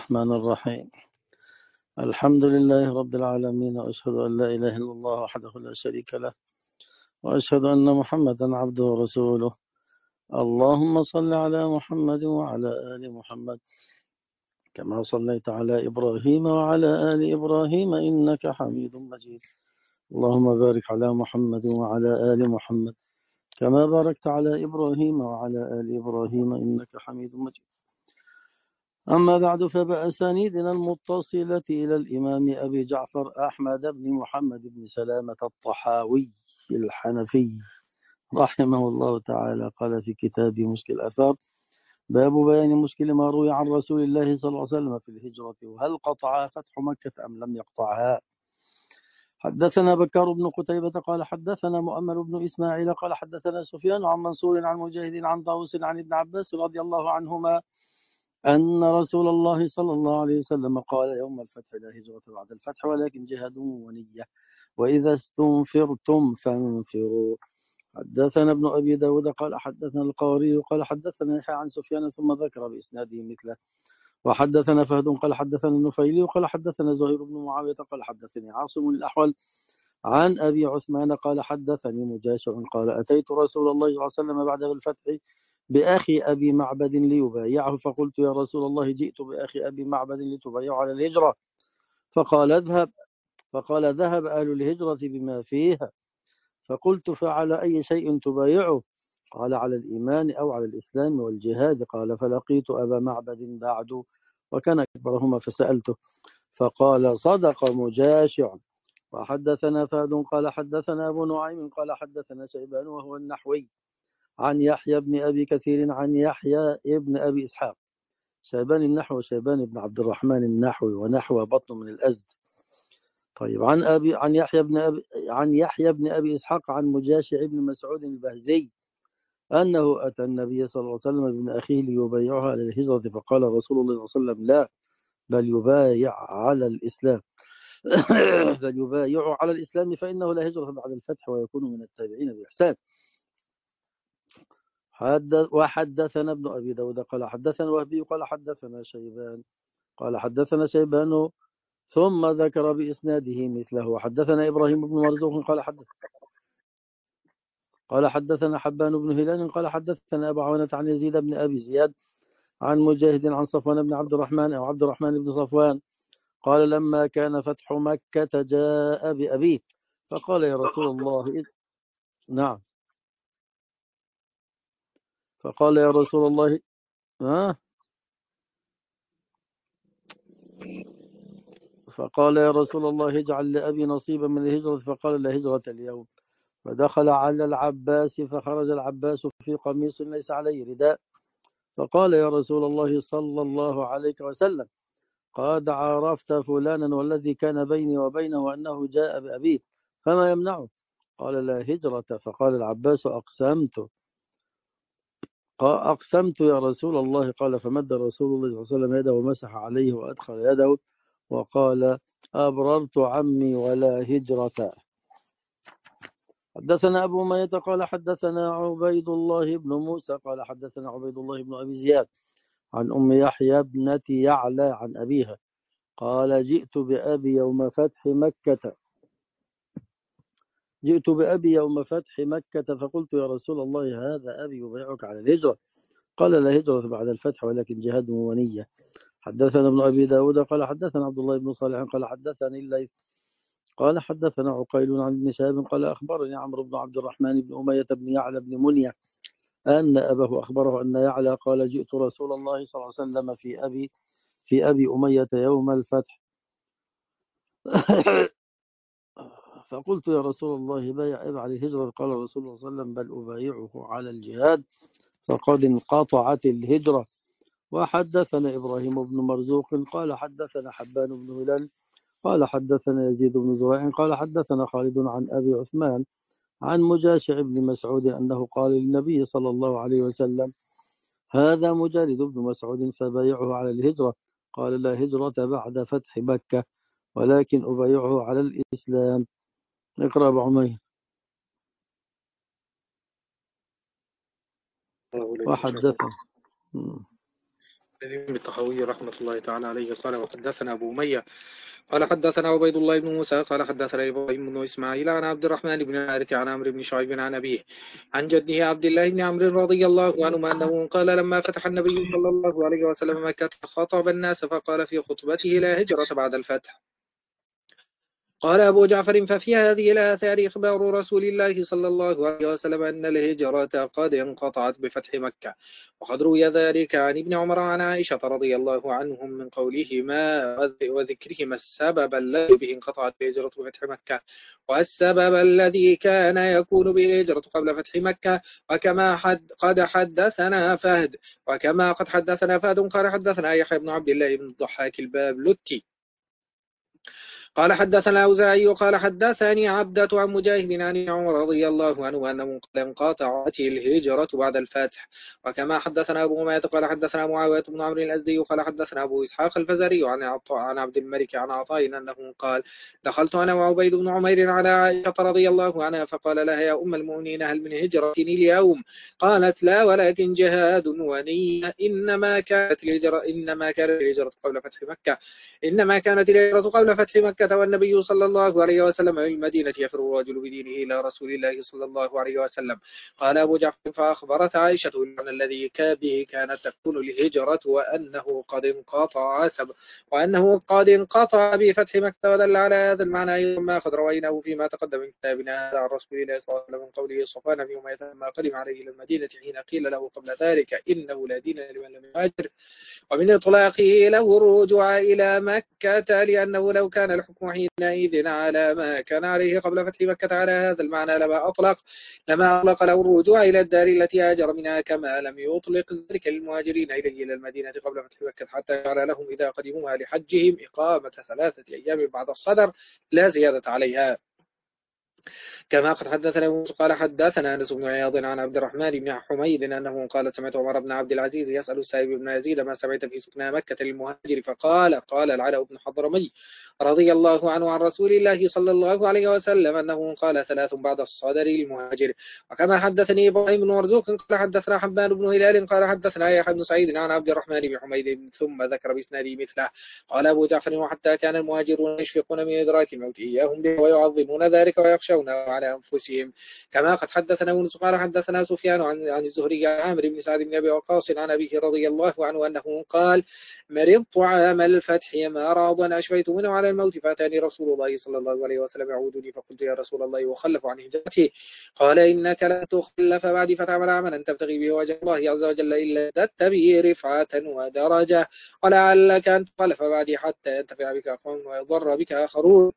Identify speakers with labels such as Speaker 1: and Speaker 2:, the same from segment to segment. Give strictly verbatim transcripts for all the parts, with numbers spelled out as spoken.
Speaker 1: الرحمن الرحيم. الحمد لله رب العالمين، وأشهد أن لا إله إلا الله وحده لا شريك له، وأشهد أن محمدا عبده ورسوله. اللهم صل على محمد وعلى آل محمد كما صليت على إبراهيم وعلى آل إبراهيم إنك حميد مجيد. اللهم بارك على محمد وعلى آل محمد كما باركت على إبراهيم وعلى آل إبراهيم إنك حميد مجيد. أما بعد، فبأسانيدنا المتصلة إلى الإمام أبي جعفر أحمد بن محمد بن سلامة الطحاوي الحنفي رحمه الله تعالى قال في كتاب مشكل الآثار: باب بيان مشكل ما روي عن رسول الله صلى الله عليه وسلم في الهجرة، وهل قطع فتح مكة أم لم يقطعها. حدثنا بكار بن قتيبة قال حدثنا مؤمل بن إسماعيل قال حدثنا سفيان عن منصور عن مجاهد عن طاووس عن ابن عباس رضي الله عنهما أن رسول الله صلى الله عليه وسلم قال: يوم الفتح لا هجرة بعد الفتح ولكن جهاد ونية، وإذا استنفرتم فانفروا. حدثنا ابن أبي داود قال حدثنا القاري قال حدثنا يحيى عن سفيان ثم ذكر بإسناده مثله. وحدثنا فهد قال حدثنا النفيلي قال حدثنا زهير بن معاوية قال حدثني عاصم الأحول عن أبي عثمان قال حدثني مجاشع قال: أتيت رسول الله صلى الله عليه وسلم بعد الفتح بأخي أبي معبد ليبايعه، فقلت: يا رسول الله، جئت بأخي أبي معبد لتبايع على الهجرة. فقال: اذهب فقال ذهب أهل الهجرة بما فيها. فقلت: فعلى أي شيء تبايعه؟ قال: على الإيمان أو على الإسلام والجهاد. قال: فلقيت أبا معبد بعد وكان أكبرهما فسألته فقال: صدق مجاشع. وحدثنا فهد قال حدثنا أبو نعيم قال حدثنا شيبان وهو النحوي عن يحيى بن أبي كثير عن يحيى ابن أبي إسحاق. شيبان النحو شيبان بن عبد الرحمن النحوي، ونحو بطن من الأزد. طيب، عن أبي عن يحيى بن أبي عن يحيى بن أبي إسحاق عن مجاشع بن مسعود البهزي أنه أتى النبي صلى الله عليه وسلم بن أخيه ليبايعها على الهجرة، فقال رسول الله صلى الله عليه وسلم: لا، بل يبايع على الإسلام بل يبايع على الإسلام فإنه لا هجرة بعد الفتح ويكون من التابعين بإحسان. وحدثنا ابن أبي داود قال حدثنا وهبي قال حدثنا شيبان قال حدثنا شيبان ثم ذكر بإسناده مثله. وحدثنا إبراهيم بن مرزوق قال حدث قال حدثنا حبان بن هلال قال حدثنا أبو عوانة عن يزيد بن أبي زياد عن مجاهد عن صفوان بن عبد الرحمن أو عبد الرحمن بن صفوان قال: لما كان فتح مكة جاء بأبيه فقال: يا رسول الله. نعم. فقال: يا رسول الله. ها فقال: يا رسول الله، اجعل لأبي نصيبا من الهجرة. فقال: لا هجرة اليوم. فدخل على العباس فخرج العباس في قميص ليس عليه رداء، فقال: يا رسول الله صلى الله عليه وسلم، قد عرفت فلانا والذي كان بيني وبينه أنه جاء بأبيه، فما يمنعه؟ قال: لا هجرة. فقال العباس: أقسمت أقسمت يا رسول الله. قال: فمد رسول الله صلى الله عليه وسلم يده ومسح عليه وأدخل يده وقال: أبررت عمي ولا هجرة. حدثنا أبو مية قال حدثنا عبيد الله بن موسى قال حدثنا عبيد الله بن أبي زياد عن أم يحيى ابنة يعلى عن أبيها قال: جئت بأبي يوم فتح مكة جئت بأبي يوم فتح مكة فقلت: يا رسول الله، هذا أبي يبايعك على الهجرة. قال: لا هجرة بعد الفتح ولكن جهاد ونية. حدثنا ابن أبي داود قال حدثنا عبد الله بن صالح قال حدثني الليث قال حدثنا عقيل عن ابن شهاب قال: أخبرني عمرو بن عبد الرحمن بن أمية بن يعلى بن منية أن أباه أخبره أن يعلى قال: جئت رسول الله صلى الله عليه وسلم في أبي في أبي أمية يوم الفتح فقلت: يا رسول الله، بايع ابع الهجرة. قال رسول الله صلى الله عليه وسلم: بل أبايعه على الجهاد فقد انقطعت الهجرة. وحدثنا إبراهيم بن مرزوق قال حدثنا حبان بن هلال قال حدثنا يزيد بن زريع قال حدثنا خالد عن أبي عثمان عن مجاشع بن مسعود أنه قال للنبي صلى الله عليه وسلم: هذا مجالد بن مسعود فبايعه على الهجرة. قال: لا هجرة بعد فتح مكة ولكن أبايعه على الإسلام. اقرأ بعمير. وحدثنا
Speaker 2: الطحاوي رحمة الله تعالى عليه قال وحدثنا أبو أمية قال حدثنا عبيد الله بن موسى قال حدثنا إبراهيم بن إسماعيل عن عبد الرحمن بن الحارث عن عمرو بن شعيب عن أبيه عن جده عبد الله بن عمرو رضي الله عنهما أنه قال لما فتح النبي صلى الله عليه وسلم مكة خطب الناس فقال في خطبته لا هجرة بعد الفتح. قال أبو جعفر ففي هذه الآثار إخبار رسول الله صلى الله عليه وسلم أن الهجرة قد انقطعت بفتح مكة، وقد روي ذلك عن ابن عمر وعن عائشة رضي الله عنهم من قولهما وذكرهما السبب الذي به انقطعت الهجرة بفتح مكة والسبب الذي كان يكون به الهجرة قبل فتح مكة. وكما حد قد حدثنا فهد وكما قد حدثنا فهد قال حدثنا يحيى بن عبد الله بن الضحاك البابلتي قال حدثنا أوزاعي قال حدثني عبدة عن مجاهد عن عمر رضي الله عنه أنه قال انقطعت الهجرة بعد الفتح. وكما حدثنا أبو أمية قال حدثنا معاوية بن عمرو الأزدي قال حدثنا أبو إسحاق الفزاري عن عن عبد الملك عن عطاء أنه قال دخلت أنا وعبيد بن عمير على عائشة رضي الله عنها فقال لها يا أم المؤمنين هل من هجرة اليوم؟ قالت لا ولكن جهاد ونية إنما كانت الهجرة إنما كانت الهجرة قبل فتح مكة إنما كانت الهجرة قبل فتح مكة والنبي صلى الله عليه وسلم من المدينة يفر الرجل بدينه إلى رسول الله صلى الله عليه وسلم. قال أبو جعفر فأخبرت عائشة أن الذي به كانت تكون الهجرة وأنه قد انقطع سبب وأنه قد انقطع بفتح مكة ودل على هذا المعنى أيضا ما قد رويناه فيما تقدم من كتابنا هذا عن رسول الله صلى الله عليه وسلم من قوله صفوان بن أمية لما قدم عليه إلى المدينة حين قيل له قبل ذلك إنه لا دين لمن لم يهاجر ومن إطلاقه له الرجوع إلى مكة لأنه لو كان الحكم حينئذ على ما كان عليه قبل فتح مكة على هذا المعنى لما أطلق لما أطلق له الرجوع إلى الدار التي هاجر منها كما لم يطلق ذلك للمهاجرين إليه إلى المدينة قبل فتح مكة حتى جعل لهم إذا قدموها لحجهم إقامة ثلاثة أيام بعد الصدر لا زيادة عليها. كما قد حدثنا قال حدثنا أنس بن عياض عن عبد الرحمن بن حميد أنه قال سمعت عمر بن عبد العزيز يسأل السائب بن يزيد ما سمعت في سكنى مكة للمهاجر فقال قال العلاء بن حضرمي رضي الله عنه عن رسول الله صلى الله عليه وسلم أنه قال ثلاث بعد الصدر للمهاجر. وكما حدثني إبراهيم بن مرزوق قال حدثنا حبان بن هلال قال حدثنا يحيى بن سعيد عن عبد الرحمن بن حميد ثم ذكر بإسناده مثله. قال أبو جعفر وحتى كان المهاجرون يشفقون من إدراك الموت إياهم به ويعظمون ذلك ويخشونه على أنفسهم. كما قد حدثنا يونس قال حدثنا سفيان عن عن الزهري عن عامر بن سعد بن أبي وقاص عن أبيه رضي الله عنه أنه قال مرضت عام الفتح مرضا أشفيت منه على الموت فأتاني رسول الله صلى الله عليه وسلم يعودني فقلت يا رسول الله وخلف عن هجرته قال إنك لن تخلف بعد فتعمل عملا تبتغي به وجه الله عز وجل إلا ازددت به رفعة ودرجة ولعلك أن تخلف بعدي حتى ينتفع بك قوم ويضر بك آخرون.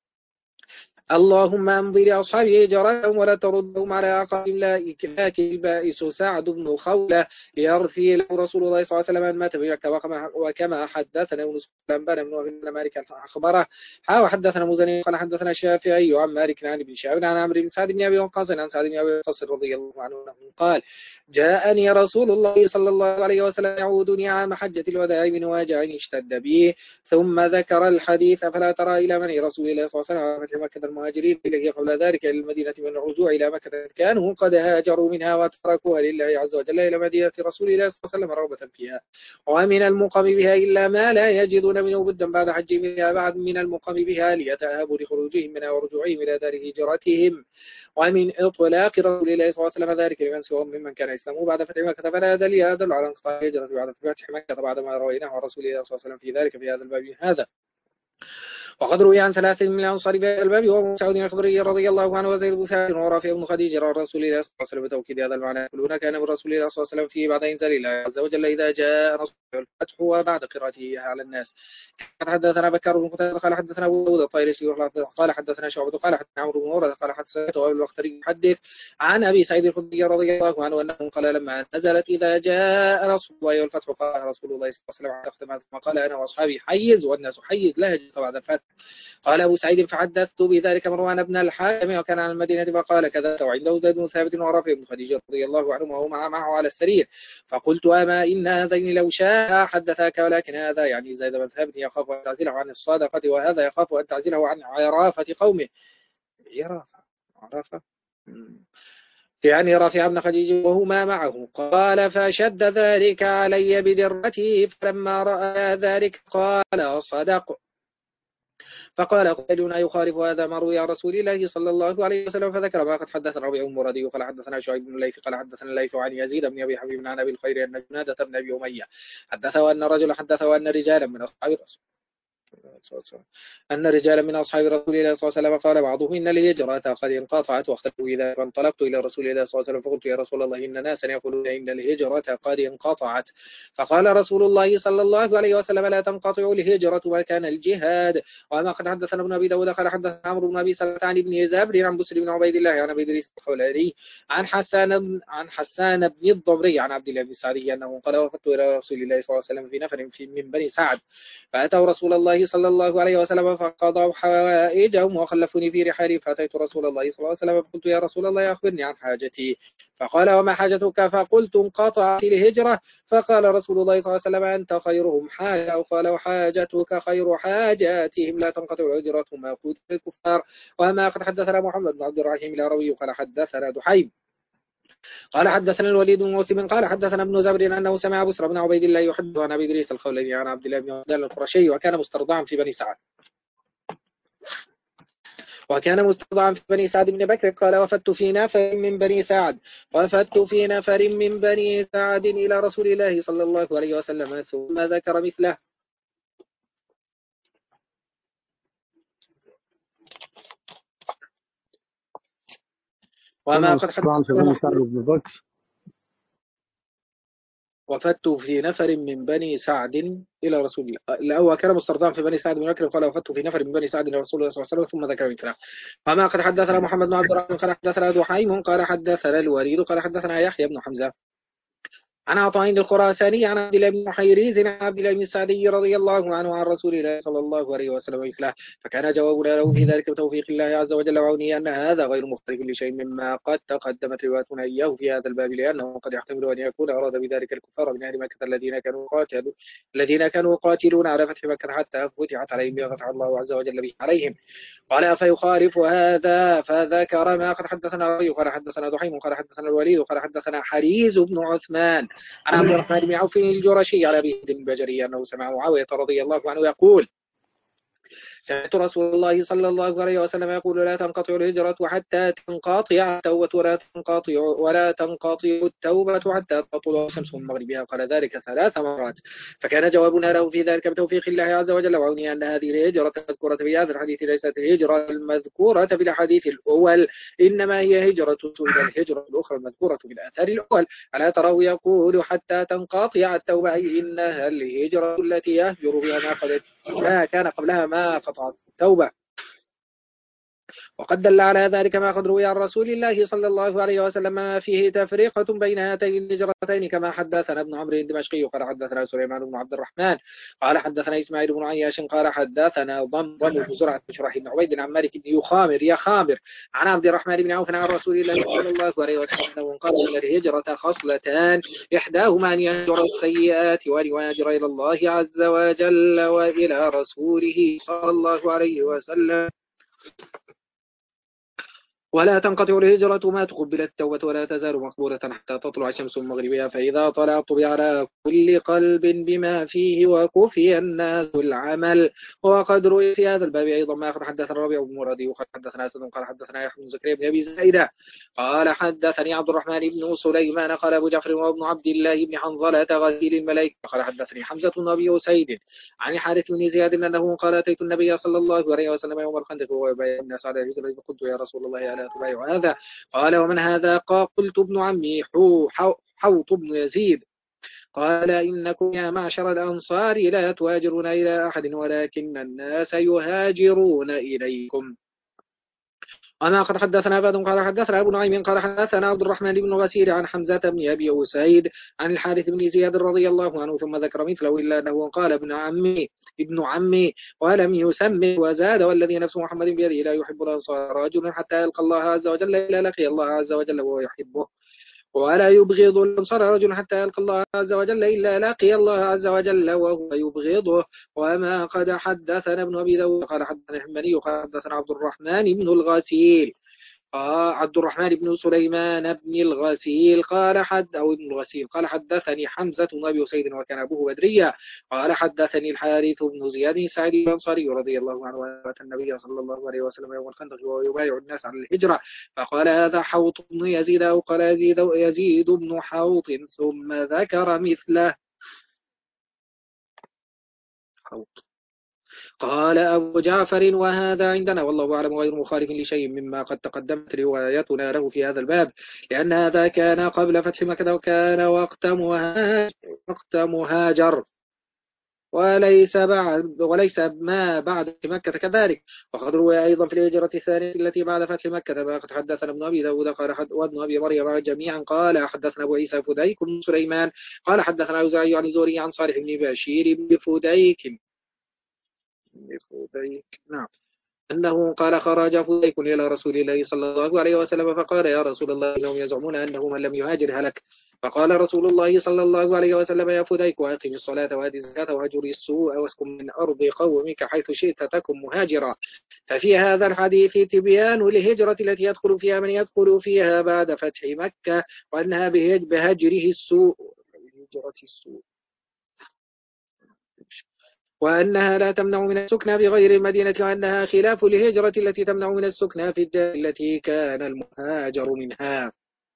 Speaker 2: اللهم امضي لأصحابه هجرتهم ولا تردهم على عقاب الله. كذاك البائس سعد بن خولة يرثي له رسول الله صلى الله عليه وسلم أن مات بمكة وكما حدثنا يونس بن بن مالك أخبره حدثنا مزني قال حدثنا الشافعي عن مالك عن ابن شهاب عن عمرو بن سعد بن أبي وقاص عن سعد بن أبي وقاص رضي الله عنه قال جاءني رسول الله صلى الله عليه وسلم يعودني عام حجة الوداع من واجع اشتد به ثم ذكر الحديث فلا ترى إلى من رسول الله صلى الله عليه وسلم فتح مكة المهاجرين إليه قبل ذلك إلى المدينة من الرجوع إلى مكة كانوا قد هاجروا منها وتركوها لله عز وجل إلى مدينة رسول الله صلى الله عليه وسلم رغبة فيها ومن المقام بها إلا ما لا يجدون منه بدا بعد حج منها بعد من المقام بها ليتأهبوا لخروجهم منها ورجوعهم إلى دار هجرتهم. ومن إطلاق رسول الله صلى الله عليه وسلم ذلك لمن سواهم ممن كان يسلموا بعد فتح مكة فلا دليل يدل على انقطاع الهجرة بعد فتح مكة بعد ما رويناه عن رسول الله صلى الله عليه وسلم في ذلك في هذا الباب هذا. وقد روي عن ثلاث من الأنصار في هذا الباب وهو مسعود الخدري رضي الله عنه وزيد بن ثابت ورافع بن خديجة عن رسول الله صلى الله عليه وسلم بتوكيد هذا المعنى كلنا كان من رسول الله صلى الله عليه وسلم فيه بعد إنزال الله عز وجل إذا جاء نصر الفتح وبعد قراءته على الناس. قد حدثنا بكر بن قتادة قال حدثنا أبو داود الطيالسي قال حدثنا شعبة قال حدثنا عمرو بن مرة قال حدثنا أبو البختري يحدث عن أبي سعيد الخدري رضي الله عنه أنه قال لما نزلت إذا جاء نصر الله والفتح قال رسول الله صلى الله عليه وسلم ثم قال أنا وأصحابي حيز والناس حيز لا هجرة بعد الفتح. قال أبو سعيد فحدثت بذلك مروان بن الحاكم وكان عن المدينة فقال كذا وعنده زيد بن ثابت ورافع بن خديجة رضي الله عنهم وهو معه على السرير فقلت أما إن هذين لو شاء حدثاك ولكن هذا يعني زيد بن ثابت يخاف أن تعزله عن الصدقة وهذا يخاف أن تعزله عن عرافة قومه. عرافة عرافة يعني رافع بن خديج وهما معه. قال فشد ذلك علي بدرته، فلما رأى ذلك قال صدق. فقال قائل أيخالف هذا ما روي عن رسول الله صلى الله عليه وسلم؟ فذكر ما قد حدثنا ربيع المرادي قال حدثنا شعيب بن الليث قال حدثنا الليث عن يزيد بن أبي حبيب عن أبي الخير أن جنادة بن أبي أمية حدثه أن رجل حدثه أن رجالا من أصحاب الرسول أن رجالا من أصحاب رسول الله صلى الله عليه وسلم قال بعضهم إن الهجرة قد انقطعت واختلفوا إذا فانطلقت إلى رسول الله صلى الله عليه وسلم فقلت يا رسول الله إن ناسا يقولون إن الهجرة قد انقطعت. فقال رسول الله صلى الله عليه وسلم لا تنقطع الهجرة وكان الجهاد. وما قد حدثنا ابن أبي داود قال حدثنا عمرو بن أبي سلمة عن ابن زابر عن بسر بن عبيد الله عن أبي إدريس الخولاني عن حسان عن حسان بن الضبري عن عبد الله بن سعدي أنه قال وفدت إلى رسول الله صلى الله عليه وسلم في نفر من بني سعد فأتوا رسول الله صلى الله عليه وسلم فقضوا حوائجهم وخلفوني في رحالي فأتيت رسول الله صلى الله عليه وسلم فقلت يا رسول الله أخبرني عن حاجتي. فقال وما حاجتك؟ فقلت انقطعت الهجرة. فقال رسول الله صلى الله عليه وسلم أنت خيرهم حاجة، أو قال حاجتك خير حاجاتهم لا تنقطع الهجرة ما قلت الكفار. وما قد حدثنا محمد بن عبد الرحيم العروي قال حدثنا دحيم قال حدثنا الوليد بن مسلم قال حدثنا ابن زبر أنه سمع بسر بن عبيد الله يحدث عن أبي إدريس الخولاني عن عبد الله بن عبدان القرشي وكان مسترضعا في بني سعد وكان مستضعا في بني سعد بن بكر قال وفدت في نفر من بني سعد وفدت في نفر من بني سعد إلى رسول الله صلى الله عليه وسلم ثم ذكر مثله. وما قد حدثنا وفدت في نفر من بني سعد إلى رسول الله الأول كان مسترضعا في بني سعد بن بكر قال وفدت في نفر من بني سعد إلى رسول الله صلى الله عليه وسلم ثم ذكر مثله. وما قد حدثنا محمد بن عبد الرحمن قال حدثنا دحيم قال حدثنا الوليد قال حدثنا يحيى بن حمزة عن عطاء الخراساني عن عبد الله بن محيريز عن عبد الله بن السعدي رضي الله عنه عن رسول الله صلى الله عليه وسلم مثله. فكان جوابنا له في ذلك بتوفيق الله عز وجل وعونه أن هذا غير مختلف لشيء مما قد تقدمت روايتنا إياه في هذا الباب لأنه قد يحتمل أن يكون أراد بذلك الكفار من أهل مكة الذين كانوا قاتلوا الذين كانوا يقاتلون على فتح مكة حتى فتحت عليهم وفتح الله عز وجل به عليهم. قال فيخالف هذا فذكر ما قد حدثنا قال حدثنا دحيم قال حدثنا الوليد قال حدثنا حريز بن عثمان عن عبد الرحمن بن عوف الجرشي على أبي البجري أنه سمع معاوية رضي الله عنه يقول سمعت رسول الله صلى الله عليه وسلم يقول لا تنقطع الهجرة حتى تنقطع التوبة ولا تنقطع ولا تنقطع التوبة حتى تطلع الشمس من مغربها. قال ذلك ثلاث مرات. فكان جوابنا له في ذلك بتوفيق الله عز وجل وعوني أن هذه الهجرة المذكورة في هذا الحديث ليست الهجرة المذكورة في الحديث الأول إنما هي هجرة إلى الهجرة الأخرى المذكورة في الآثار الأول. ألا تروا يقول حتى تنقطع التوبة أي إنها الهجرة التي يهجر بها ما قد ما كان قبلها ما قطع التوبة. وقد دل على ذلك ما قد روي عن رسول الله صلى الله عليه وسلم ما فيه تفرقة بين هاتين الهجرتين كما حدثنا ابن عمرو الدمشقي قال حدثنا سليمان بن عبد الرحمن قال حدثنا إسماعيل بن عياش قال حدثنا ضمضم بن زرعة بن شريح بن عبيد عن مالك بن يخامر يا خامر عن عبد الرحمن بن عوف عن رسول الله صلى الله عليه وسلم قال إن الهجرة خصلتان إحداهما أن يهجر السيئات وأن يهاجر إلى الله عز وجل وإلى رسوله صلى الله عليه وسلم. ولا تنقطع الهجرة ما تقبل التوبة ولا تزال مقبولة حتى تطلع الشمس من مغربها فإذا طلعت طبع على كل قلب بما فيه وكفي الناس العمل. وقد روي في هذا الباب أيضا ما قد حدثنا ربيع بن مرادي وقد حدثنا أسد قال حدثنا يحيى بن زكريا بن أبي زايدة قال حدثني عبد الرحمن بن سليمان قال أبو جعفر وابن عبد الله بن حنظلة غسيل الملائكة قال حدثني حمزة بن أبي أسيد عن حارث بن زياد أنه قال أتيت النبي صلى الله عليه وسلم يوم الخندق وهو يبايع الناس على الهجرة فقلت يا رسول الله ألا تبايع هذا؟ قال ومن هذا؟ قلت ابن عمي حوط بن يزيد. قال إنكم يا معشر الأنصار لا تهاجرون إلى أحد ولكن الناس يهاجرون إليكم. أنا قد حدثنا بعض قال حدثنا أبو نعيم قال حدثنا عبد الرحمن بن غسير عن حمزة بن أبي أسيد عن الحارث بن زياد رضي الله عنه ثم ذكر مثله إلا أنه قال ابن عمي ابن عمي ولم يسمي وزاد والذي نفس محمد بيده لا يحب الأنصار رجل حتى يلقى الله عز وجل إلا لقي الله عز وجل وهو يحبه ولا يبغض الأنصار رجل حتى يلقى الله عز وجل إلا لقي الله عز وجل وهو يبغضه. وما قد حدثنا ابن أبي داود قال حدثنا الحماني قال حدثنا عبد الرحمن بن الغسيل عبد الرحمن بن سليمان بن الغسيل قال حد أو ابن الغسيل قال حدثني حمزة بن أبي أسيد وكان أبوه بدريا قال حدثني الحارث بن زياد السعدي الأنصاري رضي الله عنه أن النبي صلى الله عليه وسلم يوم الخندق وهو يبايع الناس على الهجرة فقال هذا حوط بن يزيد أو قال يزيد, يزيد بن حوط ثم ذكر مثله. حوط. قال أبو جعفر وهذا عندنا والله أعلم غير مخالف لشيء مما قد تقدمت روايتنا له في هذا الباب لأن هذا كان قبل فتح مكة وكان وقت مهاجر, وقت مهاجر وليس بعد وليس ما بعد مكة كذلك. وقد روي أيضا في الهجرة الثانية التي بعد فتح مكة ما قد حدثنا ابن أبي داود قال حد وابن أبي مريم جميعا قال حدثنا أبو عيسى فديك بن سليمان قال حدثنا أوزاعي عن الزهري عن صالح بن بشير بن فديك فديك نعم أنه قال خرج فديك إلى رسول الله صلى الله عليه وسلم فقال يا رسول الله إنهم يزعمون أنه من لم يهاجر هلك. فقال رسول الله صلى الله عليه وسلم يا فديك وأقم الصلاة وآتِ الزكاة وهجر السوء واسكن من أرض قومك حيث شئت تكن مهاجرا. ففي هذا الحديث تبيان الهجرة التي يدخل فيها من يدخل فيها بعد فتح مكة وأنها بهجره السوء هجرة السوء وأنها لا تمنع من السكنى بغير المدينة وأنها خلاف الهجرة التي تمنع من السكنى في الدار التي كان المهاجر منها.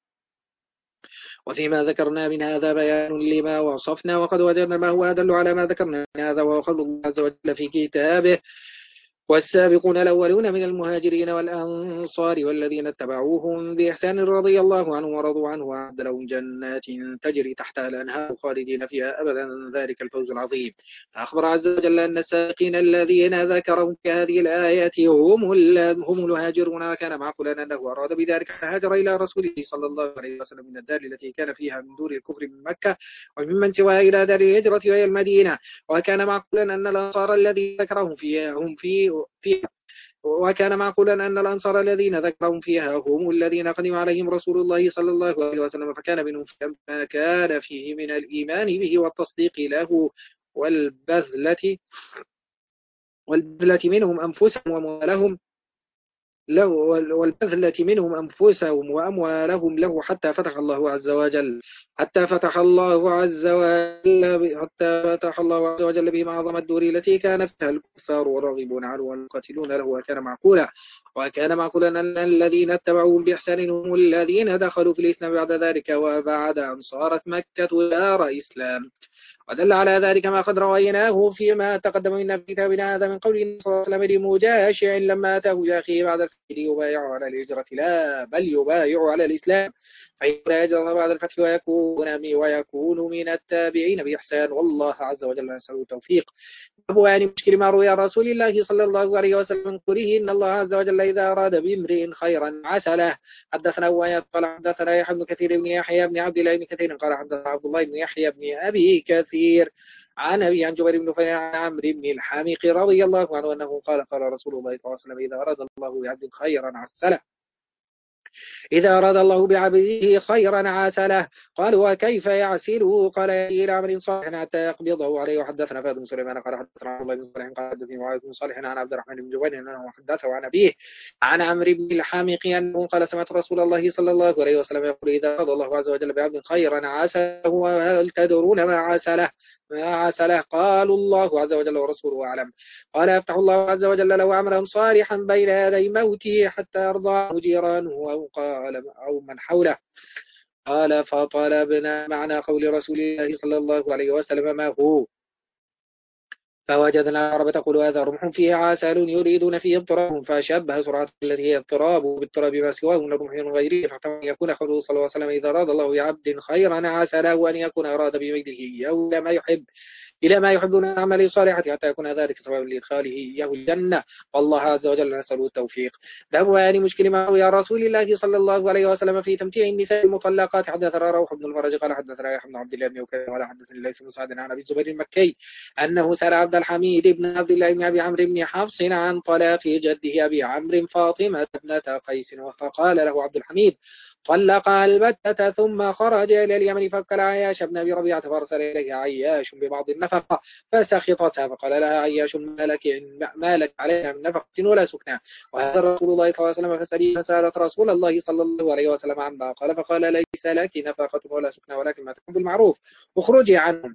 Speaker 2: وفيما ذكرنا من هذا بيان لما وصفنا وقد وجدنا ما هو أدل على ما ذكرنا من هذا وهو قول الله عز وجل في كتابه والسابقون الأولون من المهاجرين والأنصار والذين اتبعوهم بإحسان رضي الله عنهم ورضوا عنه وأعد لهم جنات تجري تحتها الأنهار خالدين فيها أبدا ذلك الفوز العظيم. فأخبر عز وجل أن السابقين الذين ذكرهم في هذه الآيات هم هم المهاجرون وكان معقولا أنه أراد بذلك هاجر إلى رسوله صلى الله عليه وسلم من الدار التي كان فيها من دور الكفر من مكة وممن سواها إلى دار الهجرة وهي المدينة. وكان معقولا أن الأنصار الذي ذكرهم فيها هم في فيها وكان معقولا أن الأنصار الذين ذكرهم فيها هم الذين قدم عليهم رسول الله صلى الله عليه وسلم فكان منهم ما كان فيه من الإيمان به والتصديق له والبذلة والبذلة منهم أنفسهم وأموالهم له والبذلة منهم أنفسهم وأموالهم له حتى فتح الله عز وجل حتى فتح الله عز وجل حتى فتح الله عز وجل بهم أعظم الدور التي كان فيها الكفار والراغبون عنه والقاتلون له وكان معقولا. وكان معقولا أن الذين اتبعوهم بإحسان هم الذين دخلوا في الإسلام بعد ذلك وبعد أن صارت مكة دار إسلام. ودل على ذلك ما قد رويناه فيما تقدم من في كتابنا هذا من قوله صلى الله عليه وسلم لمجاشع لما أتاه يا أخي بعد الفتح يبايع على الهجرة لا بل يبايع على الإسلام فإن هجر بعد الفتح ويكون ويكون من التابعين بإحسان والله عز وجل نسأل التوفيق. أبو يعني مشكل ما روي رسول الله صلى الله عليه وسلم من قوله إن الله عز وجل إذا أراد بامرئ خيرا عسله. حدثنا أبو قال حدثنا يحيى بن كثير بن يحيى بن عبد الله بن كثير قال حدثنا عبد الله بن يحيى بن أبي كثير عن أبي عن جبير بن نفيع عن عمرو بن الحامق رضي الله عنه أنه قال قال رسول الله صلى الله عليه وسلم إذا أراد الله بعبد خيرا عسله إذا أراد الله بعبده خيرا عسله. قالوا وكيف يعسله قال إلى عمل صالح حتى يقبضه عليه. وحدثنا فهد بن سليمان قال حدثنا عبد الله بن صالح قال حدثني معاذ بن صالح عن عبد الرحمن بن جبير أنه حدثه عن أبيه عن عمرو بن الحامق أنه قال سمعت رسول الله صلى الله عليه وسلم يقول إذا أراد الله عز وجل بعبد خيرا عسله وهل تدرون ما عسله ما عسله قالوا الله عز وجل ورسوله أعلم. قال يفتح الله عز وجل له عملا صالحا بين يدي موته حتى يرضى جيرانه أو قال أو من حوله. قال فطلبنا معنى قول رسول الله صلى الله عليه وسلم ما هو فوجدنا العرب تقول هذا رمح فيه عسل يريدون فيه اضطراب فشبه سرعة التي هي اضطراب باضطراب ما سواه من الرمح من غيره فاحتمل يكون قوله صلى الله عليه وسلم إذا أراد الله بعبد خيرا عسله وأن يكون أراد بميله أو ما يحب إلى ما يحب من أعمال الصالحة حتى يكون ذلك سببا لإدخاله إياه الجنة والله عز وجل نسأله التوفيق. باب بيان مشكل ما روي رسول الله صلى الله عليه وسلم في تمتيع النساء المطلقات. حدثنا روح بن الفرج قال حدثنا يحيى بن عبد الله بن وكيع قال حدثني الليث بن سعد عن أبي الزبير المكي أنه سأل عبد الحميد بن عبد الله بن أبي عمرو بن حفص عن طلاق جده أبي عمرو فاطمة ابنة قيس فقال له عبد الحميد طلقها البتة ثم خرج إلى اليمن فكل عياش بن أبي ربيعة فأرسل إليها عياش ببعض النفقة فسخطتها فقال لها عياش ما لك ما لك علينا من نفقة ولا سكنى. وهذا رسول الله صلى الله عليه وسلم فسألت فسألت رسول الله صلى الله عليه وسلم عما قال فقال ليس لك نفقة ولا سكنى ولكن ما تكون بالمعروف اخرجي عنهم.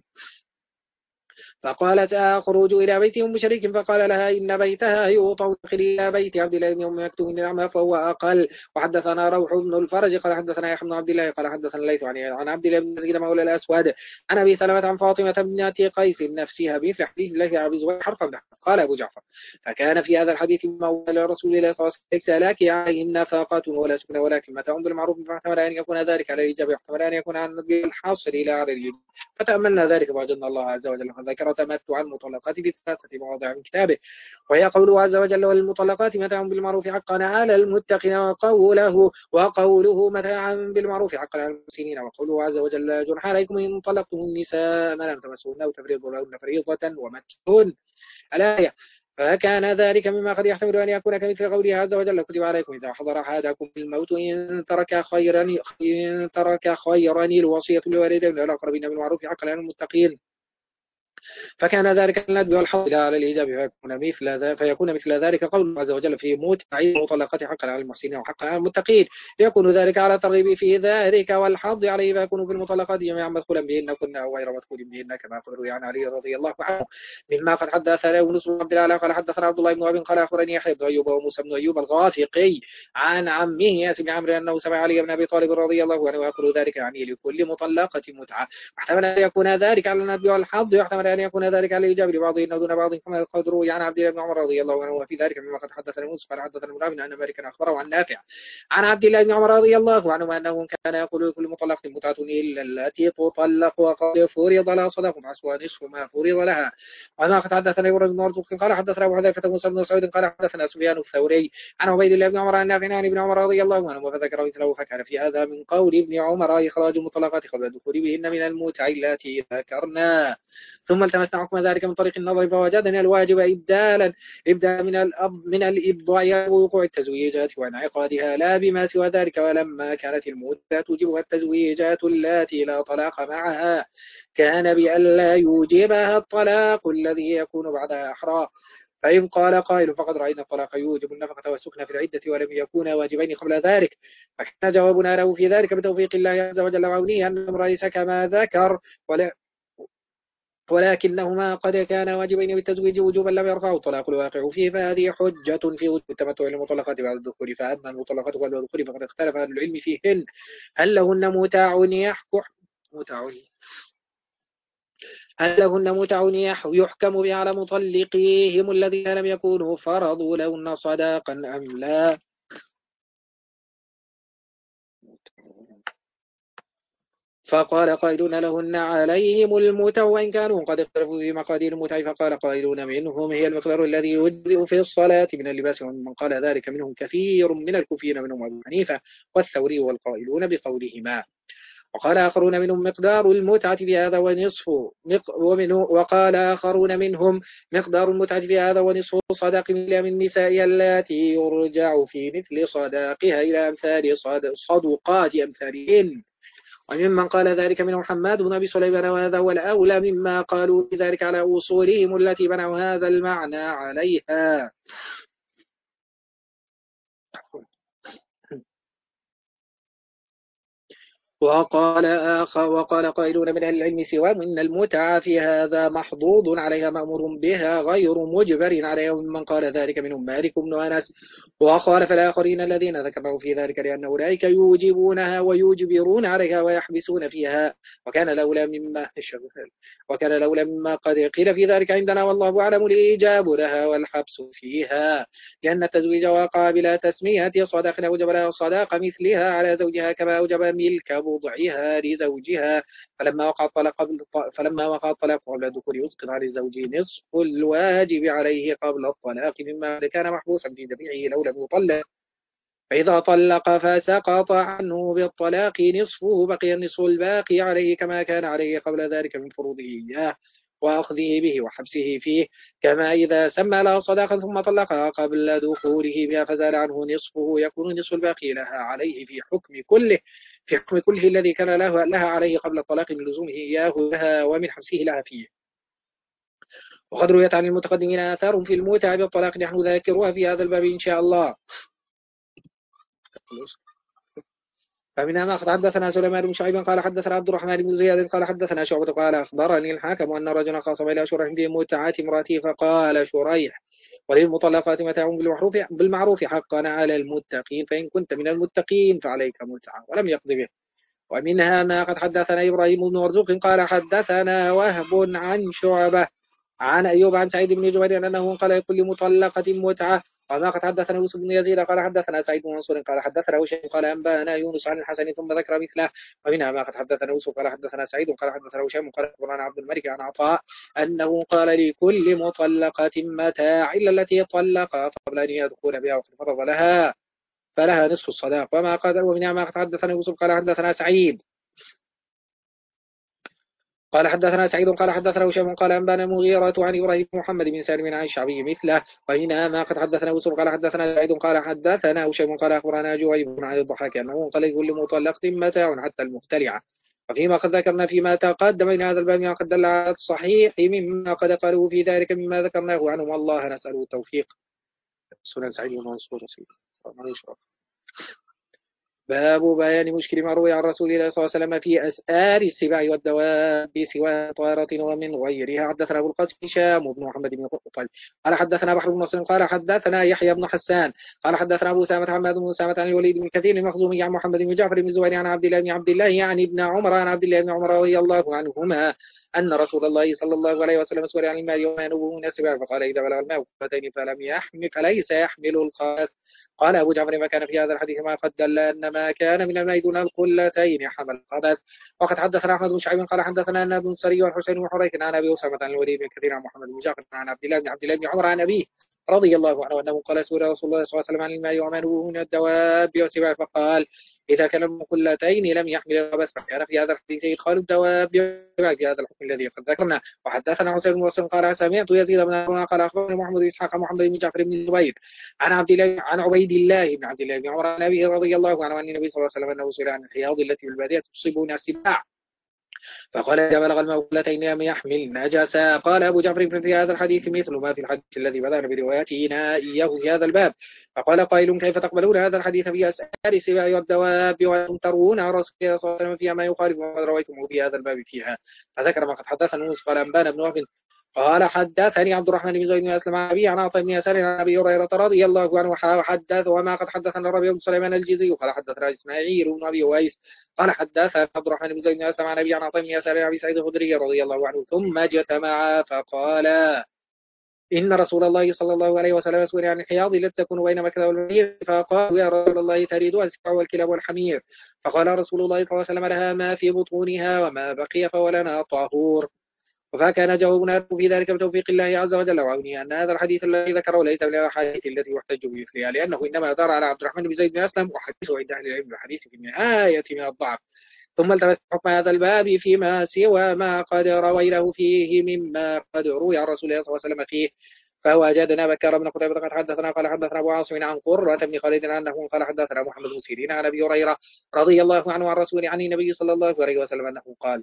Speaker 2: فقالت أخرج إلى بيت أم شريك فقال لها إن بيتها يوطى ادخلي إلى بيت عبد الله بن أم مكتوم نعمة فهو أقل. وحدثنا روح بن الفرج قال حدثنا يحيى بن عبد الله قال حدثنا الليث عن عبد الله بن يزيد مولى الأسود عن أبي سلمة عن فاطمة بنت قيس نفسها بمثل حديث الله عن أبي زبير حرفا بحرف. قال أبو جعفر فكان في هذا الحديث مولى رسول الله صلى الله عليه وسلم ليس لك عليهم نفقة ولا سكن ولكن متاع بالمعروف فاحتمل أن يكون ذلك على الإجابة واحتمل أن يكون عن النبي الحاصل إلى على الإجابة فتأملنا ذلك فوجدنا الله عز وجل فذكر تمتع المطلقات بثلاثة مواضع من كتابه وهي قوله عز وجل وللمطلقات متاع بالمعروف حقا على المتقين وقوله وقوله متاعا بالمعروف حقا على المحسنين وقوله عز وجل لا جناح عليكم إن طلقتم النساء ما لم تمسوهن أو تفرضوا لهن فريضة ومتعوهن الآية. فكان ذلك مما قد يحتمل أن يكون كمثل قوله عز وجل كتب عليكم إذا حضر أحدكم الموت إن ترك خيرا إن ترك خيرا الوصية للوالدين والأقربين بالمعروف حقا على المتقين. فكان ذلك الندب والحظ على الإيجاب فيكون مثل ذلك فيكون مثل ذلك قول عز وجل في متع المطلقات حقا على المحسنين وحقا على المتقين يكون ذلك على ترغيب في ذلك والحظ عليه فيكون في المطلقات جميعا مدخولا بهن كنا أو غير مدخول بهن كما قالوا عن علي رضي الله عنه مما قد حدثنا يونس بن عبد الله قال حدثنا عبد الله بن وهب قال أخبرني يحيى بن أيوب وموسى بن أيوب الغافقي عن عمه ياس بن عمرو أنه سمع علي بن أبي طالب رضي الله عنه ويقول ذلك يعني لكل مطلقة متعة واحتمل أن يكون ذلك على الندب والحظ واحتمل أن يكون ذلك على الإجابة لبعضهم دون بعض كما قد روي عن عبد الله بن عمر رضي الله عنه وفي ذلك مما قد حدثنا موسى قال حدثنا المنافع أن مالكا أخبره عن نافع عن عبد الله بن عمر رضي الله عنه أنه كان يقول لكل مطلقة متعة إلا التي تطلق وقد فرض لها صداق فحسبها نصف ما فرض لها. وما قد حدثنا يورد بن مرزوق قال حدثنا أبو حذيفة موسى بن سعود قال حدثنا سفيان الثوري عن عبيد الله بن عمر عن نافع عن ابن عمر رضي الله عنه فذكر مثله فكان في هذا من قول ابن عمر إخراج المطلقات قبل الدخول بهن من المتع التي ذكرنا. ثم التمسنا حكم ذلك من طريق النظر فوجدنا الواجب إبدالا إبدالا من الأب من الإبضاع ووقوع التزويجات وانعقادها لا بما سوى ذلك. ولما كانت الموتة توجبها التزويجات التي لا طلاق معها كان بألا يوجبها الطلاق الذي يكون بعدها أحرى. فإن قال قائل فقد رأينا الطلاق يوجب النفقة والسكن في العدة ولم يكونا واجبين قبل ذلك فكان جوابنا له في ذلك بتوفيق الله عز وجل وعونه أن الأمر ليس كما ذكر ولا ولكنهما قد كان واجبين بالتزويج وجوبا لم يرفعوا الطلاق الواقع فيه فهذه حجة في وجوب التمتع للمطلقات بعد الدخول. فأما المطلقات قبل الدخول فقد اختلف أهل العلم فيهن هل لهن متاع يحكم متاع هل لهن متع يحكم به على مطلقيهم الذين لم يكونوا فرضوا لهن صداقا أم لا. فقال قائلون لهن عليهم المتع وإن كانوا قد اختلفوا في مقادير المتع. فقال قائلون منهم هي المقدار الذي يجزئ في الصلاة من اللباس ومن قال ذلك منهم كثير من الكوفيين منهم أبو حنيفة والثوري والقائلون بقولهما. وقال آخرون منهم مقدار المتعة في هذا ونصفه وقال آخرون منهم مقدار المتعة في هذا ونصفه صداق من النساء التي يرجع في مثل صداقها إلى أمثال صدقات أمثالهن. وممن قال ذلك منهم حماد بن أبي سليمان وهذا هو الأولى مما قالوا ذلك على أصولهم التي بنوا هذا المعنى عليها. وقال آخر وقال قائلون من أهل العلم سوى إن المتعة في هذا محظوظ عليها مأمور بها غير مجبر عليها ومن قال ذلك منهم مالك بن أنس. وخالف الآخرين الذين ذكروا في ذلك لأن أولئك يوجبونها ويجبرون عليها ويحبسون فيها وكان لولا مما وكان لولا مما قد قيل في ذلك عندنا والله أعلم الإيجاب لها والحبس فيها لأن التزويج وقع بلا تسمية صداق أوجب لها صداق مثلها على زوجها كما أوجب ملك بضعها لزوجها. فلما وقع الطلاق قبل فلما وقع الطلاق قبل الدخول يسقط على الزوج نصف الواجب عليه قبل الطلاق مما كان محبوسا في جميعه لو لم يطلق. فإذا طلق فسقط عنه بالطلاق نصفه بقي النصف الباقي عليه كما كان عليه قبل ذلك من فروضه إياه. وأخذه به وحبسه فيه، كما إذا سمى لها صداقا ثم طلقها قبل دخوله بها فزال عنه نصفه يكون نصف الباقي لها عليه في حكم كله في حكم كله الذي كان له لها عليه قبل الطلاق من لزومه إياه لها ومن حبسه لها فيه. وقد رويت عن المتقدمين آثار في المتعة بالطلاق نحن ذاكرها في هذا الباب إن شاء الله. فمنها ما قد حدثنا سليمان بن شعيب قال حدثنا عبد الرحمن بن زياد قال حدثنا شعبة قال أخبرني الحاكم أن رجلا خاصم إلى شريح بمتعة امرأته فقال شريح وللمطلقات متاع بالمعروف بالمعروف حقا على المتقين، فإن كنت من المتقين فعليك متعة، ولم يقض به. ومنها ما قد حدثنا إبراهيم بن مرزوق قال حدثنا وهب عن شعبة عن أيوب عن سعيد بن جبير أنه قال لكل مطلقة متعة. وما قد حدثنا يوسف بن يزيد قال حدثنا سعيد بن منصور قال حدثنا هشام قال أنبأنا يونس عن الحسن ثم ذكر مثله. ومنها ما قد حدثنا يوسف قال حدثنا سعيد قال حدثنا هشام قال أخبرنا عبد الملك عن عطاء أنه قال لكل مطلقة متاع إلا التي طلق قبل أن يدخل بها وقد فرض لها فلها نصف الصداق. وما قال ومنها ما قد حدثنا يوسف قال حدثنا سعيد قال حدثنا سعيد قال حدثنا هشام قال أنبانا مغيرة عن إبراهيم محمد بن سالم عن الشعبي مثله. ومنها ما قد حدثنا يوسف قال حدثنا سعيد قال حدثنا هشام قال أخبرنا جويب عن الضحاك أنه قال لكل مطلق متاع حتى المختلعة. وفيما قد ذكرنا فيما تقدم من هذا الباب ما قد دل على الصحيح مما قد قالوا في ذلك مما ذكرناه عنهم، والله نسأله التوفيق. سنن سعيد بن منصور باب بيان مشكل ما روي عن رسول الله صلى الله عليه وسلم في أسآر السباع والدواب سوى طارة ومن غيرها. حدثنا أبو القاسم هشام بن محمد بن قطب قال حدثنا بحر بن نصر قال حدثنا يحيى بن حسان قال حدثنا أبو سامة حماد بن سامة عن الوليد بن كثير المخزومي عن محمد بن جعفر بن زهير عن عبد الله بن عبد الله يعني ابن عمر عن عبد الله بن عمر رضي الله عنهما أن رسول الله صلى الله عليه وسلم سئل عن الماء وما ينوبه من السباع فقال إذا بلغ الماء قلتين فلم يحمل فليس يحمل القاس. قال أبو جعفر ما كان في هذا الحديث ما قد دل أن ما كان من الماء دون القلتين حمل الخبث. وقد حدثنا أحمد بن شعيب قال حدثنا أن بن سري والحسين بن حريث عن أبي أسامة عن الوليد بن كثير عن محمد بن جعفر عن عبد الله بن عبد الله بن عمر عن أبيه رضي الله عنه أنه قال سئل رسول الله صلى الله عليه وسلم عن الماء وما ينوبه من الدواب والسباع فقال إذا كان من قلتين لم يحمل الخبث. فكان في هذا الحديث إدخال الدواب في هذا الحكم الذي قد ذكرنا. وحدثنا حسين بن مسلم قال سمعت يزيد بن هارون قال أخبرني محمد بن إسحاق محمد بن جعفر بن زبير عن عبد الله عن عبيد الله بن عبد الله بن عمر عن أبيه رضي الله عنه عن النبي صلى الله عليه وسلم أنه سئل عن الحياض التي بالبادية تصيبون السباع فقال إذا بلغ الماء قلتين لم يحمل نجسا. قال أبو جعفر في هذا الحديث مثل ما في الحديث الذي بدأنا برواياتنا إياه في هذا الباب. فقال قائل كيف تقبلون هذا الحديث في أسئلة السباع والدواب وأنتم تروون عن رسول الله صلى الله عليه وسلم فيها ما يخالف ما رويتم في هذا الباب فيها. فذكر ما قد حدثنا موسى قال أنبانا بن وهب قال حدثني عبد الرحمن بن زيد بن أسلم عن أبي عن عطاء بن يسار عن أبي هريرة رضي الله عنه وحدث. وما قد حدثنا الربيع بن سليمان الجزي قال حدثنا إسماعيل بن أبي ويس قال حدثنا عبد الرحمن بن زيد بن أسلم عن أبي عن عطاء بن يسار عن أبي سعيد الخدري رضي الله عنه ثم اجتمعا فقالا إن رسول الله صلى الله عليه وسلم سئل عن الحياض التي تكون بين مكة والمدينة فقال يا رسول الله تريد السبع والكلاب والحمير. فقال رسول الله صلى الله عليه وسلم لها ما في بطونها وما بقي فولنا طهور. فكان جوابنا في ذلك بتوفيق الله عز وجل وعونه أن هذا الحديث الذي ذكره ليس من الأحاديث التي يحتج بمثلها لأنه إنما دار على عبد الرحمن بن زيد بن أسلم وحديثه عند أهل العلم الحديث في النهاية من الضعف. ثم التمس حكم هذا الباب فيما سوى ما قد رويناه فيه مما قد روي عن رسول الله صلى الله عليه وسلم فيه. فوجدنا بكر بن قتيبة قد حدثنا قال حدثنا أبو عاصم عن قرة بن خالد أنه قال حدثنا محمد بن سيرين عن أبي هريرة رضي الله عنه عن رسول عن النبي صلى الله عليه وسلم أنه قال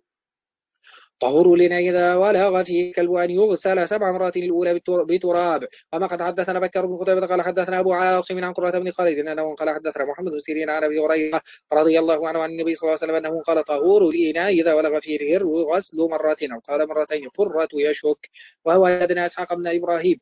Speaker 2: طهور لنا إذا ولغ فيه الكلب أن يغسل سبع مرات الأولى بتراب. وما قد حدثنا بكر بن قتيبة قال حدثنا أبو عاصم عن قرة بن خالد أنه قال حدثنا محمد بن سيرين عن أبي هريرة رضي الله عنه عن النبي صلى الله عليه وسلم أنه قال طهور لنا إذا ولغ فيه الهر غسل مرتين أو قال مرتين قرة يشك. وهو يدنا إسحاق بن إبراهيم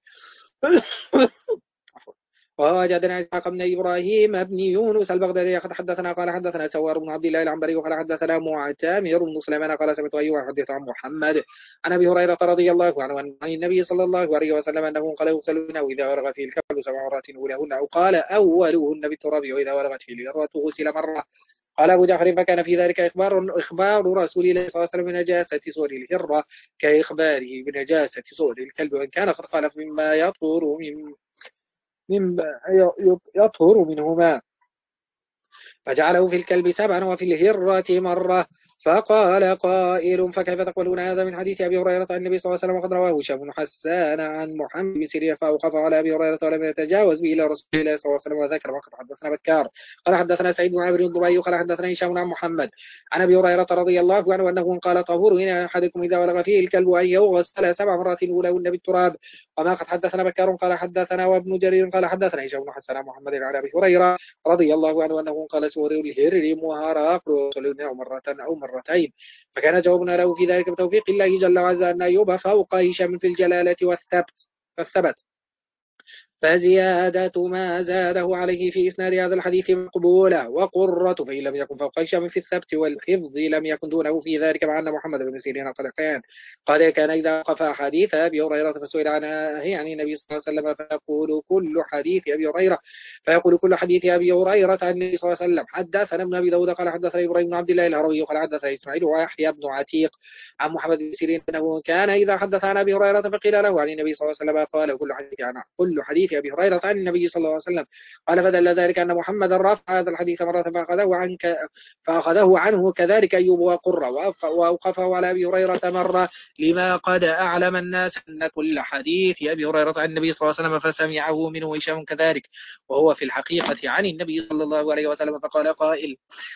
Speaker 2: ووجدنا إسحاق بن إبراهيم بن يونس البغدادي قد حدثنا قال حدثنا سوار بن عبد الله العنبري وقال حدثنا معتمر بن سليمان قال سمعت أيوب حدث عن محمد عن أبي هريرة رضي الله عنه عن النبي صلى الله عليه وسلم أنه قال يغسلونه إذا ولغ فيه الكلب سبع مرات أولهن أو قال أولهن بالتراب وإذا ولغت فيه الهرة غسل مرة. قال أبو جعفر فكان في ذلك إخبار إخبار رسول الله صلى الله عليه وسلم بنجاسة صور الهرة كإخباره بنجاسة صور الكلب وإن كان قد قال مما يطهر من مما يطهر منهما فجعله في الكلب سبعا وفي الهرة مرة. فقال قائل فكيف تقولون هذا من حديث أبي هريرة عن النبي صلى الله عليه وسلم وقد رواه هشام بن حسان عن محمد بن سيرين فأوقف على أبي هريرة ولم يتجاوز به إلى رسول الله صلى الله عليه وسلم وذكر وقد حدثنا بكار قال حدثنا سعيد بن عامر الضبي قال حدثنا هشام عن محمد عن أبي هريرة رضي الله عنه أنه قال طهور إن أحدكم إذا ولغ فيه الكلب أن يغسل سبع مرات أولهن بالتراب وما قد حدثنا بكار قال حدثنا وابن جرير قال حدثنا هشام بن حسان عن محمد عن أبي هريرة رضي الله عنه أنه قال سور الهر مهارة أو مرة أو مرتين فكان جوابنا له في ذلك بتوفيق الله جل وعلا أن أيوب فوق هشام في الجلالة والثبت فالثبت فزيادة ما زاده عليه في إسناد هذا الحديث مقبولة وقرة فإن لم يكن فوق هشام في الثبت والحفظ لم يكن دونه في ذلك مع أن محمد بن سيرين قد كان قد كان إذا وقف حديث أبي هريرة فسئل عنها يعني النبي صلى الله عليه وسلم فيقول كل حديث أبي هريرة فيقول كل حديث أبي هريرة عن النبي صلى الله عليه وسلم حدثنا ابن أبي داود قال حدثنا إبراهيم بن عبد الله الهروي قال حدثنا إسماعيل ويحيى بن عتيق عن محمد بن سيرين أنه كان إذا حدث عن أبي هريرة فقيل له عن النبي صلى الله عليه وسلم قال كل حديث عن كل حديث أبي هريرة عن النبي صلى الله عليه وسلم قال فدل ذلك أن محمد رفع هذا الحديث مرة فأخذه, عنك فأخذه عنه كذلك أيوب وقرة وأوقفه على أبي هريرة مرة لما قد أعلم الناس أن كل حديث أبي هريرة عن النبي صلى الله عليه وسلم فسمعه منه هشام كذلك وهو في الحقيقة عن النبي صلى الله عليه وسلم فقال قائل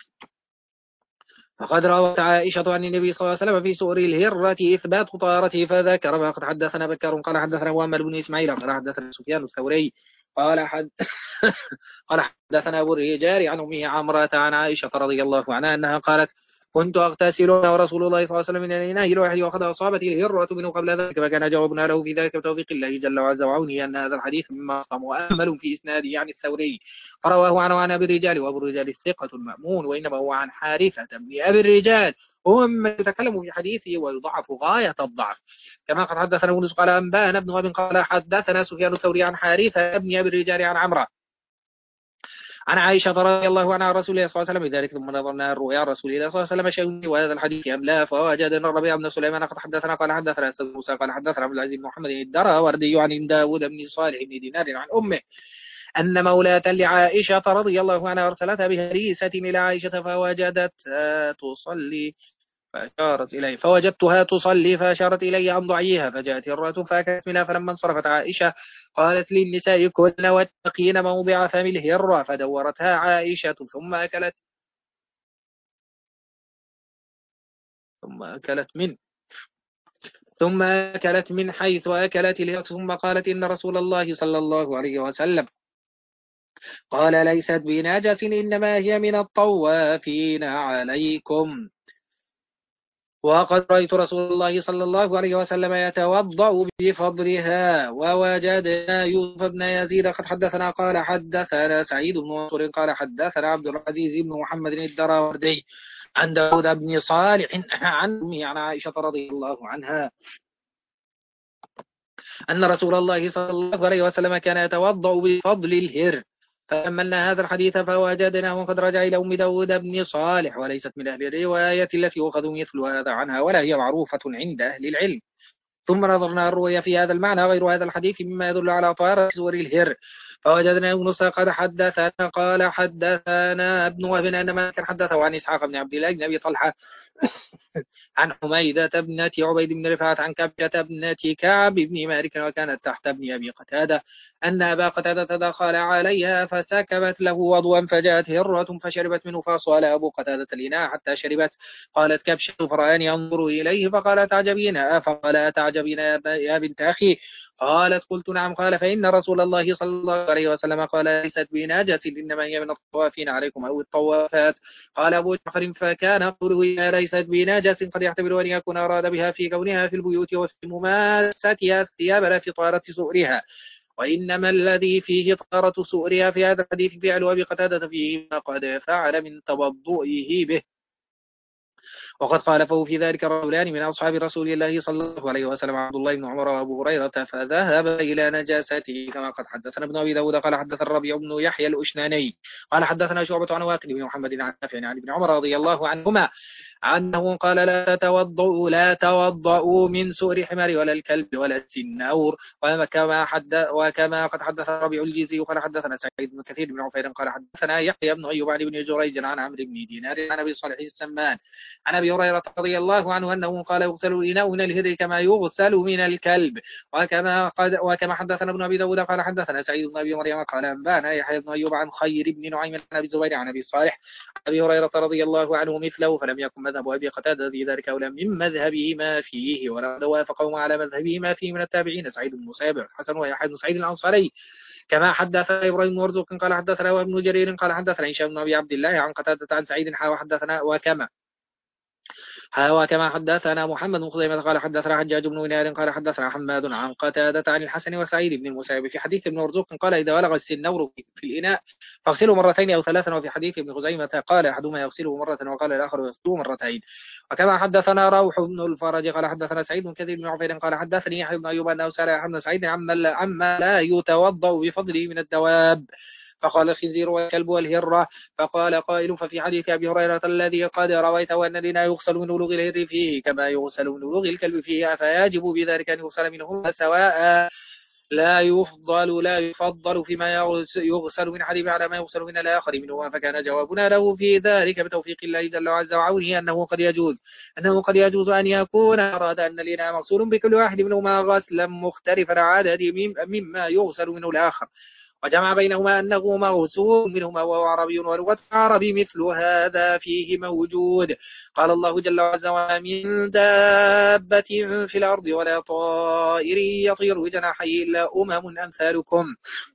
Speaker 2: فقد روت عائشة عن النبي صلى الله عليه وسلم في سؤر الهرة إثبات طهارته فذكر ما قد حدثنا بكر قال حدثنا محمد بن إسماعيل قال حدثنا سفيان الثوري قال حد قال حدثنا أبو الرجال عن أمه عمرة عن عائشة رضي الله عنها أنها قالت كنت أغتسل ورسول الله صلى الله عليه وسلم من الإناء الواحد وقد أصابتي الهرة منه قبل ذلك فكان جوابنا له في ذلك بتوفيق الله جل وعلا وعونه أن هذا الحديث مما صام وأمل في إسناده عن الثوري فرواه عنه عن أبي الرجال وأبو الرجال الثقة المأمون وإنما هو عن حارثة بن أبي الرجال هو من يتكلم في حديثه ويضعف غاية الضعف كما قد حدثنا يونس قال أنبانا ابن وهب قال حدثنا سفيان الثوري عن حارثة بن أبي الرجال عن عمرة عن عائشة رضي الله عنها رسول الله صلى الله عليه وسلم ذلك ثم نظرنا الرؤيا رسول الله صلى الله عليه وسلم شيء وهذا الحديث أملا فوجدنا الربيع بن سليمان قد حدثنا قال حدثنا أستاذ موسى قال حدثنا عبد العزيز بن محمد الدراوردي عن داود بن صالح بن دينار عن أمه أن مولاة لعائشة رضي الله عنها أرسلتها بهريسة إلى عائشة فوجدتها تصلي فأشارت إليه فوجدتها تصلي فأشارت إلي أن ضعيها فجاءت الرأة فأكلت منها فلما انصرفت عائشة قالت للنساء كن واتقين موضع فم الهرة فدورتها عائشة ثم أكلت ثم أكلت من ثم أكلت من حيث أكلت الهرة ثم قالت إن رسول الله صلى الله عليه وسلم قال ليست بنجس إنما هي من الطوافين عليكم وقد رأيت رسول الله صلى الله عليه وسلم يتوضأ بفضلها ووجدنا يوسف بن يزيد قد حدثنا قال حدثنا سعيد بن منصور قال حدثنا عبد العزيز بن محمد الدراوردي عن داود بن صالح عن أمه عن عائشة رضي الله عنها أن رسول الله صلى الله عليه وسلم كان يتوضأ بفضل الهر فأملنا هذا الحديث فوجدناه قد رجع إلى أم داود بن صالح وليست من أهل الرواية التي أخذوا مثل هذا عنها ولا هي معروفة عند أهل العلم ثم نظرنا الرؤيا في هذا المعنى غير هذا الحديث مما يدل على طهارة سور الهر فوجدنا يونس قد حدثنا قال حدثنا ابن وهب أن مالك حدثه عن إسحاق بن عبد الله بن أبي طلحة عن حميدة ابنة عبيد بن رفاعة عن كبشة ابنة كعب بن مالك وكانت تحت ابن أبي قتادة أن أبا قتادة دخل عليها فسكبت له وضوا فجاءت هرة فشربت منه فصال أبو قتادة الإناء حتى شربت قالت كبشة فرآني أنظر إليه فقال تعجبين فقال تعجبين يا بنت أخي قالت قلت نعم قال فإن رسول الله صلى الله عليه وسلم قال ليست بنجس إنما هي من الطوافين عليكم أو الطوافات قال أبو جعفر فكان قوله ليست بنجس قد يحتمل أن يكون أراد بها في كونها في البيوت وفي مماستها الثياب لا في طهارة سؤرها وإنما الذي فيه طهارة سؤرها في هذا الحديث فعل أبي قتادة فيه ما قد فعل من تبضئه به وقد خالفه في ذلك رجلان من أصحاب رسول الله صلى الله عليه وسلم عبد الله بن عمر وأبو هريرة فذهب إلى نجاسته كما قد حدثنا ابن أبي داود قال حدث الربيع بن يحيى الأشناني قال حدثنا شعبة عن واقد بن محمد عن نافع عن ابن عمر رضي الله عنهما أنه قال لا تتوضؤوا لا توضؤوا من سؤر الحمار ولا الكلب ولا السنور. وكما حد وكما قد حدث ربيع الجيزي قال حدثنا سعيد بن كثير بن عفير قال حدثنا يحيى بن أيوب عن ابن جريج عن عمرو بن دينار عن أبي صالح السمان عن أبي هريرة رضي الله عنه أنه قال يغسل الإناء من الهر كما يغسل من الكلب. وكما قد وكما حدثنا ابن أبي داود قال حدثنا سعيد بن أبي مريم قال أنبانا يحيى بن أيوب عن خير بن نعيم عن أبي الزبير عن أبي صالح أبي هريرة رضي الله عنه مثله فلم يكن مذهب أبي قتادة في ذلك أولى من مذهبه ما فيه ولقد وافقهم على مذهبه ما فيه من التابعين سعيد بن مسيب الحسن ويحيى بن سعيد الأنصاري. كما حدث إبراهيم بن مرزوق قال حدثنا وابن جرير قال حدثنا هشام بن أبي عبد الله عن قتادة عن سعيد حا وحدثنا وكما وكما حدثنا محمد بن خزيمة قال حدثنا حجاج بن منهار قال حدثنا حماد عن قتادة عن الحسن وسعيد بن المسيب في حديث ابن مرزوق قال إذا بلغ السنور في الإناء فاغسله مرتين أو ثلاثا. وفي حديث ابن خزيمة قال أحدهما يغسله مرة وقال الآخر يغسله مرتين. وكما حدثنا روح بن الفرج قال حدثنا سعيد بن كثير بن عفير قال حدثني يحيى بن أيوب أنه سأل يحيى بن سعيد عما عما لا يتوضأ بفضله من الدواب فقال الخنزير والكلب والهرة. فقال قائل ففي حديث أبي هريرة الذي قد رويته أن الإناء يغسل من ولوغ الهر فيه كما يغسل من ولوغ الكلب فيه فيجب بذلك أن يغسل منهما سواء لا يفضل لا يفضل فيما يغسل من حديث على ما يغسل من الآخر منهما. فكان جوابنا له في ذلك بتوفيق الله جل وعز وعونه أنه قد يجوز أنه قد يجوز أن يكون أراد أن الإناء مغسول بكل واحد منهما غسلا مختلفا العدد مما يغسل منه الآخر وجمع بينهما أنه مغسول منهما وهو عربي ولغة العربي مثل هذا فيه موجود. قال الله جل وعز وعلا من دابة في الأرض ولا طائر يطير بجناحيه إلا أمم أمثالكم.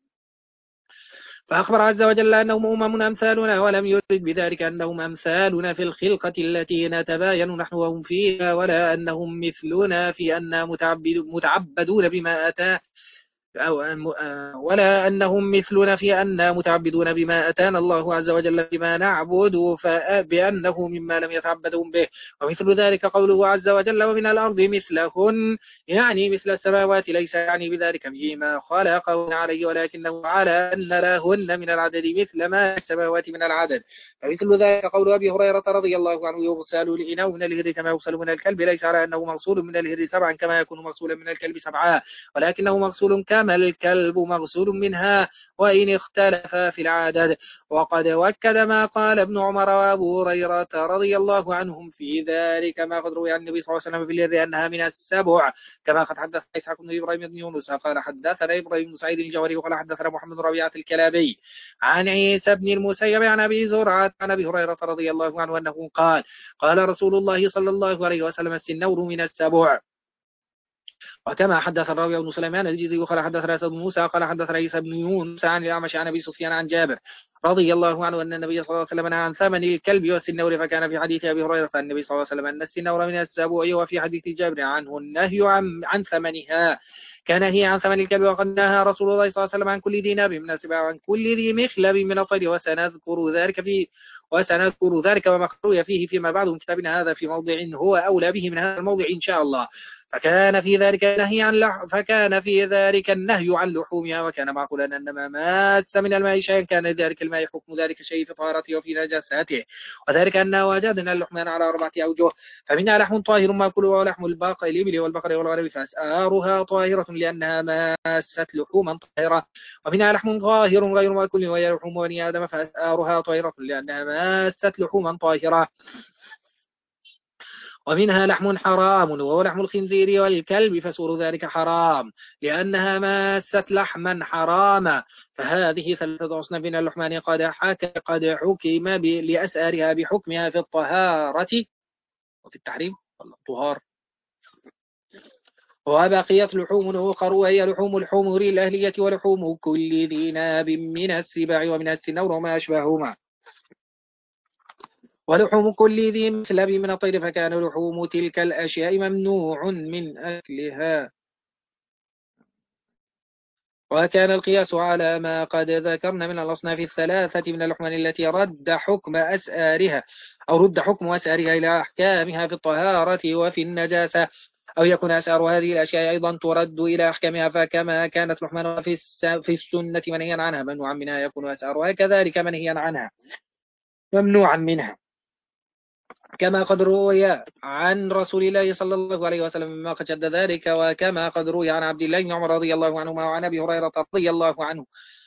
Speaker 2: فأخبر عز وجل أنهم أمم أمثالنا ولم يرد بذلك أنهم أمثالنا في الخلقة التي نتباين نحن وهم فيها ولا أنهم مثلنا في أن متعبدون بما أتاه أو ولا أنهم مثلنا في أن متعبدون بما أتانا الله عز وجل بما نعبد بأنه مما لم يتعبدون به. ومثل ذلك قوله عز وجل ومن الأرض مثلهن يعني مثل السماوات ليس يعني بذلك فيما خلقهن عليه ولكنه على أن لهن من العدد مثل ما السماوات من العدد. ومثل ذلك قول أبي هريرة رضي الله عنه يغسل الإناء من الهر كما يغسل من الكلب ليس على أنه مغسول من الهر سبعا كما يكون مغسولا من الكلب سبعا ولكنه مغسول كما الكلب مغسول منها وإن اختلف في العدد. وقد وكد ما قال ابن عمر وأبو هريرة رضي الله عنهم في ذلك ما قد روي عن النبي صلى الله عليه وسلم في الهر أنها من السبع كما قد حدث إسحاق بن إبراهيم بن يونس قال حدثنا إبراهيم بن سعيد الجوهري وقال حدثنا محمد ربيعة الكلابي عن عيسى بن المسيب عن أبي زرعة عن أبي هريرة رضي الله عنه أنه قال قال رسول الله صلى الله عليه وسلم السنور من السبع. وكما حدث الراوي بن سليمان الجيزي قال حدثنا سيد موسى قال حدثنا عيسى بن يونس عن الأعمش عن أبي سفيان عن جابر رضي الله عنه أن النبي صلى الله عليه وسلم نهى عن ثمن الكلب والسنور. فكان في حديث أبي هريرة عن النبي صلى الله عليه وسلم أن السنور من السبوع وفي حديث جابر عنه النهي عن, عن ثمنها كان هي عن ثمن الكلب وقد نهى رسول الله صلى الله عليه وسلم عن كل ذي ناب من السباع وعن كل ذي مخلب من الطير وسنذكر ذلك في وسنذكر ذلك وما روي فيه فيما بعد من كتابنا هذا في موضع هو أولى به من هذا الموضع إن شاء الله. فكان في ذلك النهي عن لح... فكان في ذلك النهي عن لحومها وكان معقولا أن ما ماس من الماء شيئا كان ذلك الماء حكم ذلك الشيء في طهارته وفي نجاسته وذلك أنه وجدنا اللحمان على أربعة أوجه فمنها لحم طاهر مأكله ولحم الباقر الإبل والبقر والغنم فأسآرها طاهرة لأنها ماست لحوما طاهرة ومنها لحم ظاهر غير مأكل وهي لحوم بني آدم فأسآرها طاهرة لأنها ماست لحوما طاهرة ومنها لحم حرام وهو لحم الخنزير والكلب فسور ذلك حرام لأنها ماست لحما حراما. فهذه ثلاثة أصناف من اللحمان قد حكى قد حكم لأسآرها بحكمها في الطهارة وفي التحريم والطهار. وبقيت لحوم أخرى وهي لحوم الحمر الأهلية ولحوم كل ذي ناب من السباع ومن السنور وما أشبههما ولحوم كل ذي مخلب من الطير فكان لحوم تلك الأشياء ممنوع من أكلها. وكان القياس على ما قد ذكرنا من الأصناف الثلاثة من اللحمان التي رد حكم أسآرها أو رد حكم أسآرها إلى أحكامها في الطهارة وفي النجاسة أو يكون أسآر هذه الأشياء أيضا ترد إلى أحكامها فكما كانت لحمان في السنة منهيا عنها ممنوعا منها يكون أسآرها كذلك منهيا عنها ممنوعا منها. كما قد روي عن رسول الله صلى الله عليه وسلم مما قد شد ذلك، وكما قد روي عن عبد الله بن عمر رضي الله عنهما وعن أبي هريرة رضي الله عنه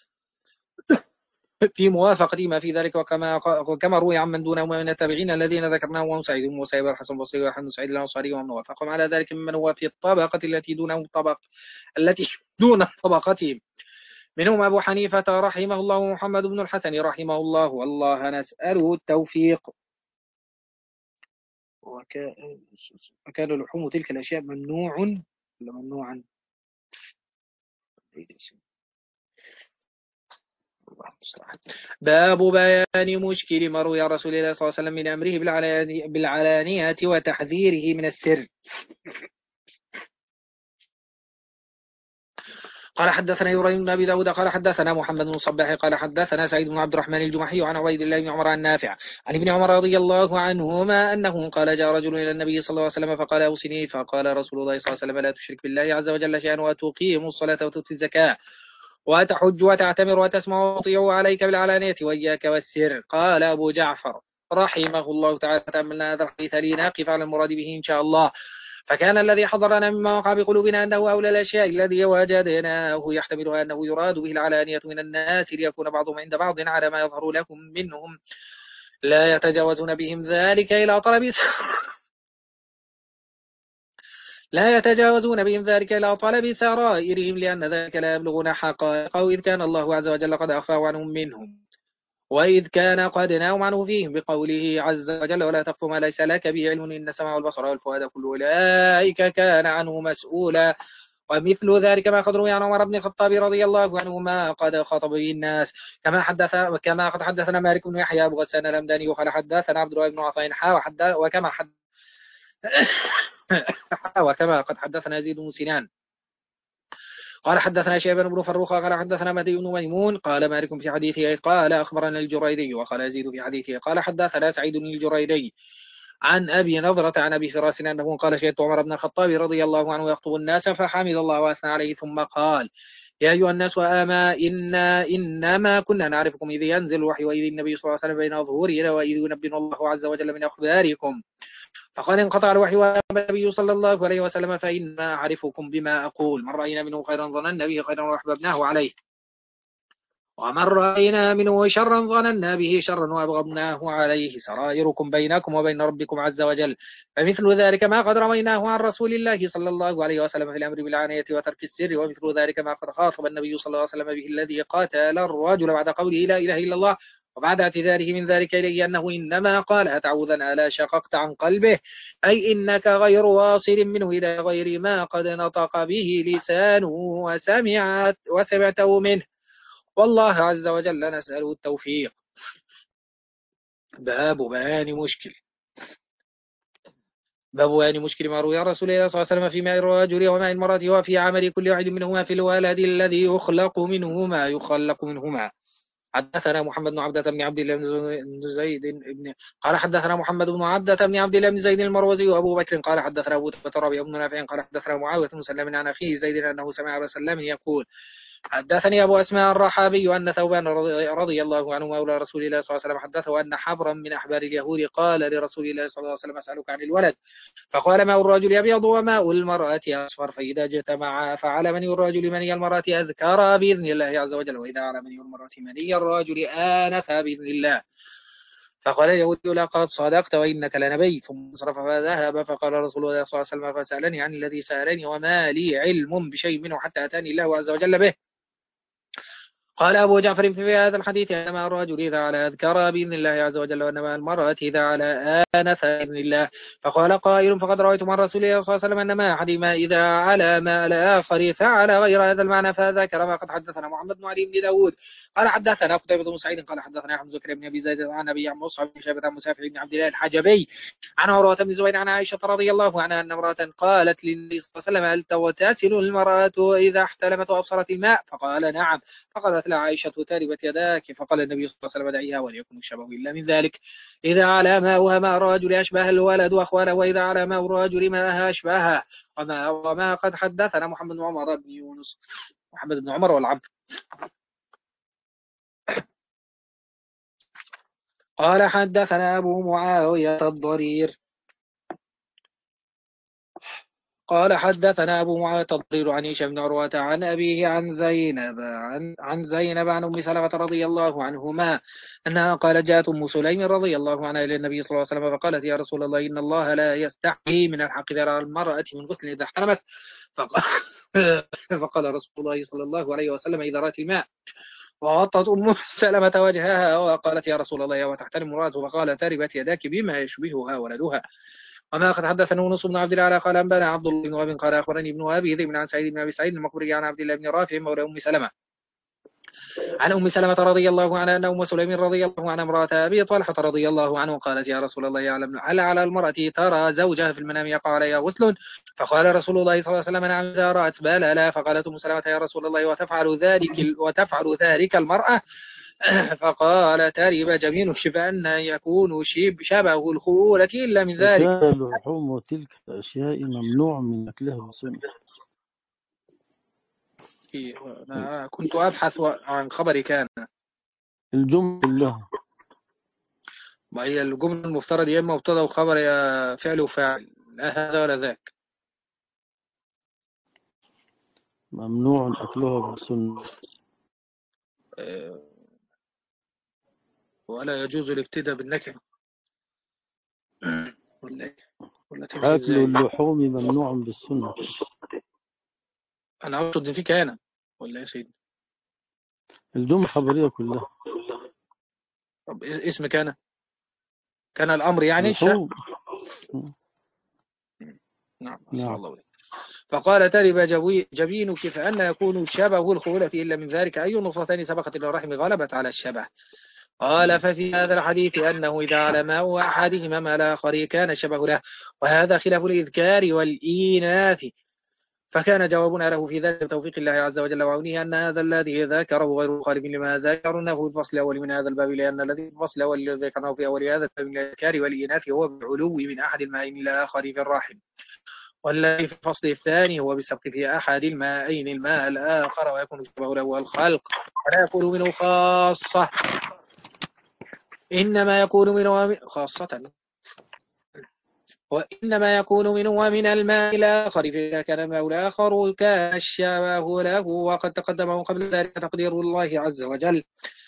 Speaker 2: في موافقة ما في ذلك، وكما وكما روي عن من دونهم من التابعين الذين ذكرناهم، وهم سعيد بن مسيب والحسن البصري وحمد سعيد الأنصاري، ومن وافقهم على ذلك ممن هو في الطبقة التي دونه الطبق التي دون طبقتهم، منهم أبو حنيفة رحمه الله ومحمد بن الحسن رحمه الله، والله نسأله التوفيق. وكان لحوم تلك الأشياء ممنوع ولا ممنوعا؟ باب بيان مشكل ما روي رسول الله صلى الله عليه وسلم من أمره بالعلانية وتحذيره من السر. قال حدثنا إبراهيم بن أبي داود قال حدثنا محمد بن الصباح قال حدثنا سعيد بن عبد الرحمن الجمحي عن عبيد الله بن عمر عن نافع عن ابن عمر رضي الله عنهما أنه قال جاء رجل إلى النبي صلى الله عليه وسلم فقال أوصني، فقال رسول الله صلى الله عليه وسلم لا تشرك بالله عز وجل شيئا وتقيم الصلاة وتؤتي الزكاة وتحج وتعتمر وتسمع وتطيع عليك بالعلانية وإياك والسر. قال أبو جعفر رحمه الله تعالى تأملنا هذا الحديث لنقف على المراد به إن شاء الله، فكان الذي حضرنا مما وقع بقلوبنا أنه أولى الأشياء الذي وجدناه يحتملها أنه يراد به العلانية من الناس ليكون بعضهم عند بعض على ما يظهر لهم منهم لا يتجاوزون بهم ذلك إلى طلب لا يتجاوزون بهم ذلك إلى طلب سرائرهم، لأن ذلك لا يبلغون حقائقه، إذ كان الله عز وجل قد أخفاه عنهم منهم، وإذ كان قد ناهم عنه فيهم بقوله عز وجل ولا تقف ما ليس لك به علم إن السمع والبصر والفؤاد كل أولئك كان عنه مسؤولا. ومثل ذلك ما قد روي عن عمر بن الخطاب رضي الله عنه ما قد خاطب به الناس، كما حدث كما قد حدثنا مالك بن يحيى أبو غسان الأمداني وقال حدثنا عبد الله بن عطاء حا وكما حد وكما قد حدثنا يزيد بن سنان قال حدثنا شيبان بن فروخ قال حدثنا مهدي بن ميمون قال مالك في حديثه قال أخبرنا الجريري، وقال يزيد في حديثه قال حدثنا سعيد الجريري عن أبي نضرة عن أبي فراس أنه قال شهدت عمر بن الخطاب رضي الله عنه يخطب الناس فحمد الله وأثنى عليه ثم قال يا أيها الناس وآما إنا إنما كنا نعرفكم إذ ينزل الوحي وإذ النبي صلى الله عليه وسلم بين أظهرنا وإذ ينبئ الله عز وجل من أخباركم، فقال انقطع الوحي وأما النبي صلى الله عليه وسلم فإنا أعرفكم بما أقول، من رأينا منه خيرا ظننا به خيرا وأحببناه عليه، ومن رأينا منه شرا ظننا به شرا وأبغضناه عليه، سرائركم بينكم وبين ربكم عز وجل. فمثل ذلك ما قد رويناه عن رسول الله صلى الله عليه وسلم في الأمر بالعناية وترك السر، ومثل ذلك ما قد خاطب النبي صلى الله عليه وسلم به الذي قاتل الرجل بعد قوله لا إله إلا الله وبعد اعتذاره من ذلك إليه أنه إنما قال أتعوذا ألا شققت عن قلبه، أي إنك غير واصل منه إلى غير ما قد نطق به لسانه وسمعت وسمعته منه، والله عز وجل نسأله التوفيق. باب بيان مشكل باب بيان مشكل ما روي رسول الله صلى الله عليه وسلم في ماء الرجل وماء المرأة وفي عمل كل واحد منهما في الولد الذي يخلق منهما يخلق منهما. حدثنا محمد بن عبدة بن عبد الله بن زيد بن قال حدثنا محمد بن عبدة بن عبد الله بن زيد المروزي وأبو بكر قال حدثنا أبو ربيع بن نافع قال حدثنا معاوية بن سلم عن أخيه زيد أنه سمع أبا سلم يقول حدثني أبو أسماء الرحابي أن ثوبان رضي الله عنه مولى رسول الله صلى الله عليه وسلم حدثه أن حبرا من أحبار اليهود قال لرسول الله صلى الله عليه وسلم أسألك عن الولد، فقال ماء الرجل أبيض وماء المرأة أصفر، فإذا اجتمعا فعلى مني الرجل مني المرأة أذكر بإذن الله عز وجل، وإذا على مني المرأة مني الرجل آنث بإذن الله. فقال اليهود لقد صدقت وإنك لنبي، ثم انصرف فذهب، فقال رسول الله صلى الله عليه وسلم فسألني عن الذي سألني وما لي علم بشيء منه حتى أتاني الله عز وجل به. قال أبو جعفر في هذا الحديث أنما الرجل إذا على أذكر بإذن الله عز وجل وأنما المرأة إذا على آنث بإذن الله. فقال قائل فقد رأيت من رسول الله صلى الله عليه وسلم أن ما أحدهما إذا على ما الآخر فعل غير هذا المعنى، فذكر ما قد حدثنا محمد بن علي بن داود قال حدثنا قتيبة بن سعيد قال حدثنا أحمد زكريا بن أبي زيد عن أبي عن مصعب بن شيبة عن مسافر بن عبد الله الحجبي عن عروة بن زبير عن عائشة رضي الله عنها أن امرأة قالت للنبي صلى الله عليه وسلم هل تغتسل المرأة إذا احتلمت وأبصرت الماء؟ فقال نعم، فقالت لا عائشة تربت يداك، فقال النبي صلى الله عليه وسلم دعيها وليكن الشبه إلا من ذلك، إذا على ماؤها ماء الرجل أشبه الولد أخواله، وإذا على ماء الرجل ماءها أشبهها. وما, وما قد حدثنا محمد بن عمر بن يونس محمد بن عمر والعبد قال حدثنا أبو معاوية الضرير قال حدثنا أبو معاوية الضرير عن هشام بن عروة عن أبيه عن زينب عن, عن زينب عن أم سلمة رضي الله عنهما أنها قالت جاءت أم سليم رضي الله عنها إلى النبي صلى الله عليه وسلم فقالت يا رسول الله إن الله لا يستحي من الحق ذرى المرأة من غسل إذا احترمت فقال, فقال رسول الله صلى الله عليه وسلم إذا رأت الماء وغطت أم سلمة وجهها وقالت يا رسول الله وتحترم امرأته فقال تربت يداك بما يشبهها ولدها. وما قد حدثنا يونس بن عبد الله قال أنبانا عبد الله بن وهب قال أخبرني ابن أبي ذئب عن سعيد بن أبي سعيد المقبري عن عبد الله بن رافع مولى أم سلمة عن أم سلمة رضي الله عنها أن أم سليم رضي الله عنها امرأة أبي طلحة رضي الله عنه قالت يا رسول الله يعلم هل على المرأة ترى زوجها في المنام يقع عليها غسل فقال رسول الله صلى الله عليه وسلم نعم إذا رأت بلى لا فقالت أم سلمة يا رسول الله وتفعل ذلك وتفعل ذلك المرأة فقال ترب جبين شفاء يكون شيب شبه الخولة إلا من ذلك.
Speaker 1: وكان لحوم تلك الأشياء ممنوع من أكلها بالسنة.
Speaker 2: أنا كنت أبحث عن خبر كان
Speaker 1: الجملة كلها
Speaker 2: ما هي الجملة المفترض يا إما مبتدا وخبر يا فعل وفاعل لا هذا ولا ذاك.
Speaker 1: ممنوع أكلها بالسنة
Speaker 2: ولا يجوز الابتداء بالنكرة ولا ولا
Speaker 1: أكل اللحوم ممنوع بالسنة.
Speaker 2: أنا أقصد إن في كان ولا يا سيدي
Speaker 1: الجملة خبرية كلها.
Speaker 2: طب اسم كان كان الأمر يعني
Speaker 1: اللحوم.
Speaker 2: نعم
Speaker 1: نعم.
Speaker 2: الله عليه. فقال ترب جبينك فأن يكون شبه الخولة إلا من ذلك أي نصرتين سبقت إلى الرحم غلبت على الشبه. قال ففي هذا الحديث أنه إذا على ماء أحدهما ما الآخر كان شبه له وهذا خلاف الإذكار والإيناث. فكان جوابنا له في ذلك توفيق الله عز وجل وعونه أن هذا الذي ذكره غير مخالف لما ذكرناه في الفصل الأول من هذا الباب لأن الذي في الفصل الأول الذي ذكرناه في أول هذا الباب من الإذكار والإيناث هو بالعلو من أحد المائين إلى الآخر في الرحم والذي في الفصل الثاني هو بسبق في أحد المائين الماء الآخر ويكون شبه له الخلق ولا يكون منه خاصة إنما يكون منه خاصة وإنما يكون منه ومن الماء الآخر فإذا كان الماء الآخر كان الشبه له وقد تقدم قبل ذلك تقدير الله عز وجل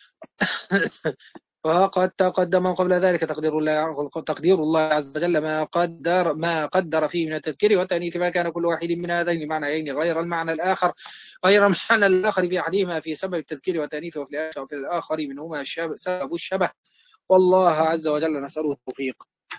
Speaker 2: وقد تقدم قبل ذلك تقدير الله تقدير الله عز وجل ما قدر ما قدر فيه من التذكير والتأنيث ما كان كل واحد من هذين المعنيين غير المعنى الآخر غير المعنى الآخر في أحدهما في سبب التذكير والتأنيث وفي الآخر منهما سبب الشبه والله عز وجل نسأله التوفيق.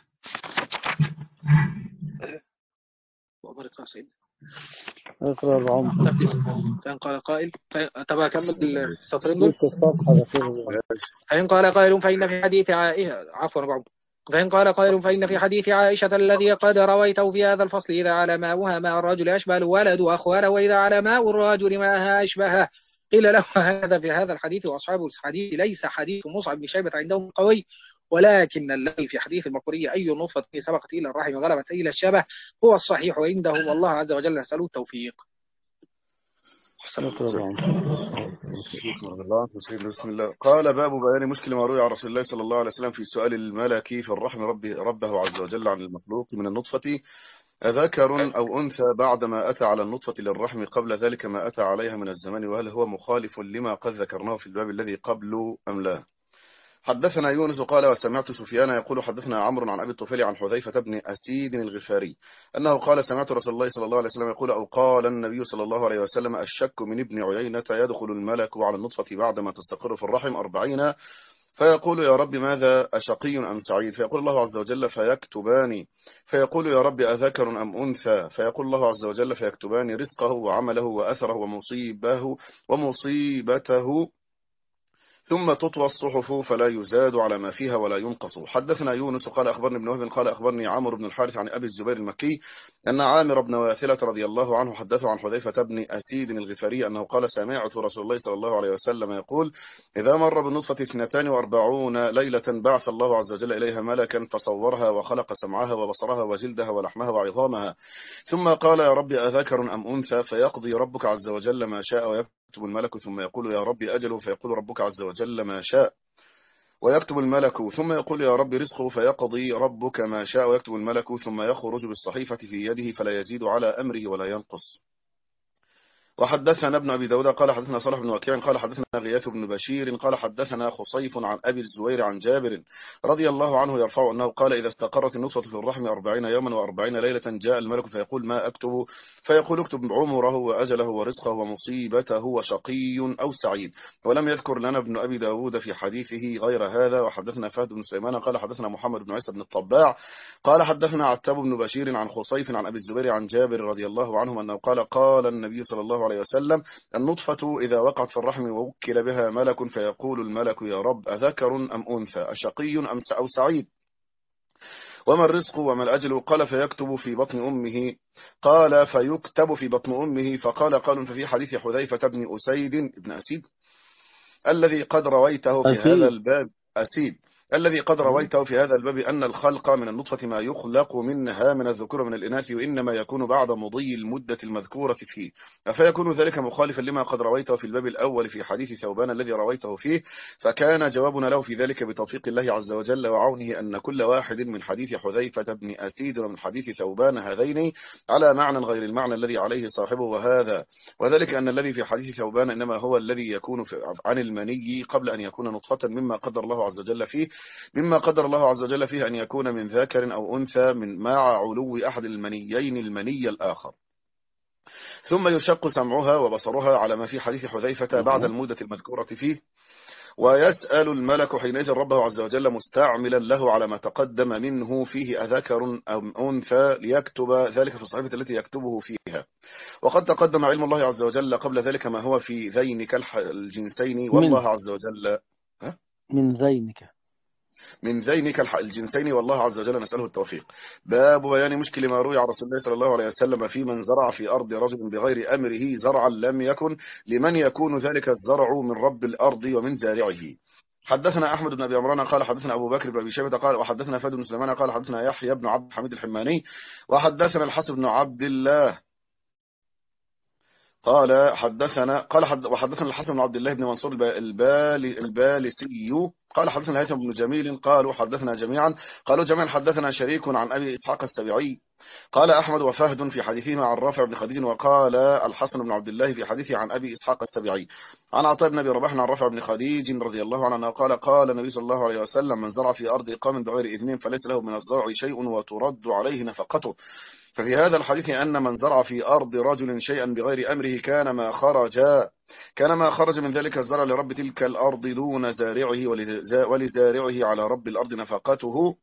Speaker 2: وبارك الله سيدنا.
Speaker 1: اقرأ العمر.
Speaker 2: فإن قال قائل تبقى كمل السطرين دول. فإن قال قائل فإن في حديث عائشة عفوا بعض فإن قال قائل فإن في حديث عائشة الذي قد رويته في هذا الفصل إذا على ماؤها ماء الرجل أشبه الولد أخواله وإذا على ماء الرجل ماءها أشبهه قيل له هذا في هذا الحديث وأصحاب الحديث ليس حديث مصعب بن شيبة عندهم قوي ولكن الذي في حديث المقبري أي نطفة سبقت إلى الرحم وغلبت إلى الشبه هو الصحيح عندهم والله عز وجل نسأله التوفيق.
Speaker 3: بسم الله. قال باب بيان مشكل ما روي عن رسول الله صلى الله عليه وسلم في سؤال الملك في الرحم ربه, ربه عز وجل عن المخلوق من النطفة أذكر أو أنثى بعدما أتى على النطفة للرحم قبل ذلك ما أتى عليها من الزمان وهل هو مخالف لما قد ذكرناه في الباب الذي قبله أم لا. حدثنا يونس قال وسمعت سفيان يقول حدثنا عمرو عن أبي الطفيل عن حذيفة بن أسيد الغفاري أنه قال سمعت رسول الله صلى الله عليه وسلم يقول أو قال النبي صلى الله عليه وسلم الشك من ابن عيينة يدخل الملك على النطفة بعدما تستقر في الرحم أربعين فيقول يا رب ماذا أشقي أم سعيد فيقول الله عز وجل فيكتبان فيقول يا رب أذكر أم أنثى فيقول الله عز وجل فيكتبان رزقه وعمله وأثره ومصيبه ومصيبته ثم تطوى الصحف فلا يزاد على ما فيها ولا ينقص. حدثنا يونس قال أخبرني ابن وهب قال أخبرني عمرو بن الحارث عن أبي الزبير المكي أن عامر بن واثلة رضي الله عنه حدثه عن حذيفة بن أسيد الغفاري أنه قال سمعت رسول الله صلى الله عليه وسلم يقول إذا مر بالنطفة اثنتان وأربعون ليلة بعث الله عز وجل إليها ملكا فصورها وخلق سمعها وبصرها وجلدها ولحمها وعظامها ثم قال يا رب أذكر أم أنثى فيقضي ربك عز وجل ما شاء ويكتب الملك ثم يقول يا رب أجله فيقول ربك عز وجل ما شاء ويكتب الملك ثم يقول يا رب رزقه فيقضي ربك ما شاء ويكتب الملك ثم يخرج بالصحيفة في يده فلا يزيد على أمره ولا ينقص. وحدثنا ابن أبي داود قال حدثنا صالح بن وكيع قال حدثنا غياث بن بشير قال حدثنا خصيف عن أبي الزبير عن جابر رضي الله عنه يرفع أنه قال إذا استقرت النطفة في الرحم أربعين يوما وأربعين ليلة جاء الملك فيقول ما أكتب فيقول اكتب عمره وأجله ورزقه ومصيبته وشقي أو سعيد. ولم يذكر لنا ابن أبي داود في حديثه غير هذا. وحدثنا فهد بن سليمان قال حدثنا محمد بن عيسى بن الطباع قال حدثنا عتاب بن بشير عن خصيف عن أبي الزبير عن جابر رضي الله عنه أنه قال قال النبي صلى الله عليه وسلم النطفة إذا وقعت في الرحم ووكل بها ملك فيقول الملك يا رب أذكر أم أنثى أشقي أم أو سعيد وما الرزق وما الأجل قال فيكتب في بطن أمه قال فيكتب في بطن أمه فقال قال ففي حديث حذيفة بن أسيد بن أسيد الذي قد رويته في هذا
Speaker 1: أكيد.
Speaker 3: الباب أسيد الذي قد رويته في هذا الباب أن الخلق من النطفة ما يخلق منها من الذكور من الإناث وإنما يكون بعد مضي المدة المذكورة فيه. أفيكون ذلك مخالفا لما قد رويته في الباب الأول في حديث ثوبان الذي رويته فيه؟ فكان جوابنا له في ذلك بتوفيق الله عز وجل وعونه أن كل واحد من حديث حذيفة بن أسيد ومن حديث ثوبان هذين على معنى غير المعنى الذي عليه صاحبه وهذا وذلك أن الذي في حديث ثوبان إنما هو الذي يكون عن المني قبل أن يكون نطفة مما قدر الله عز وجل فيه مما قدر الله عز وجل فيه أن يكون من ذكر أو أنثى من مع علو أحد المنيين المني الآخر ثم يشق سمعها وبصرها على ما في حديث حذيفة بعد المدة المذكورة فيه. ويسأل الملك حينئذ ربه عز وجل مستعملا له على ما تقدم منه فيه أذكر أو أنثى ليكتب ذلك في الصحيفة التي يكتبه فيها. وقد تقدم علم الله عز وجل قبل ذلك ما هو في ذينك الجنسين والله عز وجل ها؟
Speaker 1: من ذينك
Speaker 3: من ذينك الجنسين والله عز وجل نسأله التوفيق. باب بيان مشكل ما روي عن رسول الله صلى الله عليه وسلم في من زرع في أرض رجل بغير أمره زرعا لم يكن لمن يكون ذلك الزرع من رب الأرض ومن زارعه. حدثنا أحمد بن أبي عمران قال حدثنا أبو بكر بن أبي شيبة قال وحدثنا فهد بن سليمان قال حدثنا يحيى بن عبد الحميد الحماني وحدثنا الحسن بن عبد الله قال حدثنا قال حد وحدثنا الحسن بن عبد الله بن منصور البالي البالسي قال حدثنا هيثم بن جميل قالوا حدثنا جميعا قالوا جميعا حدثنا شريك عن أبي إسحاق السبيعي قال أحمد وفهد في حديثهما عن رافع بن خديج وقال الحسن بن عبد الله في حديثه عن أبي إسحاق السبيعي عن عطاء بن أبي رباح عن رافع بن خديج رضي الله عنه قال قال النبي صلى الله عليه وسلم من زرع في أرض إقام بغير إذن فليس له من الزرع شيء وترد عليه نفقته. ففي هذا الحديث أن من زرع في أرض رجل شيئا بغير أمره كان ما خرج كان ما خرج من ذلك الزرع لرب تلك الأرض دون زارعه ولزارعه على رب الأرض نفقته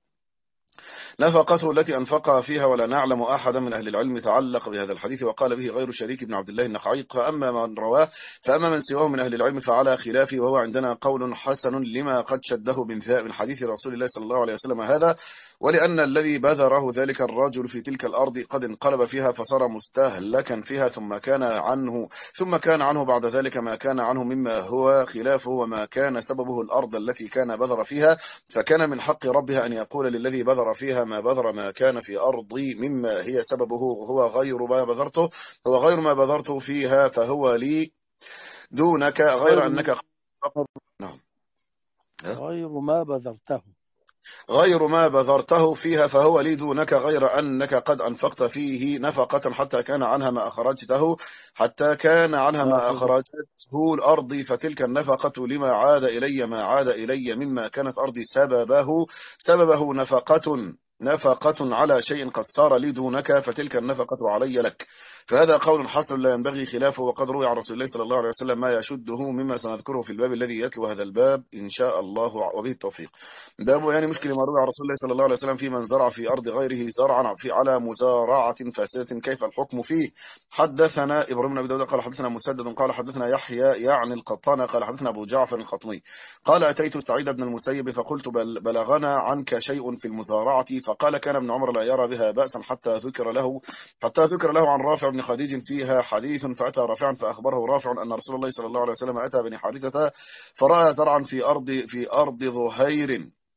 Speaker 3: نفقته التي أنفقها فيها ولا نعلم أحدا من أهل العلم تعلق بهذا الحديث وقال به غير شريك بن عبد الله النخعي. فأما من رواه فأما من سواه من أهل العلم فعلى خلافه وهو عندنا قول حسن لما قد شده من حديث رسول الله صلى الله عليه وسلم هذا ولأن الذي بذره ذلك الرجل في تلك الأرض قد انقلب فيها فصار مستهلكا فيها ثم كان عنه ثم كان عنه بعد ذلك ما كان عنه مما هو خلافه وما كان سببه الأرض التي كان بذر فيها فكان من حق ربها أن يقول للذي بذر فيها ما بذر ما كان في أرضي مما هي سببه هو غير ما بذرته هو غير ما بذرته فيها فهو لي دونك غير أنك نعم
Speaker 1: غير ما بذرته
Speaker 3: غير ما بذرته فيها فهو لي دونك غير أنك قد أنفقت فيه نفقة حتى كان عنها ما أخرجته حتى كان عنها ما أخرجته الأرض فتلك النفقة لما عاد إلي ما عاد إلي مما كانت أرضي سببه سببه نفقة نفقة على شيء قد صار لي دونك فتلك النفقة علي لك. فهذا قول حصر لا ينبغي خلافه وقد روي عن رسول الله صلى الله عليه وسلم ما يشده مما سنذكره في الباب الذي يتلو هذا الباب إن شاء الله وبه التوفيق. باب يعني مشكل ما روي عن رسول الله صلى الله عليه وسلم في من زرع في أرض غيره زرعا في على مزارعة فاسدة كيف الحكم فيه. حدثنا إبراهيم بن أبي داود قال حدثنا مسدد قال حدثنا يحيى يعني القطان قال حدثنا أبو جعفر الخطمي قال أتيت سعيد بن المسيب فقلت بل بلغنا عنك شيء في المزارعة فقال كان ابن عمر لا يرى بها بأسا حتى ذكر له حتى ذكر له عن رافع بن خديج فيها حديث فأتى رافعا فأخبره رافع أن رسول الله صلى الله عليه وسلم أتى بني حارثة فرأى زرعا في أرض في أرض ظهير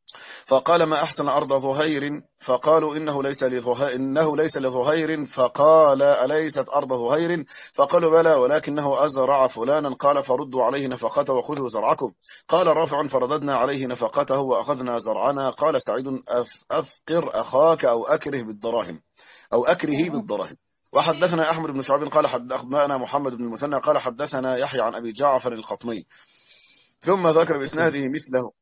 Speaker 3: فقال ما أحسن أرض ظهير، فقالوا إنه ليس لظهير إنه ليس لظهير، فقال أليست أرض ظهير؟ فقالوا بلى ولكنه أزرع فلانا. قال فردوا عليه نفقته وخذوا زرعكم. قال رافع فرددنا عليه نفقته وأخذنا زرعنا. قال سعيد أف- أفقر أخاك أو أكره بالدراهم أو أكره بالدراهم. وحدثنا أحمد بن شعيب قال حد أخبرنا محمد بن المثنى قال حدثنا يحيى عن أبي جعفر القطمي، ثم ذكر بإسناده مثله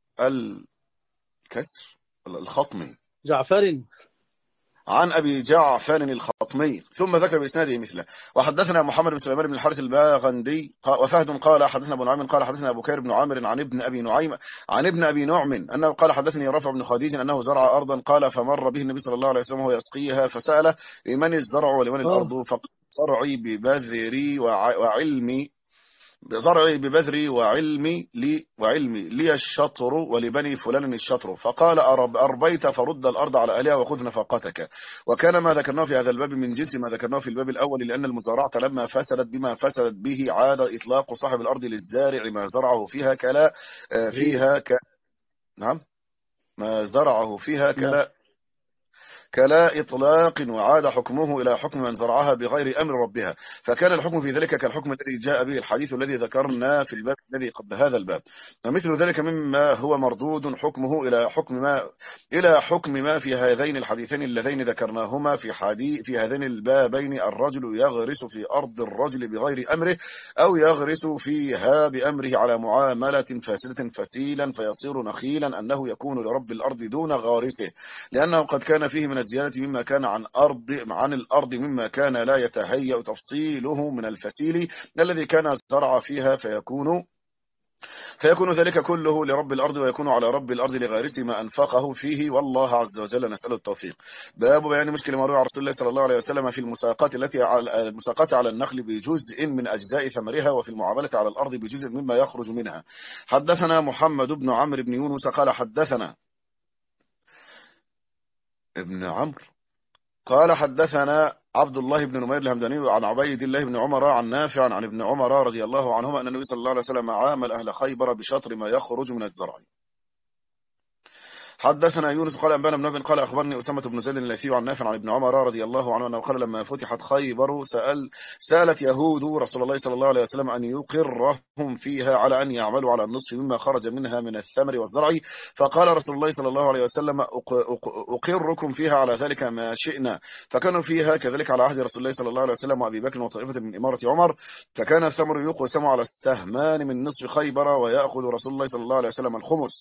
Speaker 3: الكسر الخطمي
Speaker 1: جعفر.
Speaker 3: عن أبي جعفر الخطمي، ثم ذكر بإسناده مثله. وحدثنا محمد بن سليمان بن الحارث الباغندي وفهد قال حدثنا أبو نعيم قال حدثنا أبو بكير بن عامر عن ابن أبي نعيم عن ابن أبي نعم أنه قال حدثني رافع بن خديج أنه زرع أرضا. قال فمر به النبي صلى الله عليه وسلم وهو يسقيها فسأله لمن الزرع ولمن
Speaker 1: اه
Speaker 3: الأرض؟ فقال زرعي ببذري وع- وعلمي زرعي ببذري وعلمي لي وعلمي لي الشطر ولبني فلان الشطر. فقال أرب أربيت فرد الأرض على أهلها وخذ نفقتك. وكان ما ذكرناه في هذا الباب من جنس ما ذكرناه في الباب الأول، لأن المزارعة لما فسدت بما فسدت به عاد إطلاق صاحب الأرض للزارع ما زرعه فيها كلا آه،
Speaker 1: هي
Speaker 3: فيها ك... نعم ما زرعه فيها
Speaker 1: نعم.
Speaker 3: كلا كلا إطلاق، وعاد حكمه إلى حكم من زرعها بغير أمر ربها. فكان الحكم في ذلك كالحكم الذي جاء به الحديث الذي ذكرنا في الباب الذي قبل هذا الباب. ومثل ذلك مما هو مردود حكمه إلى حكم ما إلى حكم ما في هذين الحديثين اللذين ذكرناهما في حديث في هذين البابين. الرجل يغرس في أرض الرجل بغير أمره، أو يغرس فيها بأمره على معاملة فاسدة فسيلا فيصير نخيلا، أنه يكون لرب الأرض دون غارسه، لأنه قد كان فيه من الزيادة مما كان عن أرض عن الأرض مما كان لا يتهيأ تفصيله من الفسيل الذي كان زرع فيها، فيكون فيكون ذلك كله لرب الأرض، ويكون على رب الأرض لغارس ما أنفقه فيه، والله عز وجل نسأل التوفيق. باب بيان مشكل ما روى عن رسول الله صلى الله عليه وسلم في المساقات التي على المساقات على النخل بجزء من أجزاء ثمرها، وفي المعاملة على الأرض بجزء مما يخرج منها. حدثنا محمد بن عمرو بن يونس قال حدثنا ابن عمرو قال حدثنا عبد الله بن نمير الهمداني عن عبيد الله بن عمر عن نافع عن ابن عمر رضي الله عنهما أن النبي صلى الله عليه وسلم عامل أهل خيبر بشطر ما يخرج من الزرع. حدثنا يونس قال أنبانا بن نبي قال أخبرني أسامة بن زيد الليثي عن نافع عن ابن عمر رضي الله عنه أنه قال لما فتحت خيبر سأل سألت يهود رسول الله صلى الله عليه وسلم أن يقرهم فيها على أن يعملوا على النصف مما خرج منها من الثمر والزرع. فقال رسول الله صلى الله عليه وسلم أق- أق- أقركم فيها على ذلك ما شئنا. فكانوا فيها كذلك على عهد رسول الله صلى الله عليه وسلم وأبي بكر وطائفة من إمارة عمر. فكان الثمر يقسم على السهمان من نصف خيبر، ويأخذ رسول الله صلى الله عليه وسلم الخمس.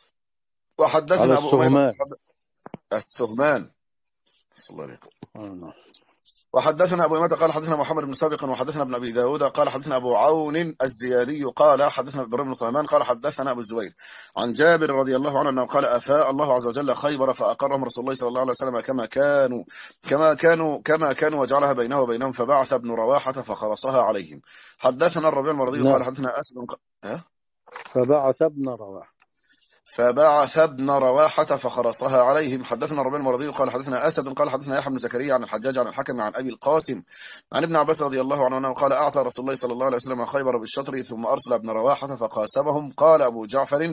Speaker 1: على
Speaker 3: وحدثنا أبو أمية
Speaker 1: السهمان.
Speaker 3: السهمان صلى الله عليه وسلم.
Speaker 1: آه.
Speaker 3: وحدثنا أبو أمية قال حدثنا محمد بن سابق وحدثنا ابن أبي داود قال حدثنا أبو عون الزيادي قال حدثنا إبراهيم بن سليمان قال حدثنا أبو الزبير عن جابر رضي الله عنه أنه قال أفاء الله عز وجل خيبر فأقرهم رسول الله صلى الله عليه وسلم كما كانوا كما كانوا كما كانوا وجعلها بينه وبينهم، فبعث ابن رواحة فخرصها عليهم. حدثنا الربيع المرضي قال
Speaker 1: نعم.
Speaker 3: حدثنا أسد ق- ها
Speaker 1: فبعث ابن رواح.
Speaker 3: فبعث ابن رواحة فخرصها عليهم. حدثنا الربيع المرضي قال حدثنا أسد قال حدثنا يحيى بن زكريا عن الحجاج عن الحكم عن أبي القاسم عن ابن عباس رضي الله عنه أنه قال أعطى رسول الله صلى الله عليه وسلم خيبر بالشطر ثم أرسل ابن رواحة فقاسمهم. قال أبو جعفر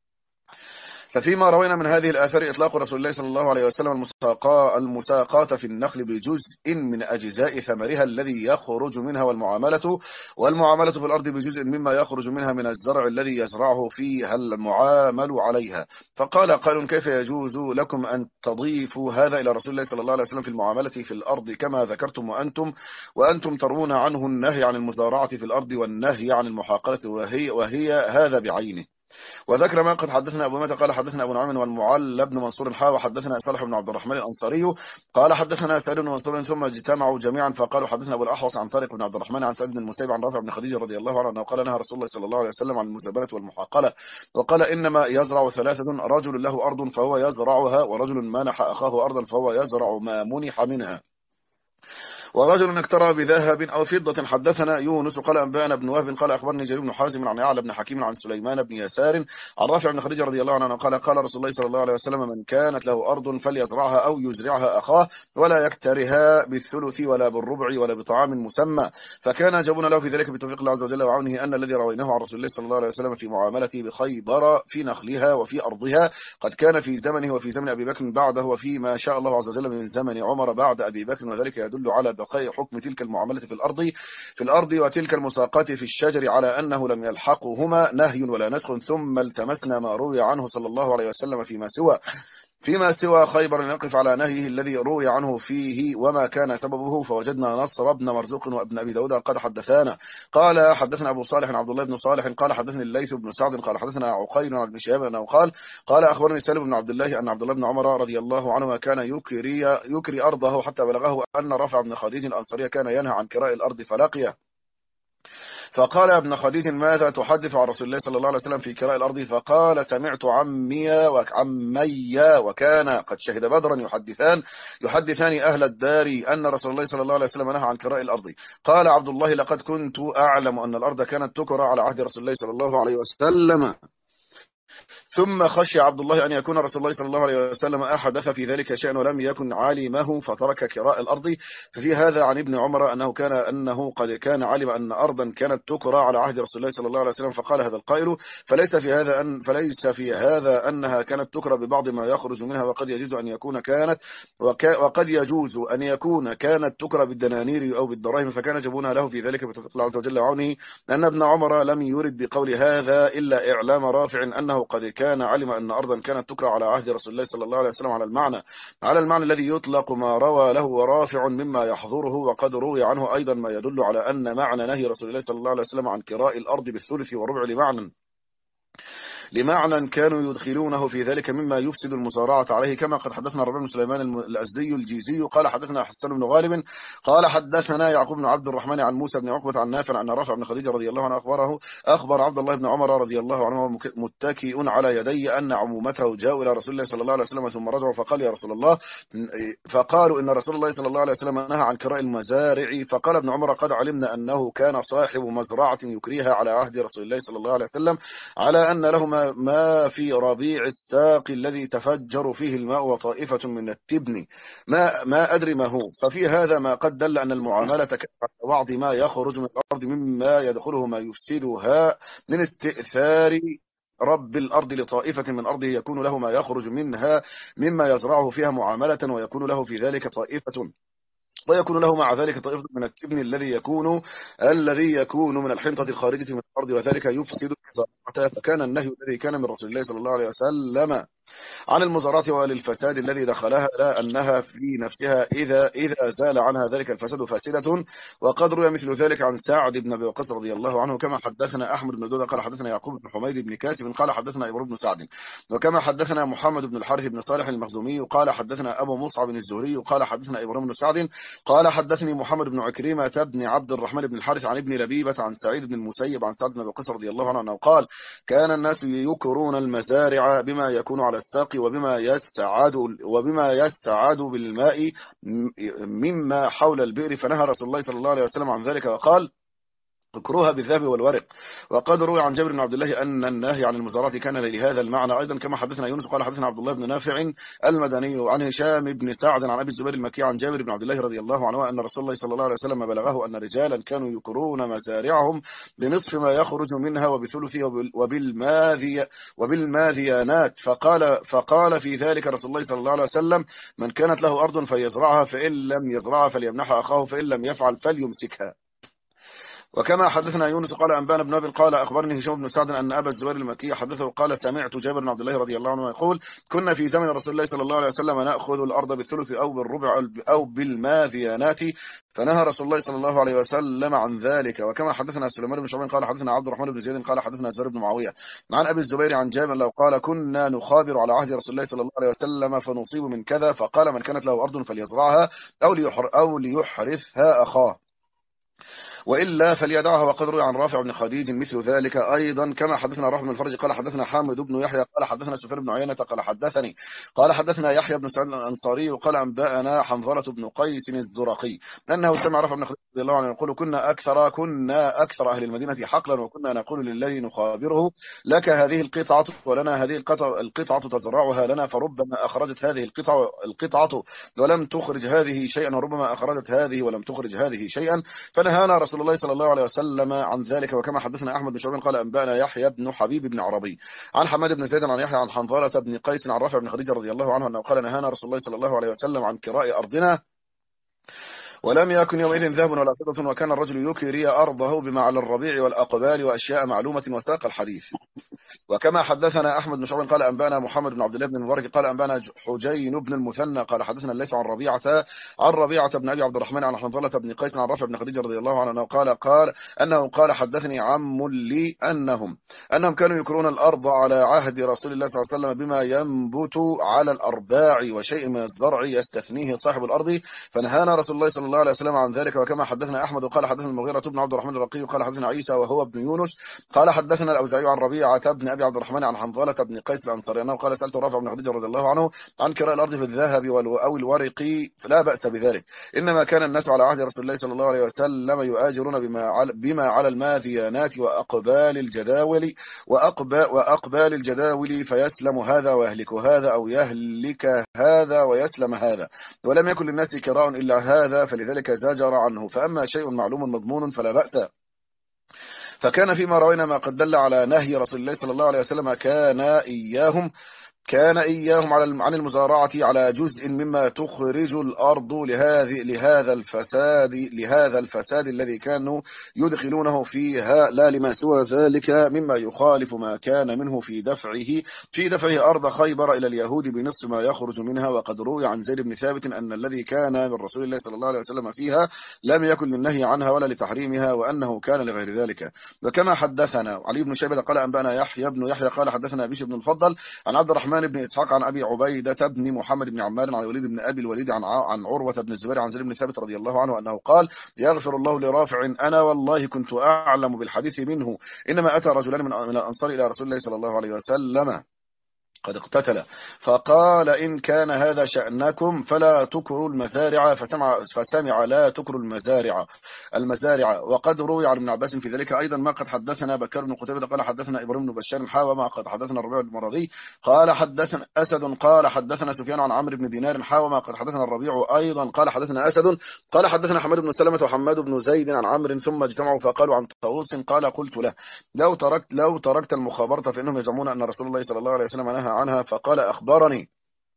Speaker 3: ففيما روينا من هذه الآثار إطلاق رسول الله صلى الله عليه وسلم المساقات المساقات في النخل بجزء من أجزاء ثمرها الذي يخرج منها، والمعاملة والمعاملة في الأرض بجزء مما يخرج منها من الزرع الذي يزرعه فيها المعامل عليها. فقال قال كيف يجوز لكم أن تضيفوا هذا إلى رسول الله صلى الله عليه وسلم في المعاملة في الأرض كما ذكرتم وأنتم وأنتم ترون عنه النهي عن المزارعة في الأرض والنهي عن المحاقلة، وهي, وهي هذا بعينه. وذكر ما قد حدثنا أبو متى قال حدثنا أبو نعيم والمعلى بن منصور الحا وحدثنا صالح بن عبد الرحمن الأنصاري قال حدثنا سعيد بن منصور ثم اجتمعوا جميعا فقالوا حدثنا أبو الأحوص عن طارق بن عبد الرحمن عن سعيد بن المسيب عن رافع بن خديجة رضي الله عنه أنه قال نهى رسول الله صلى الله عليه وسلم عن المزابنة والمحاقلة، وقال إنما يزرع ثلاثة: رجل له أرض فهو يزرعها، ورجل منح أخاه أرضا فهو يزرع ما منح منها، ورجل اقترى بذهب أو فضة. حدثنا يونس قال أنبأنا ابن وهب قال أخبرني جرير بن حازم عن يعلى بن حكيم عن سليمان بن يسار عن رافع بن خديجة رضي الله عنه قال قال رسول الله صلى الله عليه وسلم من كانت له أرض فليزرعها أو يزرعها أخاه ولا يكترها بالثلث ولا بالربع ولا بطعام مسمى. فكان جابون له في ذلك بتوفيق الله عز وجل وعونه أن الذي رويناه عن رسول الله صلى الله عليه وسلم في معاملته بخيبر في نخلها وفي أرضها قد كان في زمنه وفي زمن أبي بكر بعده وفي ما شاء الله عز وجل من زمن عمر بعد أبي بكر، وذلك يدل على بقاء حكم تلك المعاملة في الأرض في الأرض وتلك المساقات في الشجر على أنه لم يلحقهما نهي ولا نسخ. ثم التمسنا ما روي عنه صلى الله عليه وسلم فيما سوى فيما سوى خيبر نقف على نهيه الذي روي عنه فيه وما كان سببه، فوجدنا نصر بن مرزوق وابن أبي داود قد حدثانا قال حدثنا أبو صالح عبد الله بن صالح قال حدثني الليث بن سعد قال حدثنا عقيل عن ابن شهاب أنه قال قال أخبرني سالم بن عبد الله أن عبد الله بن عمر رضي الله عنهما كان يكري يكري أرضه حتى بلغه أن رفع بن خديج الأنصاري كان ينهى عن كراء الأرض فلقيه فقال يا ابن خديج ماذا تحدث عن رسول الله صلى الله عليه وسلم في كراء الأرض؟ فقال سمعت عمي وعمي وكان قد شهد بدرا يحدثان يحدثان أهل الدار أن رسول الله صلى الله عليه وسلم نهى عن كراء الأرض. قال عبد الله لقد كنت أعلم أن الأرض كانت تكرى على عهد رسول الله صلى الله عليه وسلم. ثم خشي عبد الله أن يكون رسول الله صلى الله عليه وسلم أحدث في ذلك شيئا ولم يكن عالمه فترك كراء الأرض. ففي هذا عن ابن عمر أنه كان أنه قد كان علم أن أرضا كانت تكرى على عهد رسول الله صلى الله عليه وسلم. فقال هذا القائل فليس في هذا أن فليس في هذا أنها كانت تكرى ببعض ما يخرج منها وقد يجوز أن يكون كانت وقد يجوز أن يكون كانت تكرى بالدنانير أو بالدراهم، فكان جبونها له في ذلك بتوفيق الله عز وجل وعونه أن ابن عمر لم يرد بقول هذا إلا إعلام رافع أنه قد كان كان علم أن أرضا كانت تكرى على عهد رسول الله صلى الله عليه وسلم على المعنى على المعنى الذي يطلق ما روى له رافع مما يحضره. وقد روي عنه أيضا ما يدل على أن معنى نهي رسول الله صلى الله عليه وسلم عن كراء الأرض بالثلث والربع لمعنى لمعنى كانوا يدخلونه في ذلك مما يفسد المزارعة عليه، كما قد حدثنا ربيع بن سليمان الأزدي الجيزي قال حدثنا حسن بن غالب قال حدثنا يعقوب بن عبد الرحمن عن موسى بن عقبة عن نافع أن رافع بن خديجة رضي الله عنه أخبره أخبر عبد الله بن عمر رضي الله عنه متكئ على يدي أن عمومته جاءوا إلى رسول الله صلى الله عليه وسلم ثم رجعوا فقال يا رسول الله فقالوا إن رسول الله صلى الله عليه وسلم نهى عن كراء المزارع. فقال ابن عمر قد علمنا أنه كان صاحب مزرعة يكريها على عهد رسول الله صلى الله عليه وسلم على أن له ما في ربيع الساق الذي تفجر فيه الماء وطائفة من التبن ما ما أدري ما هو. ففي هذا ما قد دل أن المعاملة كانت على بعض ما يخرج من الأرض مما يدخله ما يفسدها من استئثار رب الأرض لطائفة من أرضه يكون له ما يخرج منها مما يزرعه فيها معاملة ويكون له في ذلك طائفة ويكون له مع ذلك طائفة من التبن الذي يكون الذي يكون من الحنطة الخارجة من الأرض وذلك يفسد الزراعة. فكان النهي الذي كان من رسول الله صلى الله عليه وسلم عن المزارعة وللفساد الذي دخلها لا أنها في نفسها إذا إذا زال عنها ذلك الفساد فاسدة. وقد روي مثل ذلك عن سعد بن أبي وقاص رضي الله عنه كما حدثنا أحمد بن دودة قال حدثنا يعقوب بن حميد بن كاسب قال حدثنا إبراهيم بن سعد وكما حدثنا محمد بن الحارث بن صالح المخزومي قال حدثنا أبو مصعب بن الزهري قال حدثنا إبراهيم بن سعد قال حدثني محمد بن عكرمة بن عبد الرحمن بن الحارث عن ابن لبيبة عن سعيد بن المسيب عن سعد بن أبي وقاص رضي الله عنه أنه قال كان الناس يكرون المزارع بما يكون على الساق وبما يستعاد وبما يستعاد بالماء مما حول البئر، فنهى رسول الله صلى الله عليه وسلم عن ذلك وقال اكروها بالذهب والورق. وقد روي عن جابر بن عبد الله أن النهي عن المزارعة كان لهذا المعنى أيضا كما حدثنا يونس قال حدثنا عبد الله بن نافع المدني عن هشام بن سعد عن أبي الزبير المكي عن جابر بن عبد الله رضي الله عنه أن رسول الله صلى الله عليه وسلم بلغه أن رجالا كانوا يكرون مزارعهم بنصف ما يخرج منها وبثلثه وبالماذي وبالماذيانات. فقال فقال في ذلك رسول الله صلى الله عليه وسلم من كانت له أرض فيزرعها فإن لم يزرعها فليمنحها أخاه فإن لم يفعل فليمسكها. وكما حدثنا يونس قال أنبانا بن أبي قال أخبرني هشام بن سعد أن أبا الزبير المكي حدثه قال سمعت جابر بن عبد الله رضي الله عنه يقول كنا في زمن رسول الله صلى الله عليه وسلم نأخذ الأرض بالثلث أو بالربع أو بالماذيانات فنهى رسول الله صلى الله عليه وسلم عن ذلك. وكما حدثنا سليمان بن شعبان قال حدثنا عبد الرحمن بن زيد قال حدثنا زهير بن معاوية عن أبي الزبير عن جابر لو قال كنا نخابر على عهد رسول الله صلى الله عليه وسلم فنصيب من كذا فقال من كانت له أرض فليزرعها أو ليحر أو ليحرثها أخاه. وإلا فليدعها. وقد روي عن رافع بن خديج مثل ذلك أيضا. كما حدثنا روح بن الفرج قال حدثنا حامد بن يحيى قال حدثنا سفيان بن عيينة قال حدثني قال حدثنا يحيى بن سعيد الأنصاري قال أنبأنا حنظلة بن قيس الزرقي أنه سمع رافع بن خديج رضي الله عنه يقول كنا أكثر كنا أكثر أهل المدينة حقلا، وكنا نقول للذي نخابره لك هذه القطعة ولنا هذه القطعة, القطعة تزرعها لنا، فربما أخرجت هذه القطعة القطعة ولم تخرج هذه شيئا، وربما أخرجت هذه ولم تخرج هذه شيئا، فنهانا رسول الله صلى الله عليه وسلم عن ذلك. وكما حدثنا أحمد بن شعبان قال أنبأنا يحيى بن حبيب بن عربي عن حماد بن زيد عن يحيى عن حنظلة بن قيس عن رافع بن خديج رضي الله عنه أنه قال نهانا رسول الله صلى الله عليه وسلم عن كراء أرضنا، ولم يكن يومئذ ذهب ولا فضة، وكان الرجل يكري أرضه بما على الربيع والأقبال وأشياء معلومة، وساق الحديث. وكما حدثنا أحمد بن شعبان قال أنبأنا محمد بن عبد الله بن المبارك قال أنبأنا حجين بن المثنى قال حدثنا الليث عن ربيعة عن ربيعة بن أبي عبد الرحمن عن حنظلة بن قيس عن رافع بن خديج رضي الله عنه أنه قال قال أنه قال حدثني عم لي أنهم أنهم كانوا يكرون الأرض على عهد رسول الله صلى الله عليه وسلم بما ينبت على الأرباع وشيء من الزرع يستثنيه صاحب الأرض، فنهانا رسول الله صلى الله عليه وسلم عن ذلك. وكما حدثنا أحمد قال حدثنا المغيرة بن عبد الرحمن الرقي قال حدثنا عيسى وهو ابن يونس قال حدثنا الأوزاعي عن ربيعة بن أبي عبد الرحمن عن حنظلة بن قيس الأنصاري أنه قال سألت رافع بن خديج رضي الله عنه عن كراء الأرض في الذهب أو الورق، فلا بأس بذلك، إنما كان الناس على عهد رسول الله صلى الله عليه وسلم يؤاجرون بما على, بما على الماذيانات وأقبال الجداول وأقبال, وأقبال الجداول، فيسلم هذا ويهلك هذا أو يهلك هذا ويسلم هذا، ولم يكن للناس كراء إلا هذا، فلذلك زجر عنه. فأما شيء معلوم مضمون فلا بأس. فكان فيما روينا ما قد دل على نهي رسول الله صلى الله عليه وسلم كان إياهم كان إياهم على عن المزارعة على جزء مما تخرج الأرض لهذه لهذا الفساد لهذا الفساد الذي كانوا يدخلونه فيها، لا لما سوى ذلك مما يخالف ما كان منه في دفعه في دفعه أرض خيبر إلى اليهود بنصف ما يخرج منها. وقد روي عن زيد بن ثابت أن الذي كان من رسول الله صلى الله عليه وسلم فيها لم يكن للنهي عنها ولا لتحريمها، وأنه كان لغير ذلك. وكما حدثنا علي بن شيبة قال أنبأنا يحيى بن يحيى قال حدثنا بشر بن الفضل عن عبد الرحمن بن إسحاق عن أبي عبيدة بن محمد بن عمار عن الوليد بن أبي الوليد عن عن عروة بن الزبير عن زيد بن ثابت رضي الله عنه أنه قال يغفر الله لرافع أنا والله كنت أعلم بالحديث منه، إنما أتى رجلان من من الأنصار إلى رسول الله صلى الله عليه وسلم قد اقتتل، فقال إن كان هذا شأنكم فلا تكروا المزارع، فسمع, فسمع لا تكروا المزارع المزارع وقد روي عن ابن عباس في ذلك أيضا ما قد حدثنا بكر بن قتيبة قال حدثنا إبراهيم بن بشار حاوى ما قد حدثنا الربيع بن مرضي قال حدثنا أسد قال حدثنا سفيان عن عمرو بن دينار حاوى ما قد حدثنا الربيع أيضا قال حدثنا أسد قال حدثنا حماد بن سلمة وحماد بن زيد عن عمرو ثم اجتمعوا فقالوا عن طاووس قال قلت له لو تركت لو تركت المخابرة فإنهم يزعمون أن رسول الله صلى الله عليه وسلم نهى عنها، فقال أخبرني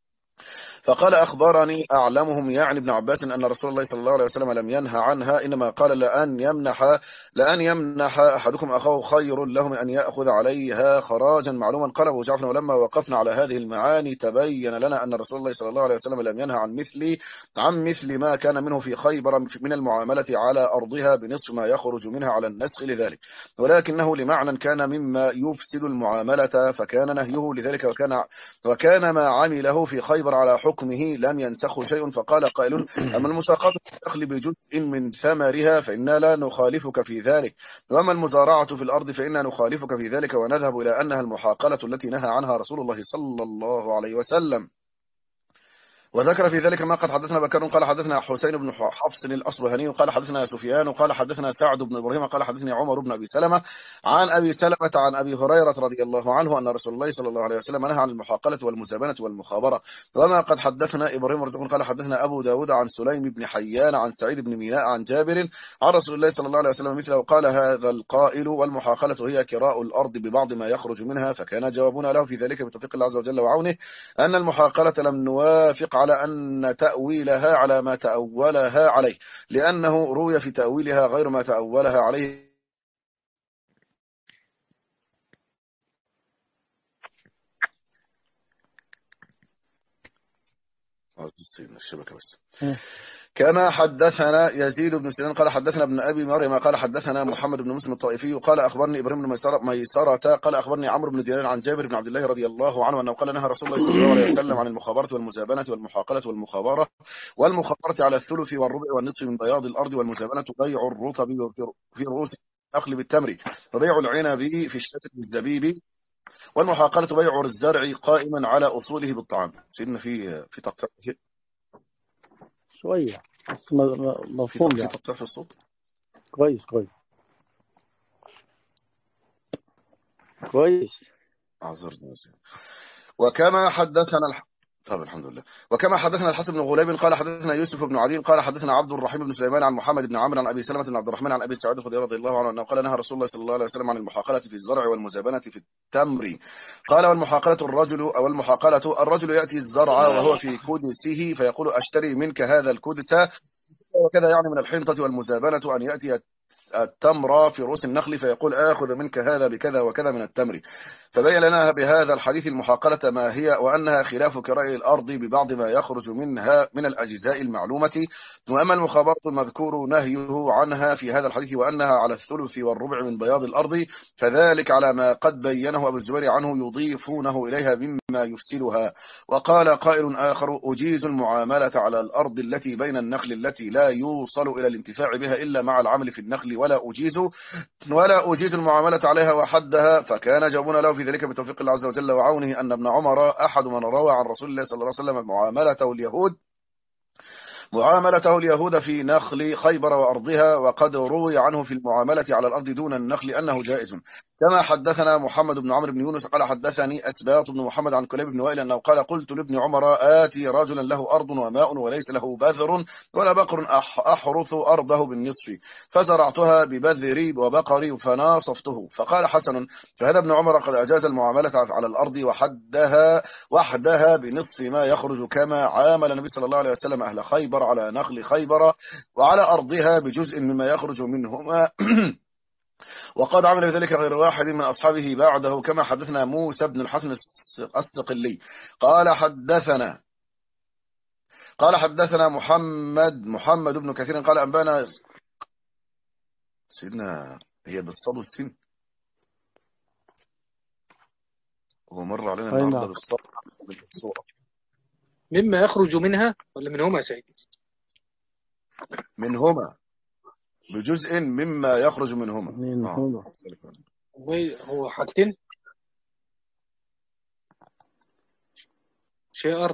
Speaker 3: فقال أخبرني أعلمهم يعني ابن عباس أن رسول الله صلى الله عليه وسلم لم ينهى عنها، إنما قال لأن يمنح لأن يمنح أحدكم أخاه خير له من أن يأخذ عليها خراجا معلوما. قال أبو جعفر ولما وقفنا على هذه المعاني تبين لنا أن رسول الله صلى الله عليه وسلم لم ينهى عن مثل عن مثل ما كان منه في خيبر من المعاملة على أرضها بنصف ما يخرج منها على النسخ لذلك، ولكنه لمعنى كان مما يفسد المعاملة فكان نهيه لذلك، وكان وكان ما عمله في خيبر على حكمه لم ينسخه شيء. فقال قائل أما المساقط الدخل بجزء من ثمرها فإنا لا نخالفك في ذلك، وأما المزارعة في الأرض فإنا نخالفك في ذلك، ونذهب إلى أنها المحاقلة التي نهى عنها رسول الله صلى الله عليه وسلم. وذكر في ذلك ما قد حدثنا بكر قال حدثنا حسين بن حفص الأصبهاني قال حدثنا سفيان قال حدثنا سعد بن إبراهيم قال حدثني عمر بن أبي سلمة عن أبي سلمة عن أبي هريرة رضي الله عنه أن رسول الله صلى الله عليه وسلم نهى عن المحاقلة والمزابنة والمخابرة. وما قد حدثنا إبراهيم رزق قال حدثنا أبو داود عن سليم بن حيان عن سعيد بن ميناء عن جابر عن رسول الله صلى الله عليه وسلم مثله. قال هذا القائل والمحاقلة هي كراء الأرض ببعض ما يخرج منها، فكان جوابنا له في ذلك بتوفيق الله عز وجل وعونه أن المحاقلة لم نوافق على أن تأويلها على ما تأولها عليه، لأنه روي في تأويلها غير ما تأولها عليه. الشبكة بس كما حدثنا يزيد بن سنان قال حدثنا ابن أبي مريم قال حدثنا محمد بن مسلم الطائفي قال أخبرني إبراهيم بن ميسرة ميسرة قال أخبرني عمرو بن دينار عن جابر بن عبد الله رضي الله عنه أنه قال نهى رسول الله صلى الله عليه وسلم عن المخابرة والمزابنة والمحاقلة والمخابرة والمخابرة على الثلث والربع والنصف من بياض الأرض، والمزابنة بيع الرطب في رؤوس النخل بالتمر، وبيع العنب في الشتل بالزبيب، والمحاقلة بيع الزرع قائما على أصوله بالطعام. سيدنا في في تقطيع
Speaker 1: شوية بس مفهوم
Speaker 3: في
Speaker 1: يعني.
Speaker 3: تقطيع في الصوت
Speaker 1: كويس كويس كويس.
Speaker 3: أعذرني. وكما حدثنا الح... طب الحمد لله. وكما حدثنا الحسن بن غليب قال حدثنا يوسف بن عدي قال حدثنا عبد الرحيم بن سليمان عن محمد بن عمرو عن ابي سلمة بن عبد الرحمن عن ابي سعيد الخدري رضي الله عنه انه قال نهى رسول الله صلى الله عليه وسلم عن المحاقلة في الزرع والمزابنة في التمر. قال والمحاقلة الرجل او المحاقلة الرجل ياتي الزرع وهو في كدسه فيقول اشتري منك هذا الكدس، وكذا يعني من الحنطة. والمزابنة ان ياتي التمر في رؤوس النخل فيقول آخذ منك هذا بكذا وكذا من التمر. فبين لنا بهذا الحديث المحاقلة ما هي، وأنها خلاف كراء الأرض ببعض ما يخرج منها من الأجزاء المعلومة. وأما المخابرة المذكور نهيه عنها في هذا الحديث وأنها على الثلث والربع من بياض الأرض، فذلك على ما قد بينه أبو الزبير عنه يضيفونه إليها مما يفسدها. وقال قائل آخر أجيز المعاملة على الأرض التي بين النخل التي لا يوصل إلى الانتفاع بها إلا مع العمل في النخل، ولا أجيز ولا أجيز المعاملة عليها وحدها. فكان جوابنا له في ذلك بتوفيق الله عز وجل وعونه أن ابن عمر أحد من روى عن رسول الله صلى الله عليه وسلم معاملته اليهود معاملته اليهود في نخل خيبر وأرضها، وقد روي عنه في المعاملة على الأرض دون النخل أنه جائز. كما حدثنا محمد بن عمرو بن يونس قال حدثني أسباط بن محمد عن كليب بن وائل أنه قال قلت لابن عمر آتي رجلا له أرض وماء وليس له بذر ولا بقر أحرث أرضه بالنصف، فزرعتها ببذري وبقري فناصفته. فقال حسن فهذا ابن عمر قد أجاز المعاملة على الأرض وحدها وحدها بنصف ما يخرج، كما عامل النبي صلى الله عليه وسلم أهل خيبر على نخل خيبر وعلى أرضها بجزء مما يخرج منهما وقد عمل بذلك غير واحد من أصحابه بعده. كما حدثنا موسى بن الحسن الصقلي قال حدثنا قال حدثنا محمد محمد بن كثير قال أنبانا سيدنا هي بالصاد والسين، هو مر علينا النهارده بالصاد بالصورة
Speaker 2: مما يخرج منها ولا منهما يا سيد؟
Speaker 3: منهما بجزء مما يخرج منهما.
Speaker 1: منهما
Speaker 2: آه. هو حاجتين شيء أرض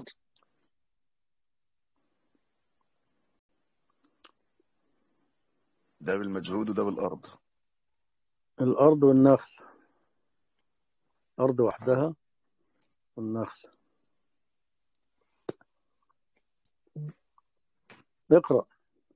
Speaker 3: ده بالمجهود وده بالأرض.
Speaker 1: الأرض والنخل، أرض وحدها والنخل. اقرأ.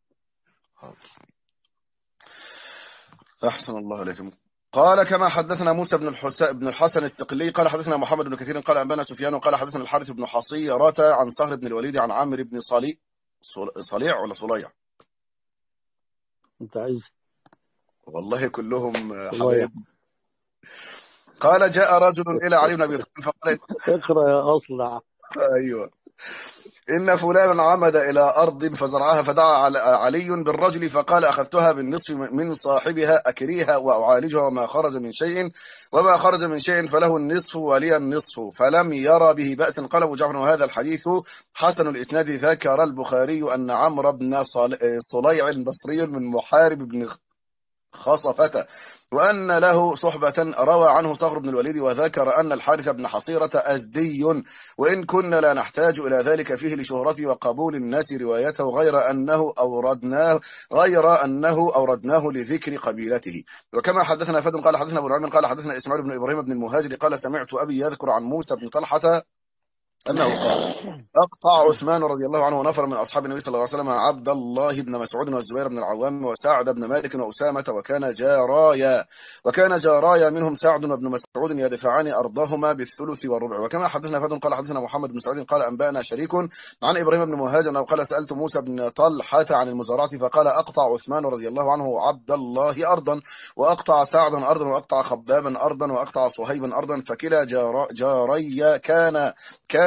Speaker 3: أحسن الله عليكم. قال كما حدثنا موسى بن بن الحسن الصقلي قال حدثنا محمد بن كثير قال أنبانا سفيان قال حدثنا الحارث بن حصيرة عن صهر بن الوليد عن عامر بن صليع صليع ولا صليع
Speaker 1: أنت عايز
Speaker 3: والله كلهم حبايب. قال جاء رجل إلى علي بن أبي طالب فقال
Speaker 1: اقرأ يا أصلع.
Speaker 3: أيوه إن فلانا عمد إلى أرض فزرعها فدعا علي بالرجل فقال أخذتها بالنصف من صاحبها أكريها وأعالجها وما خرج من شيء وما خرج من شيء فله النصف ولي النصف، فلم يرى به بأس. قال أبو جعفر وهذا الحديث حسن الإسناد. ذكر البخاري أن عمرو بن صليع البصري من محارب بن خصفة وأن له صحبة روى عنه صخر بن الوليد، وذكر أن الحارث بن حصيرة أزدي، وإن كنا لا نحتاج إلى ذلك فيه لشهرته وقبول الناس روايته، غير أنه أوردناه غير أنه أوردناه لذكر قبيلته. وكما حدثنا فد قال حدثنا أبو نعيم قال حدثنا إسماعيل بن إبراهيم بن المهاجر قال سمعت أبي يذكر عن موسى بن طلحة أنه قال أقطع عثمان رضي الله عنه ونفر من أصحاب النبي صلى الله عليه وسلم عبد الله بن مسعود والزبير بن العوام وسعد بن مالك وأسامة وكان جارايا وكان جارايا منهم سعد بن مسعود يدفعان أرضهما بالثلث والربع. وكما حدثنا فد قال حدثنا محمد بن سعيد قال أنبانا شريك عن إبراهيم بن مهاجر أنه قال سألت موسى بن طلحة عن المزارعة فقال أقطع عثمان رضي الله عنه عبد الله أرضا وأقطع سعدا أرضا وأقطع خبابا أرضا وأقطع صهيبا أرضا، فكلا جاري كان كان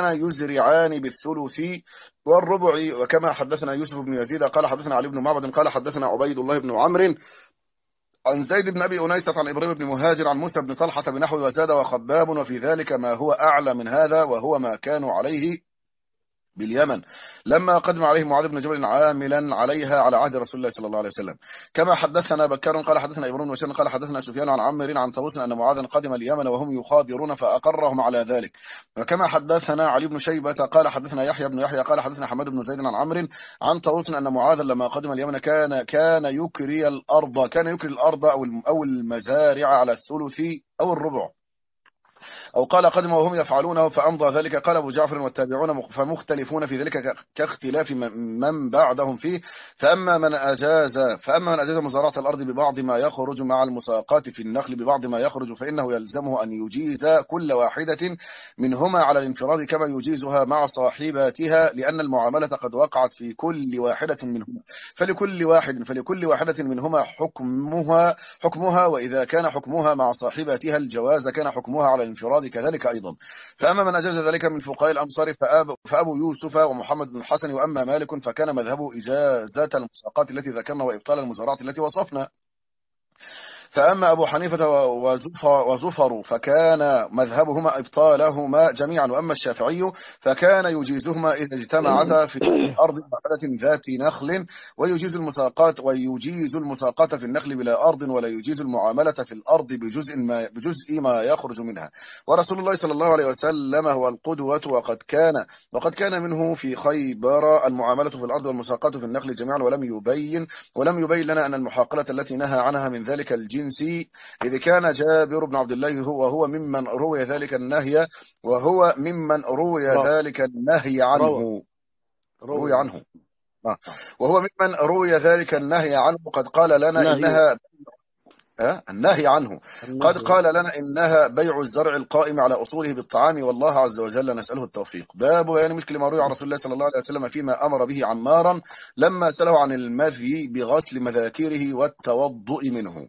Speaker 3: كان يزرعان بالثلث والربع. وكما حدثنا يوسف بن يزيد قال حدثنا علي بن معبد قال حدثنا عبيد الله بن عمرو عن زيد بن أبي أنيسة عن إبراهيم بن مهاجر عن موسى بن طلحة بنحو وزاد وخباب وفي ذلك ما هو أعلى من هذا وهو ما كانوا عليه باليمن لما قدم عليه معاذ بن جبل عاملا عليها على عهد رسول الله صلى الله عليه وسلم. كما حدثنا بكر قال حدثنا ابراهيم بن بشير قال حدثنا سفيان عن عمرو عن طاووس أن معاذا قدم اليمن وهم يخابرون فأقرهم على ذلك. وكما حدثنا علي بن شيبة قال حدثنا يحيى بن يحيى قال حدثنا حماد بن زيد عن عمرو عن طاووس أن معاذا لما قدم اليمن كان كان يكري الأرض كان يكري الأرض أو أو المزارع على الثلث أو الربع، أو قال قدم وهم يفعلونه فأمضى ذلك. قال أبو جعفر والتابعون فمختلفون في ذلك كاختلاف من بعدهم فيه. فأما من أجاز فأما من أجاز مزارعة الأرض ببعض ما يخرج مع المساقات في النخل ببعض ما يخرج فإنه يلزمه أن يجيز كل واحدة منهما على الانفراد كما يجيزها مع صاحباتها، لأن المعاملة قد وقعت في كل واحدة منهما فلكل واحد فلكل واحدة منهما حكمها حكمها وإذا كان حكمها مع صاحباتها الجواز كان حكمها على الانفراد كذلك أيضا. فأما من أجاز ذلك من فقهاء الأمصار فأب فأبو يوسف ومحمد بن الحسن، وأما مالك فكان مذهبه إجازة المساقات التي ذكرنا وإبطال المزارعة التي وصفنا. فأما أبو حنيفة وزفر فكان مذهبهما إبطالهما جميعا، وأما الشافعي فكان يجيزهما إذا اجتمعتا في أرض واحدة ذات نخل، ويجيز المساقات ويجيز المساقات في النخل بلا أرض، ولا يجيز المعاملة في الأرض بجزء ما بجزء ما يخرج منها. ورسول الله صلى الله عليه وسلم هو القدوة، وقد كان وقد كان منه في خيبر المعاملة في الأرض والمساقات في النخل جميعا، ولم يبين ولم يبين لنا أن المحاقلة التي نهى عنها من ذلك الجنس إذ كان جابر بن عبد الله هو وهو ممن روي ذلك النهي وهو ممن روي
Speaker 1: روى.
Speaker 3: ذلك النهي عنه
Speaker 1: روى.
Speaker 3: روي عنه آه. وهو ممن روي ذلك النهي عنه قد قال لنا
Speaker 1: نهي.
Speaker 3: إنها آه؟ النهي عنه
Speaker 1: النهي.
Speaker 3: قد قال لنا إنها بيع الزرع القائم على أصوله بالطعام، والله عز وجل نسأله التوفيق. باب يعني مشكل ما روي عن رسول الله صلى الله عليه وسلم فيما أمر به عمارا لما سأله عن المذي بغسل مذاكيره والتوضؤ منه.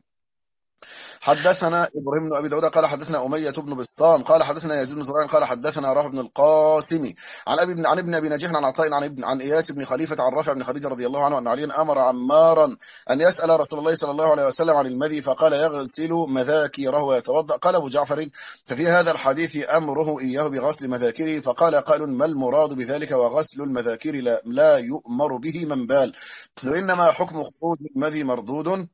Speaker 3: حدثنا إبراهيم بن أبي داود قال حدثنا أمية بن بسطام قال حدثنا يزيد بن زرعين قال حدثنا رافع بن القاسم عن أبي بن عن ابن أبي نجيح عن عطاء عن ابن عن إياس بن خليفة عن رافع بن خديجة رضي الله عنه أن عليا أمر عمارا أن يسأل رسول الله صلى الله عليه وسلم عن المذي فقال يغسل مذاكيره ويتوضأ. قال أبو جعفر ففي هذا الحديث أمره إياه بغسل مذاكيره، فقال قال ما المراد بذلك وغسل المذاكير لا, لا يؤمر به من بال، وإنما حكم خروج المذي مردود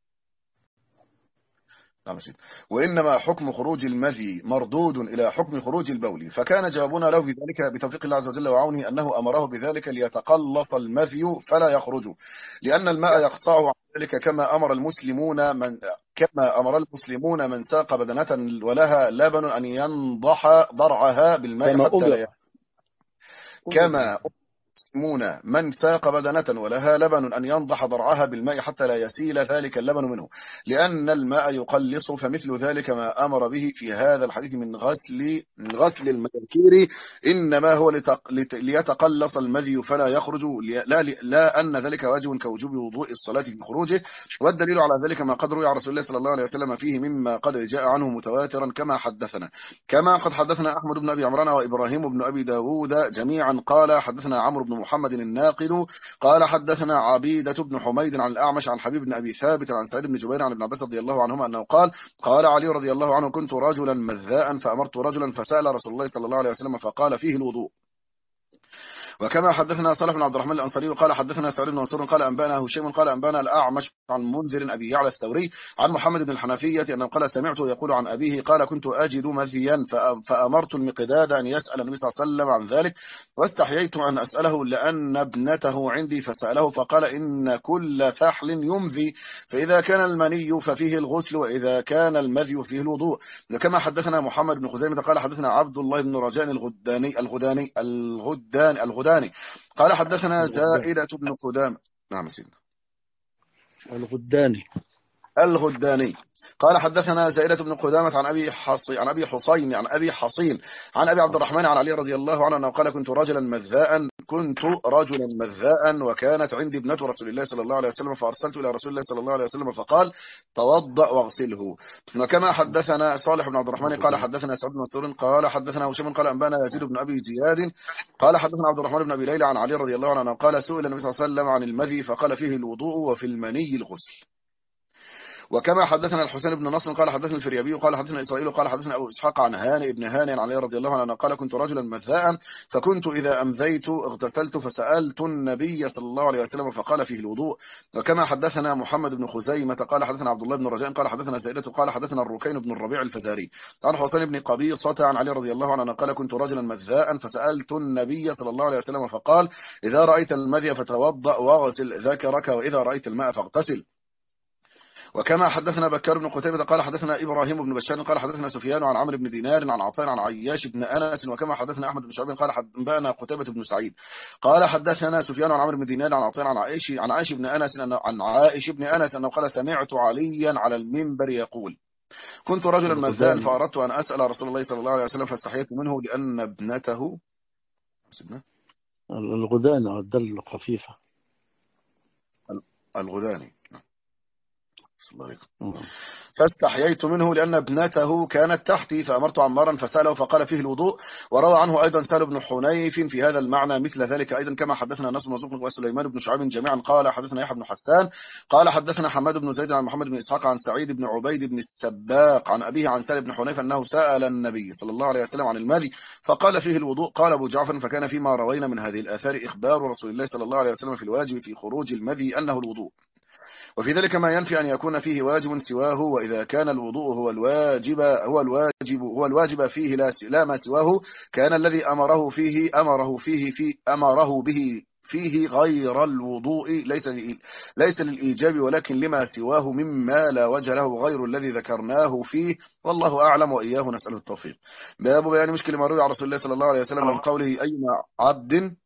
Speaker 3: وإنما حكم خروج المذي مردود إلى حكم خروج البول. فكان جوابنا له في ذلك بتوفيق الله عز وجل وعونه أنه أمره بذلك ليتقلص المذي فلا يخرج، لأن الماء يقطعه عن ذلك كما أمر المسلمون من كما أمر المسلمون من ساق بدنة ولها لبن أن ينضح ضرعها بالماء حتى لا كما المسلمون من ساق بدنة ولها لبن أن ينضح ضرعها بالماء حتى لا يسيل ذلك اللبن منه، لأن الماء يقلص. فمثل ذلك ما أمر به في هذا الحديث من غسل من غسل المذاكير إنما هو لتق... لت... ليتقلص المذي فلا يخرج، لا, لا أن ذلك واجب كوجوب وضوء الصلاة في خروجه. والدليل على ذلك ما قد روي عن رسول الله صلى الله عليه وسلم فيه مما قد جاء عنه متواترا كما حدثنا كما قد حدثنا أحمد بن أبي عمران وإبراهيم بن أبي داود جميعا قال حدثنا عمرو بن محمد الناقد قال حدثنا عبيدة بن حميد عن الأعمش عن حبيب بن أبي ثابت عن سعيد بن جبير عن ابن عباس رضي الله عنهما أنه قال قال علي رضي الله عنه كنت رجلا مذاء فأمرت رجلا فسأل رسول الله صلى الله عليه وسلم فقال فيه الوضوء. وكما حدثنا صالح بن عبد الرحمن الأنصاري قال حدثنا سعيد بن منصور قال أنبانا هشيم قال أنبانا الأعمش عن منذر أبي يعلى الثوري عن محمد بن الحنفية أنه قال سمعته يقول عن أبيه قال كنت أجد مذيا فأمرت المقداد أن يسأل النبي صلى الله عليه وسلم عن ذلك، واستحييت أن أسأله لأن ابنته عندي فسأله فقال إن كل فحل يمذي، فإذا كان المني ففيه الغسل وإذا كان المذي فيه الوضوء. وكما حدثنا محمد بن خزيمة قال حدثنا عبد الله بن رجاء الغداني الغداني الغداني الغداني قال حدثنا زائدة بن قدام نعم سيدنا
Speaker 1: الغداني
Speaker 3: الغداني قال حدثنا زائدة بن قدامة عن أبي حصي عن أبي حصين عن أبي حصين عن أبي عبد الرحمن عن علي رضي الله عنه أنه قال كنت رجلا مذاء كنت رجلا مذاء وكانت عندي ابنة رسول الله صلى الله عليه وسلم فأرسلت إلى رسول الله صلى الله عليه وسلم فقال توضأ واغسله. وكما حدثنا صالح بن عبد الرحمن قال حدثنا سعد بن منصور قال حدثنا هشام قال أنبانا يزيد بن أبي زياد قال حدثنا عبد الرحمن بن أبي ليلى عن علي رضي الله عنه قال سئل النبي صلى الله عليه وسلم عن المذي فقال فيه الوضوء وفي المني الغسل. وكما حدثنا الحسين بن نصر قال حدثنا الفريابي قال حدثنا إسرائيل قال حدثنا أبو إسحاق عن هانئ بن هانئ عن علي رضي الله عنه قال كنت رجلا مذاء فكنت إذا أمذيت اغتسلت فسألت النبي صلى الله عليه وسلم فقال فيه الوضوء. وكما حدثنا محمد بن خزيمة قال حدثنا عبد الله بن رجاء قال حدثنا زائدة قال حدثنا الركين بن الربيع الفزاري عن حسين بن قبيصة عن علي رضي الله عنه قال كنت رجلا مذاء فسألت النبي صلى الله عليه وسلم فقال إذا رأيت المذي فتوضأ واغسل ذكرك وإذا رأيت الماء فاغتسل. وكما حدثنا بكر بن قتيبة قال حدثنا إبراهيم بن بشار قال حدثنا سفيان عن عمرو بن دينار عن عطاء عن عياش بن أنس. وكما حدثنا أحمد بن شعيب قال أنبأنا قتيبة بن سعيد قال حدثنا سفيان عن عمرو بن دينار عن عطاء عن عائش عن عائش بن أنس أنه عن عائش بن أنس أنه قال سمعت عليا على المنبر يقول كنت رجلا مذاء فأردت أن أسأل رسول الله صلى الله عليه وسلم فاستحييت منه لأن ابنته
Speaker 1: الغداني والدل خفيفة
Speaker 3: الغداني فاستحييت منه لأن ابنته كانت تحتي فأمرت عمارا فسأله فقال فيه الوضوء. وروى عنه أيضا سهل بن حنيف في هذا المعنى مثل ذلك أيضا. كما حدثنا نصر بن مرزوق وسليمان بن شعيب جميعا قال حدثنا يحيى بن حسان قال حدثنا حماد بن زيد عن محمد بن إسحاق عن سعيد بن عبيد بن السباق عن أبيه عن سهل بن حنيف أنه سأل النبي صلى الله عليه وسلم عن المذي فقال فيه الوضوء. قال أبو جعفر فكان فيما روينا من هذه الآثار إخبار رسول الله صلى الله عليه وسلم في الواجب في خروج المذي أنه الوضوء، وفي ذلك ما ينفي أن يكون فيه واجب سواه. وإذا كان الوضوء هو الواجب هو الواجب هو الواجب فيه لا لا ما سواه كان الذي أمره فيه أمره فيه في أمره به فيه غير الوضوء ليس ليس للإيجاب ولكن لما سواه مما لا وجه له غير الذي ذكرناه فيه، والله أعلم وإياه نسأله التوفيق. باب بيان مشكل ما روي عن رسول الله صلى الله عليه وسلم من قوله أيما عبد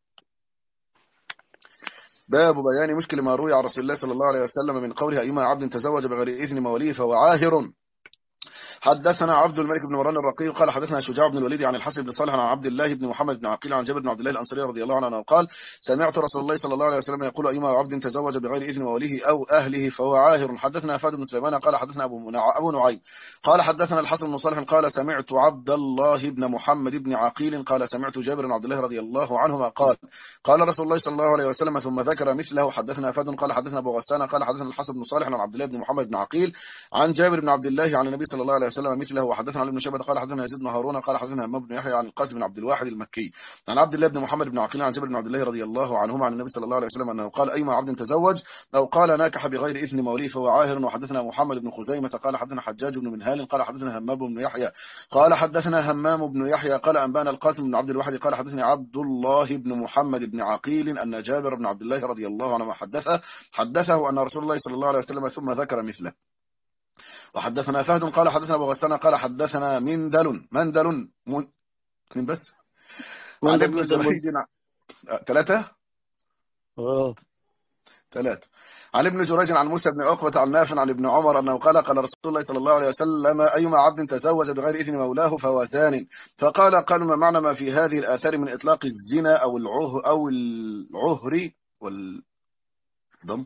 Speaker 3: باب بيان مشكل ما روي عن رسول الله صلى الله عليه وسلم من قوله أيما عبد تزوج بغير إذن موليه فهو عاهر. حدثنا عبد الملك بن مروان الرقي قال حدثنا شجاع بن الوليد عن الحسن بن صالح عن عبد الله بن محمد بن عقيل عن جابر بن عبد الله الأنصاري رضي الله عنه قال سمعت رسول الله صلى الله عليه وسلم يقول أيما عبد تزوج بغير إذن موليه أو أهله فهو عاهر. حدثنا فهد بن سليمان قال حدثنا أبو أبو نعيم قال حدثنا الحسن بن صالح قال سمعت عبد الله بن محمد بن عقيل قال سمعت جابر بن عبد الله رضي الله عنهما قال قال رسول الله صلى الله عليه وسلم ثم ذكر مثله. حدثنا فهد قال حدثنا أبو غسان قال حدثنا الحسن بن صالح عن عبد الله بن محمد بن عقيل عن جابر بن عبد الله عن النبي صلى الله عليه وسلم مثله. وحدثنا علي بن شيبة قال حدثنا يزيد بن هارون قال حدثنا همام بن يحيى عن القاسم بن عبد الواحد المكي عن عبد الله بن محمد بن عقيل عن جابر بن عبد الله رضي الله عنهما عن النبي صلى الله عليه وسلم انه قال ايما عبد تزوج او قال ناكح بغير اذن موليه فهو عاهر. وحدثنا محمد بن خزيمة قال حدثنا حجاج بن منهال قال حدثنا همام بن يحيى قال حدثنا همام بن يحيى قال انبانا القاسم بن عبد الواحد قال حدثني عبد الله بن محمد بن عقيل ان جابر بن عبد الله رضي الله عنه حدثه حدثه ان رسول الله صلى الله عليه وسلم ثم ذكر مثله. وحدثنا فهد قال حدثنا أبو غسان قال حدثنا مندل مندل من بس عن ابن جريج ثلاثة
Speaker 1: اه
Speaker 3: ثلاثة عن ابن جريج عن موسى بن عقبة عن نافع عن ابن عمر أنه قال قال رسول الله صلى الله عليه وسلم أيما عبد تزوج بغير إذن مولاه فهو زان. فقال قالوا ما معنى ما في هذه الآثار من إطلاق الزنا أو العه أو العهر والضم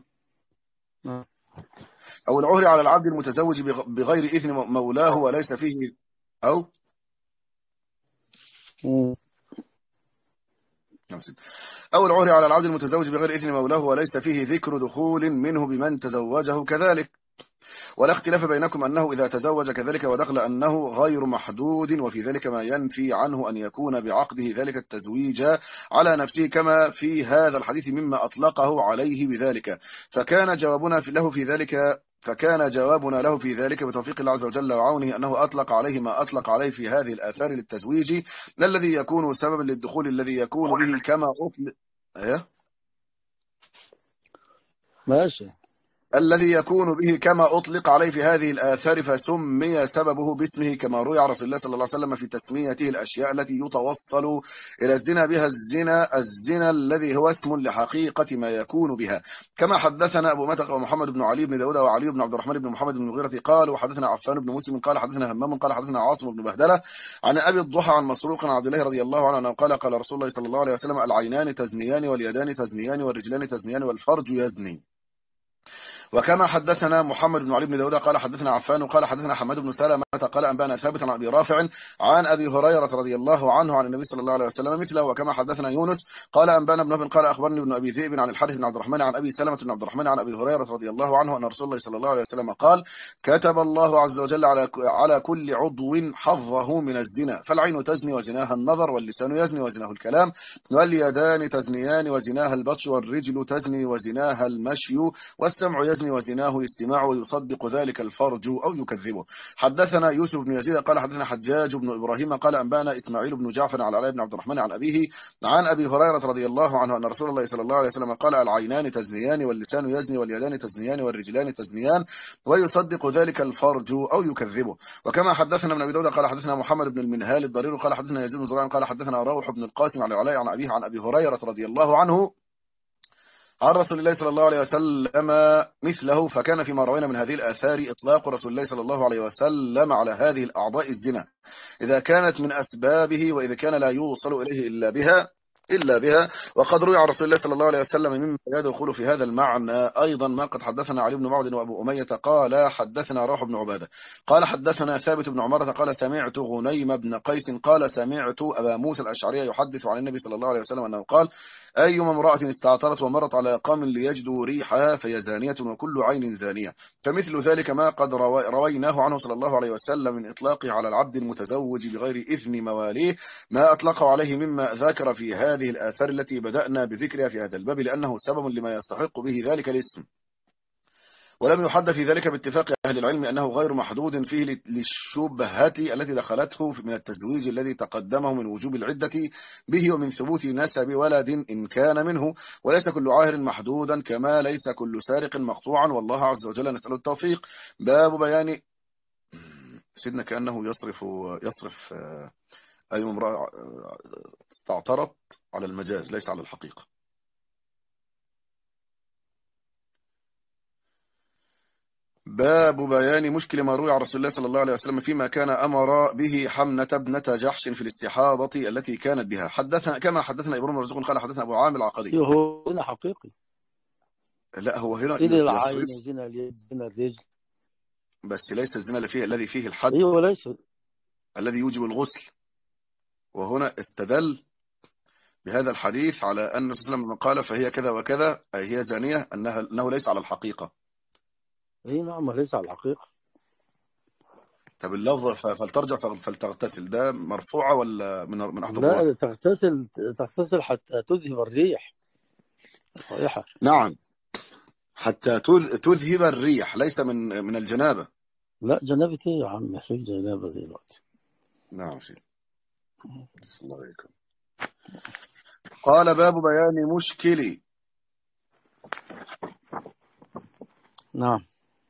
Speaker 3: أو العهر على العبد المتزوج بغير إذن مولاه وليس فيه أو أو العهر على العبد المتزوج بغير إذن مولاه وليس فيه ذكر دخول منه بمن تزوجه كذلك. ولا اختلاف بينكم أنه إذا تزوج كذلك ودخل أنه غير محدود، وفي ذلك ما ينفي عنه أن يكون بعقده ذلك التزويج على نفسه كما في هذا الحديث مما أطلقه عليه بذلك. فكان جوابنا له في ذلك فكان جوابنا له في ذلك بتوفيق الله عز وجل وعونه أنه أطلق عليه ما أطلق عليه في هذه الآثار للتزويج الذي يكون سببا للدخول الذي يكون به كما أطلق. ايه
Speaker 1: ماشي
Speaker 3: الذي يكون به كما أطلق عليه في هذه الآثار فسمي سببه باسمه كما روي عن رسول الله صلى الله عليه وسلم في تسميته الأشياء التي يتوصل إلى الزنا بها الزنا الزنا الذي هو اسم لحقيقة ما يكون بها. كما حدثنا أبو متق ومحمد بن علي بن داود وعلي بن عبد الرحمن بن محمد بن المغيرة قال وحدثنا عفان بن مسلم قال حدثنا همام قال حدثنا عاصم بن بهدلة عن أبي الضحى عن مسروق عن عبد الله رضي الله عنه أنه قال قال رسول الله صلى الله عليه وسلم العينان تزنيان واليدان تزنيان والرجلان تزنيان والفرج يزني. وكما حدثنا محمد بن علي بن داود قال حدثنا عفان قال حدثنا حماد بن سلمة قال أنبانا ثابت عن أبي رافع عن أبي هريرة رضي الله عنه عن النبي صلى الله عليه وسلم مثله. وكما حدثنا يونس قال أنبانا ابن ابن قال أخبرني ابن أبي ذئب عن الحارث بن عبد الرحمن عن أبي سلمة بن عبد الرحمن عن أبي هريرة رضي الله عنه أن رسول الله صلى الله عليه وسلم قال كتب الله عز وجل على على كل عضو حظه من الزنا فالعين تزني وزناها النظر واللسان يزني وزناه الكلام واليدان تزنيان وزناها البطش والرجل تزني وزناها المشي والسمع يزني وزناه الاستماع ويصدق ذلك الفرج أو يكذبه. حدثنا يوسف بن يزيد قال حدثنا حجاج بن إبراهيم قال أنبانا إسماعيل بن جعفر على علي بن عبد الرحمن عن أبيه عن أبي هريرة رضي الله عنه أن رسول الله صلى الله عليه وسلم قال العينان تزنيان واللسان يزني واليدان تزنيان والرجلان تزنيان ويصدق ذلك الفرج أو يكذبه. وكما حدثنا ابن أبي داود قال حدثنا محمد بن المنهال الضرير قال حدثنا يزيد بن زرعان قال حدثنا روح بن القاسم على علي عن أبيه عن أبي هريرة رضي الله عنه عن رسول الله صلى الله عليه وسلم مثله. فكان فيما روينا من هذه الآثار إطلاق رسول الله صلى الله عليه وسلم على هذه الأعضاء الزنا إذا كانت من أسبابه وإذا كان لا يوصل إليه إلا بها إلا بها. وقد روي عن رسول الله صلى الله عليه وسلم مما يدخل في هذا المعنى أيضا ما قد حدثنا علي بن معد وأبو أمية قال حدثنا روح بن عبادة قال حدثنا ثابت بن عمرة قال سمعت غنيم بن قيس قال سمعت أبا موسى الأشعري يحدث عن النبي صلى الله عليه وسلم أنه قال أيما امرأة استعطرت ومرت على قوم ليجدوا ريحها فهي زانية وكل عين زانية. فمثل ذلك ما قد رويناه عنه صلى الله عليه وسلم من إطلاقه على العبد المتزوج بغير إذن مواليه ما أطلقه عليه مما ذكر في هذه الآثار التي بدأنا بذكرها في هذا الباب لأنه سبب لما يستحق به ذلك الاسم. ولم يحد في ذلك باتفاق أهل العلم أنه غير محدود فيه للشبهة التي دخلته من التزويج الذي تقدمه من وجوب العدة به ومن ثبوت نسب ولد إن كان منه. وليس كل عاهر محدودا كما ليس كل سارق مقطوعا والله عز وجل نسأل التوفيق. باب بيان سيدنا كأنه يصرف يصرف أي امرأة استعطرت على المجاز ليس على الحقيقة. باب بيان مشكل ما روي عن رسول الله صلى الله عليه وسلم فيما كان أمر به حمنة ابنة جحش في الاستحاضة التي كانت بها. حدثنا كما حدثنا إبراهيم مرزوق قال حدثنا أبو عامر العقدي.
Speaker 1: هو هنا حقيقي.
Speaker 3: لا هو هنا
Speaker 1: زنا العين زنا اليد زنا الرجل
Speaker 3: بس ليس الزنا اللي فيه الذي فيه الحد.
Speaker 1: ايوه ليس الذي
Speaker 3: يوجب الغسل. وهنا استدل بهذا الحديث على أن الرسول صلى الله عليه وسلم قال فهي كذا وكذا أي هي زانية أنها أنه ليس على الحقيقة.
Speaker 1: اي نعم ليس على الحقيقة.
Speaker 3: طب اللفظ فلترجع فلتغتسل ده مرفوعة ولا من من أحد
Speaker 1: الرواة؟ لا تغتسل تغتسل حتى تذهب الريح رائحة.
Speaker 3: نعم حتى تذهب الريح ليس من من الجنابة.
Speaker 1: لا جنابة ايه يا عم في جنابة دلوقتي.
Speaker 3: نعم شيء. بسم الله عليكم. قال باب بيان مشكل.
Speaker 1: نعم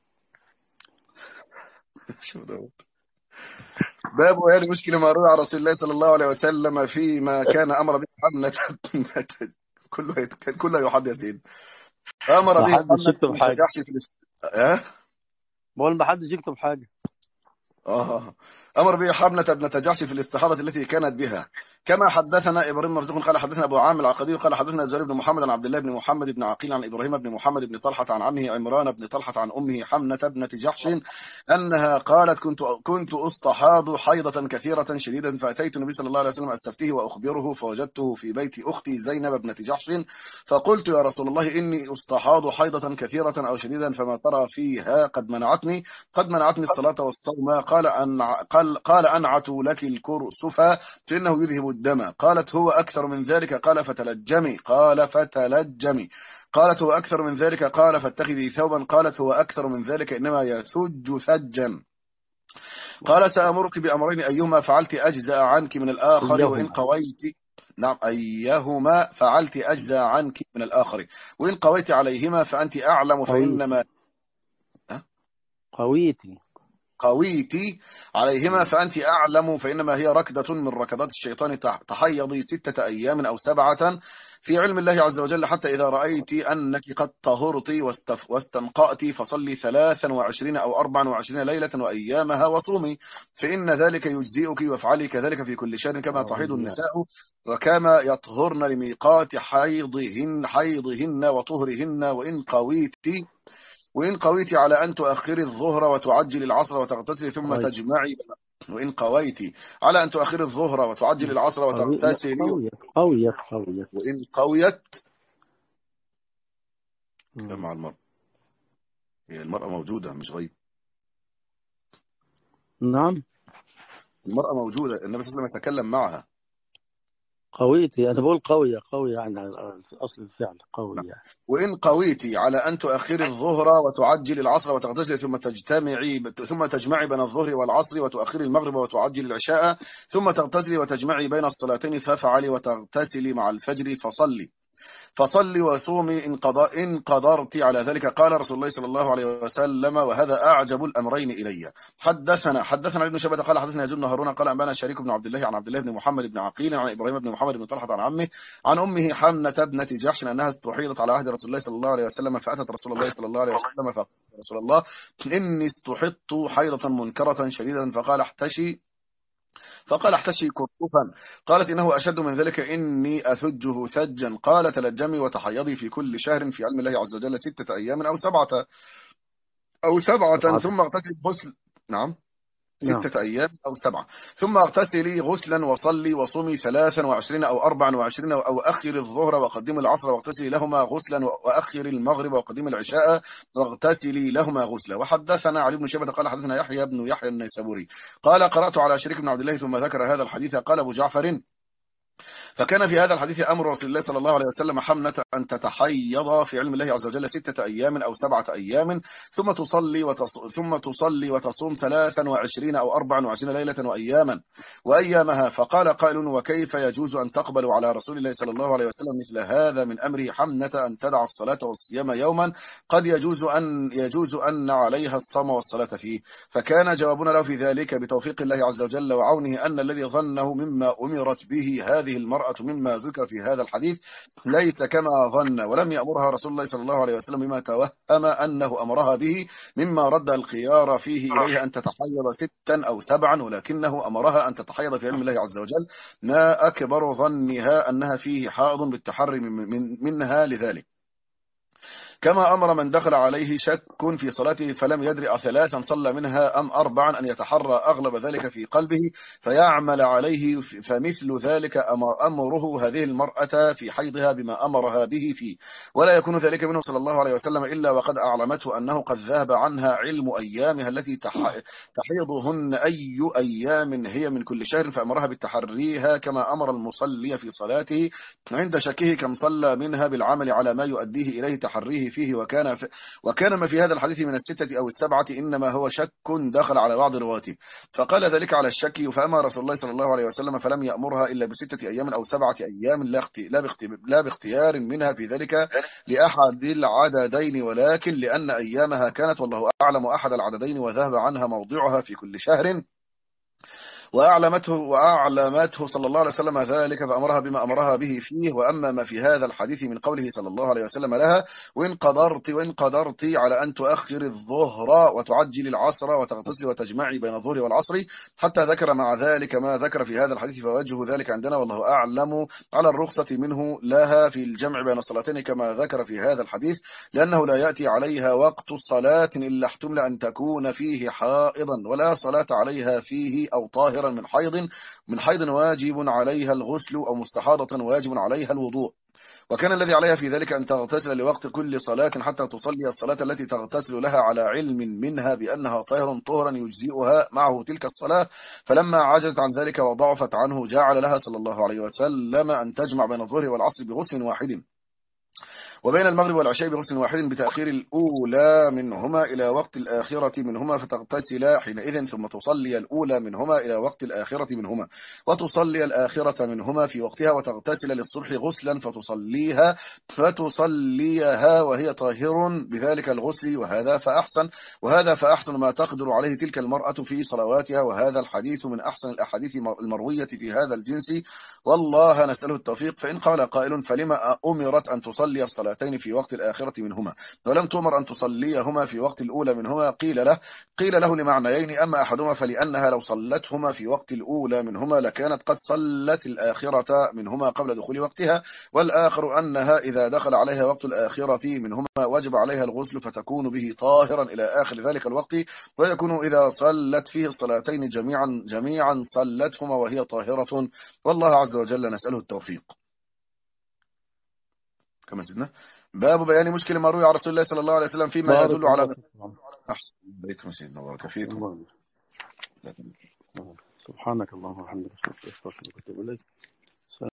Speaker 3: باب بيان مشكل ما روى عن رسول الله صلى الله عليه وسلم فيما كان أمر به حمنة كله كله يحد يا سيدي. أمر به حمنة جحش في الاست... اه
Speaker 1: بقول ما حدش يكتب حاجة.
Speaker 3: اه أمر به حمنة ابنة جحش في الاستحاضة التي كانت بها. كما حدثنا إبراهيم مرزوق قال حدثنا أبو عامر العقدي قال حدثنا زهير بن محمد عن عبد الله بن محمد بن عقيل عن إبراهيم بن محمد بن طلحة عن عمه عمران بن طلحة عن أمه حمنة ابنة جحش أنها قالت كنت كنت أستحاض حيضة كثيرة شديدة فأتيت النبي صلى الله عليه وسلم أستفتيه وأخبره فوجدته في بيت أختي زينب ابنة جحش فقلت يا رسول الله إني أستحاض حيضة كثيرة أو شديدا فما ترى فيها قد منعتني قد منعتني الصلاة والصوم قال أن قال قال أنعت لك الكرسف فإنه يذهب الدم. قالت هو أكثر من ذلك قال فتلجمي قال فتلجمي قالت هو أكثر من ذلك قال فاتخذي ثوبا قالت هو أكثر من ذلك إنما يثج ثجا قال سأمرك بأمرين أيهما فعلت أجزاء عنك من الآخر وإن قويت نعم أيهما فعلت أجزاء عنك من الآخر وإن قويت عليهما فأنت أعلم فإنما
Speaker 1: قويتي
Speaker 3: قويت عليهما
Speaker 1: مم.
Speaker 3: فأنت أعلم، فإنما هي ركضة من ركضات الشيطان. تح- تحيضي ستة أيام أو سبعة في علم الله عز وجل، حتى إذا رأيت أنك قد طهرت واستف- واستنقأت فصلي ثلاثا وعشرين أو أربعا وعشرين ليلة وأيامها وصومي، فإن ذلك يجزئك، وافعلي كذلك في كل شهر كما تحيض
Speaker 1: قوية.
Speaker 3: النساء وكما يطهرن لميقات حيضهن حيضهن وطهرهن. وإن قويت وإن قويت على أن تؤخري الظهر وتعجل العصر وتغتسلي ثم
Speaker 1: قوية
Speaker 3: تجمعي وإن قويت على أن تؤخري الظهر وتعجل العصر
Speaker 1: قوية
Speaker 3: وتغتسلي
Speaker 1: قوية قوية قوية.
Speaker 3: وإن قويت كلام
Speaker 1: مم.
Speaker 3: مع المرأة. هي المرأة موجودة مش غيب.
Speaker 1: نعم.
Speaker 3: المرأة موجودة، النبي صلى الله عليه وسلم يتكلم معها.
Speaker 1: قويتي أنا بقول قوية قوية يعني في أصل الفعل
Speaker 3: نعم.
Speaker 1: قوية.
Speaker 3: وإن قويت على أن تؤخري الظهر وتعجل العصر وتغتسلي ثم تجتمعي ثم تجمعي بين الظهر والعصر وتؤخري المغرب وتعجل العشاء ثم تغتسلي وتجمعي بين الصلاتين فافعلي وتغتسلي مع الفجر فصلي فصلي وصومي إن قض- إن قدرت على ذلك. قال رسول الله صلى الله عليه وسلم، وهذا أعجب الأمرين إلي. حدثنا حدثنا علي بن شبة قال حدثنا يزيد بن هارون قال أنبانا شريك بن عبد الله عن عبد الله بن محمد بن عقيل عن إبراهيم بن محمد بن طلحة عن عمه عن أمه حمنة ابنة جحش أنها استحيضت على عهد رسول الله صلى الله عليه وسلم، فأتت رسول الله صلى الله عليه وسلم فقالت يا رسول الله إني استحضت حيضة منكرة شديدا، فقال احتشي فقال احتشي كركفا. قالت إنه أشد من ذلك، إني أثجه ثجا. قال تلجمي وتحيضي في كل شهر في علم الله عز وجل ستة أيام أو سبعة أو سبعة
Speaker 1: سبعة.
Speaker 3: ثم اغتسل غسل. نعم،
Speaker 1: نعم.
Speaker 3: ستة أيام أو سبعة ثم اغتسلي غسلا وصلي وصومي ثلاثا وعشرين أو أربعا وعشرين أو أخر الظهر وقدم العصر واغتسلي لهما غسلا وأخر المغرب وقدم العشاء واغتسلي لهما غسلا. وحدثنا علي بن شيبة قال حدثنا يحيى بن يحيى النيسابوري قال قرأت على شريك بن عبد الله ثم ذكر هذا الحديث. قال أبو جعفر فكان في هذا الحديث أمر رسول الله صلى الله عليه وسلم حمنة أن تتحيض في علم الله عز وجل ستة أيام أو سبعة أيام ثم تصلي وتص... ثم تصلي وتصوم ثلاثا وعشرين أو أربعا وعشرين ليلة وأياما وأيامها. فقال قائل وكيف يجوز أن تقبل على رسول الله صلى الله عليه وسلم مثل هذا من أمره حمنة أن تدع الصلاة والصيام يوما قد يجوز أن يجوز أن عليها الصوم والصلاة فيه. فكان جوابنا له في ذلك بتوفيق الله عز وجل وعونه أن الذي ظنه مما أمرت به هذه المرأة مما ذكر في هذا الحديث ليس كما ظن، ولم يأمرها رسول الله صلى الله عليه وسلم بما توهم أنه أمرها به مما رد الخيار فيه إليها أن تتحيض ستا أو سبعا، ولكنه أمرها أن تتحيض في علم الله عز وجل ما أكبر ظنها أنها فيه حائض بالتحري من من منها لذلك. كما أمر من دخل عليه شك في صلاته فلم يدري أثلاثا صلى منها أم أربعا أن يتحرى أغلب ذلك في قلبه فيعمل عليه، فمثل ذلك أمر أمره هذه المرأة في حيضها بما أمرها به فيه، ولا يكون ذلك منه صلى الله عليه وسلم إلا وقد أعلمته أنه قد ذهب عنها علم أيامها التي تح- تحيضهن أي أيام هي من كل شهر، فأمرها بالتحريها كما أمر المصلي في صلاته عند شكه كم صلى منها بالعمل على ما يؤديه إليه تحريه فيه. وكان في وكان ما في هذا الحديث من الستة أو السبعة إنما هو شك دخل على بعض رواته فقال ذلك على الشك. فأما رسول الله صلى الله عليه وسلم فلم يأمرها إلا بستة أيام أو سبعة أيام لا اخت- لا باخت- لا باختيار منها في ذلك لأحد العددين، ولكن لأن أيامها كانت والله أعلم أحد العددين وذهب عنها موضعها في كل شهر، وأعلمته وأعلمته صلى الله عليه وسلم ذلك فأمرها بما أمرها به فيه. وأما ما في هذا الحديث من قوله صلى الله عليه وسلم لها وإن قدرت وإن قدرت على أن تؤخر الظهر وتعجل العصر وتغتسل وتجمعي بين الظهر والعصر حتى ذكر مع ذلك ما ذكر في هذا الحديث، فوجه ذلك عندنا والله أعلم على الرخصة منه لها في الجمع بين الصلاتين كما ذكر في هذا الحديث، لأنه لا يأتي عليها وقت الصلاة إلا احتمل أن تكون فيه حائضا ولا صلاة عليها فيه أو طاهرا من حيض من حيض واجب عليها الغسل أو مستحاضة واجب عليها الوضوء. وكان الذي عليها في ذلك أن تغتسل لوقت كل صلاة حتى تصلي الصلاة التي تغتسل لها على علم منها بأنها طاهر طهرا يجزئها معه تلك الصلاة، فلما عجزت عن ذلك وضعفت عنه جعل لها صلى الله عليه وسلم أن تجمع بين الظهر والعصر بغسل واحد. وبين المغرب والعشاء بغسل واحد بتأخير الأولى منهما إلى وقت الآخرة منهما فتغتسل حينئذ ثم تصلي الأولى منهما إلى وقت الآخرة منهما وتصلي الآخرة منهما في وقتها وتغتسل للصبح غسلا فتصليها فتصليها وهي طاهر بذلك الغسل وهذا فأحسن وهذا فأحسن ما تقدر عليه تلك المرأة في صلواتها وهذا الحديث من أحسن الأحاديث المروية في هذا الجنس والله نسأله التوفيق. فإن قال قائل فلما أمرت أن تصلي الصلاتين في وقت الآخرة منهما ولم تؤمر أن تصليهما في وقت الأولى منهما قيل له قيل له لمعنيين أما أحدهما فلأنها لو صلتهما في وقت الأولى منهما لكانت قد صلت الآخرة منهما قبل دخول وقتها والآخر أنها إذا دخل عليها وقت الآخرة منهما وجب عليها الغسل فتكون به طاهرا إلى آخر ذلك الوقت ويكون إذا صلت فيه الصلاتين جميعا جميعا صلتهما وهي طاهرة والله عز وجل نسأله التوفيق. كما سيدنا باب بيان مشكل ما روي عن رسول الله صلى الله عليه وسلم فيما
Speaker 1: بارك
Speaker 3: يدل على
Speaker 1: الله فيكم.
Speaker 3: أحسن بيكم سيدنا بارك فيكم.
Speaker 1: سبحانك اللهم وبحمدك أستغفرك وأتوب إليك.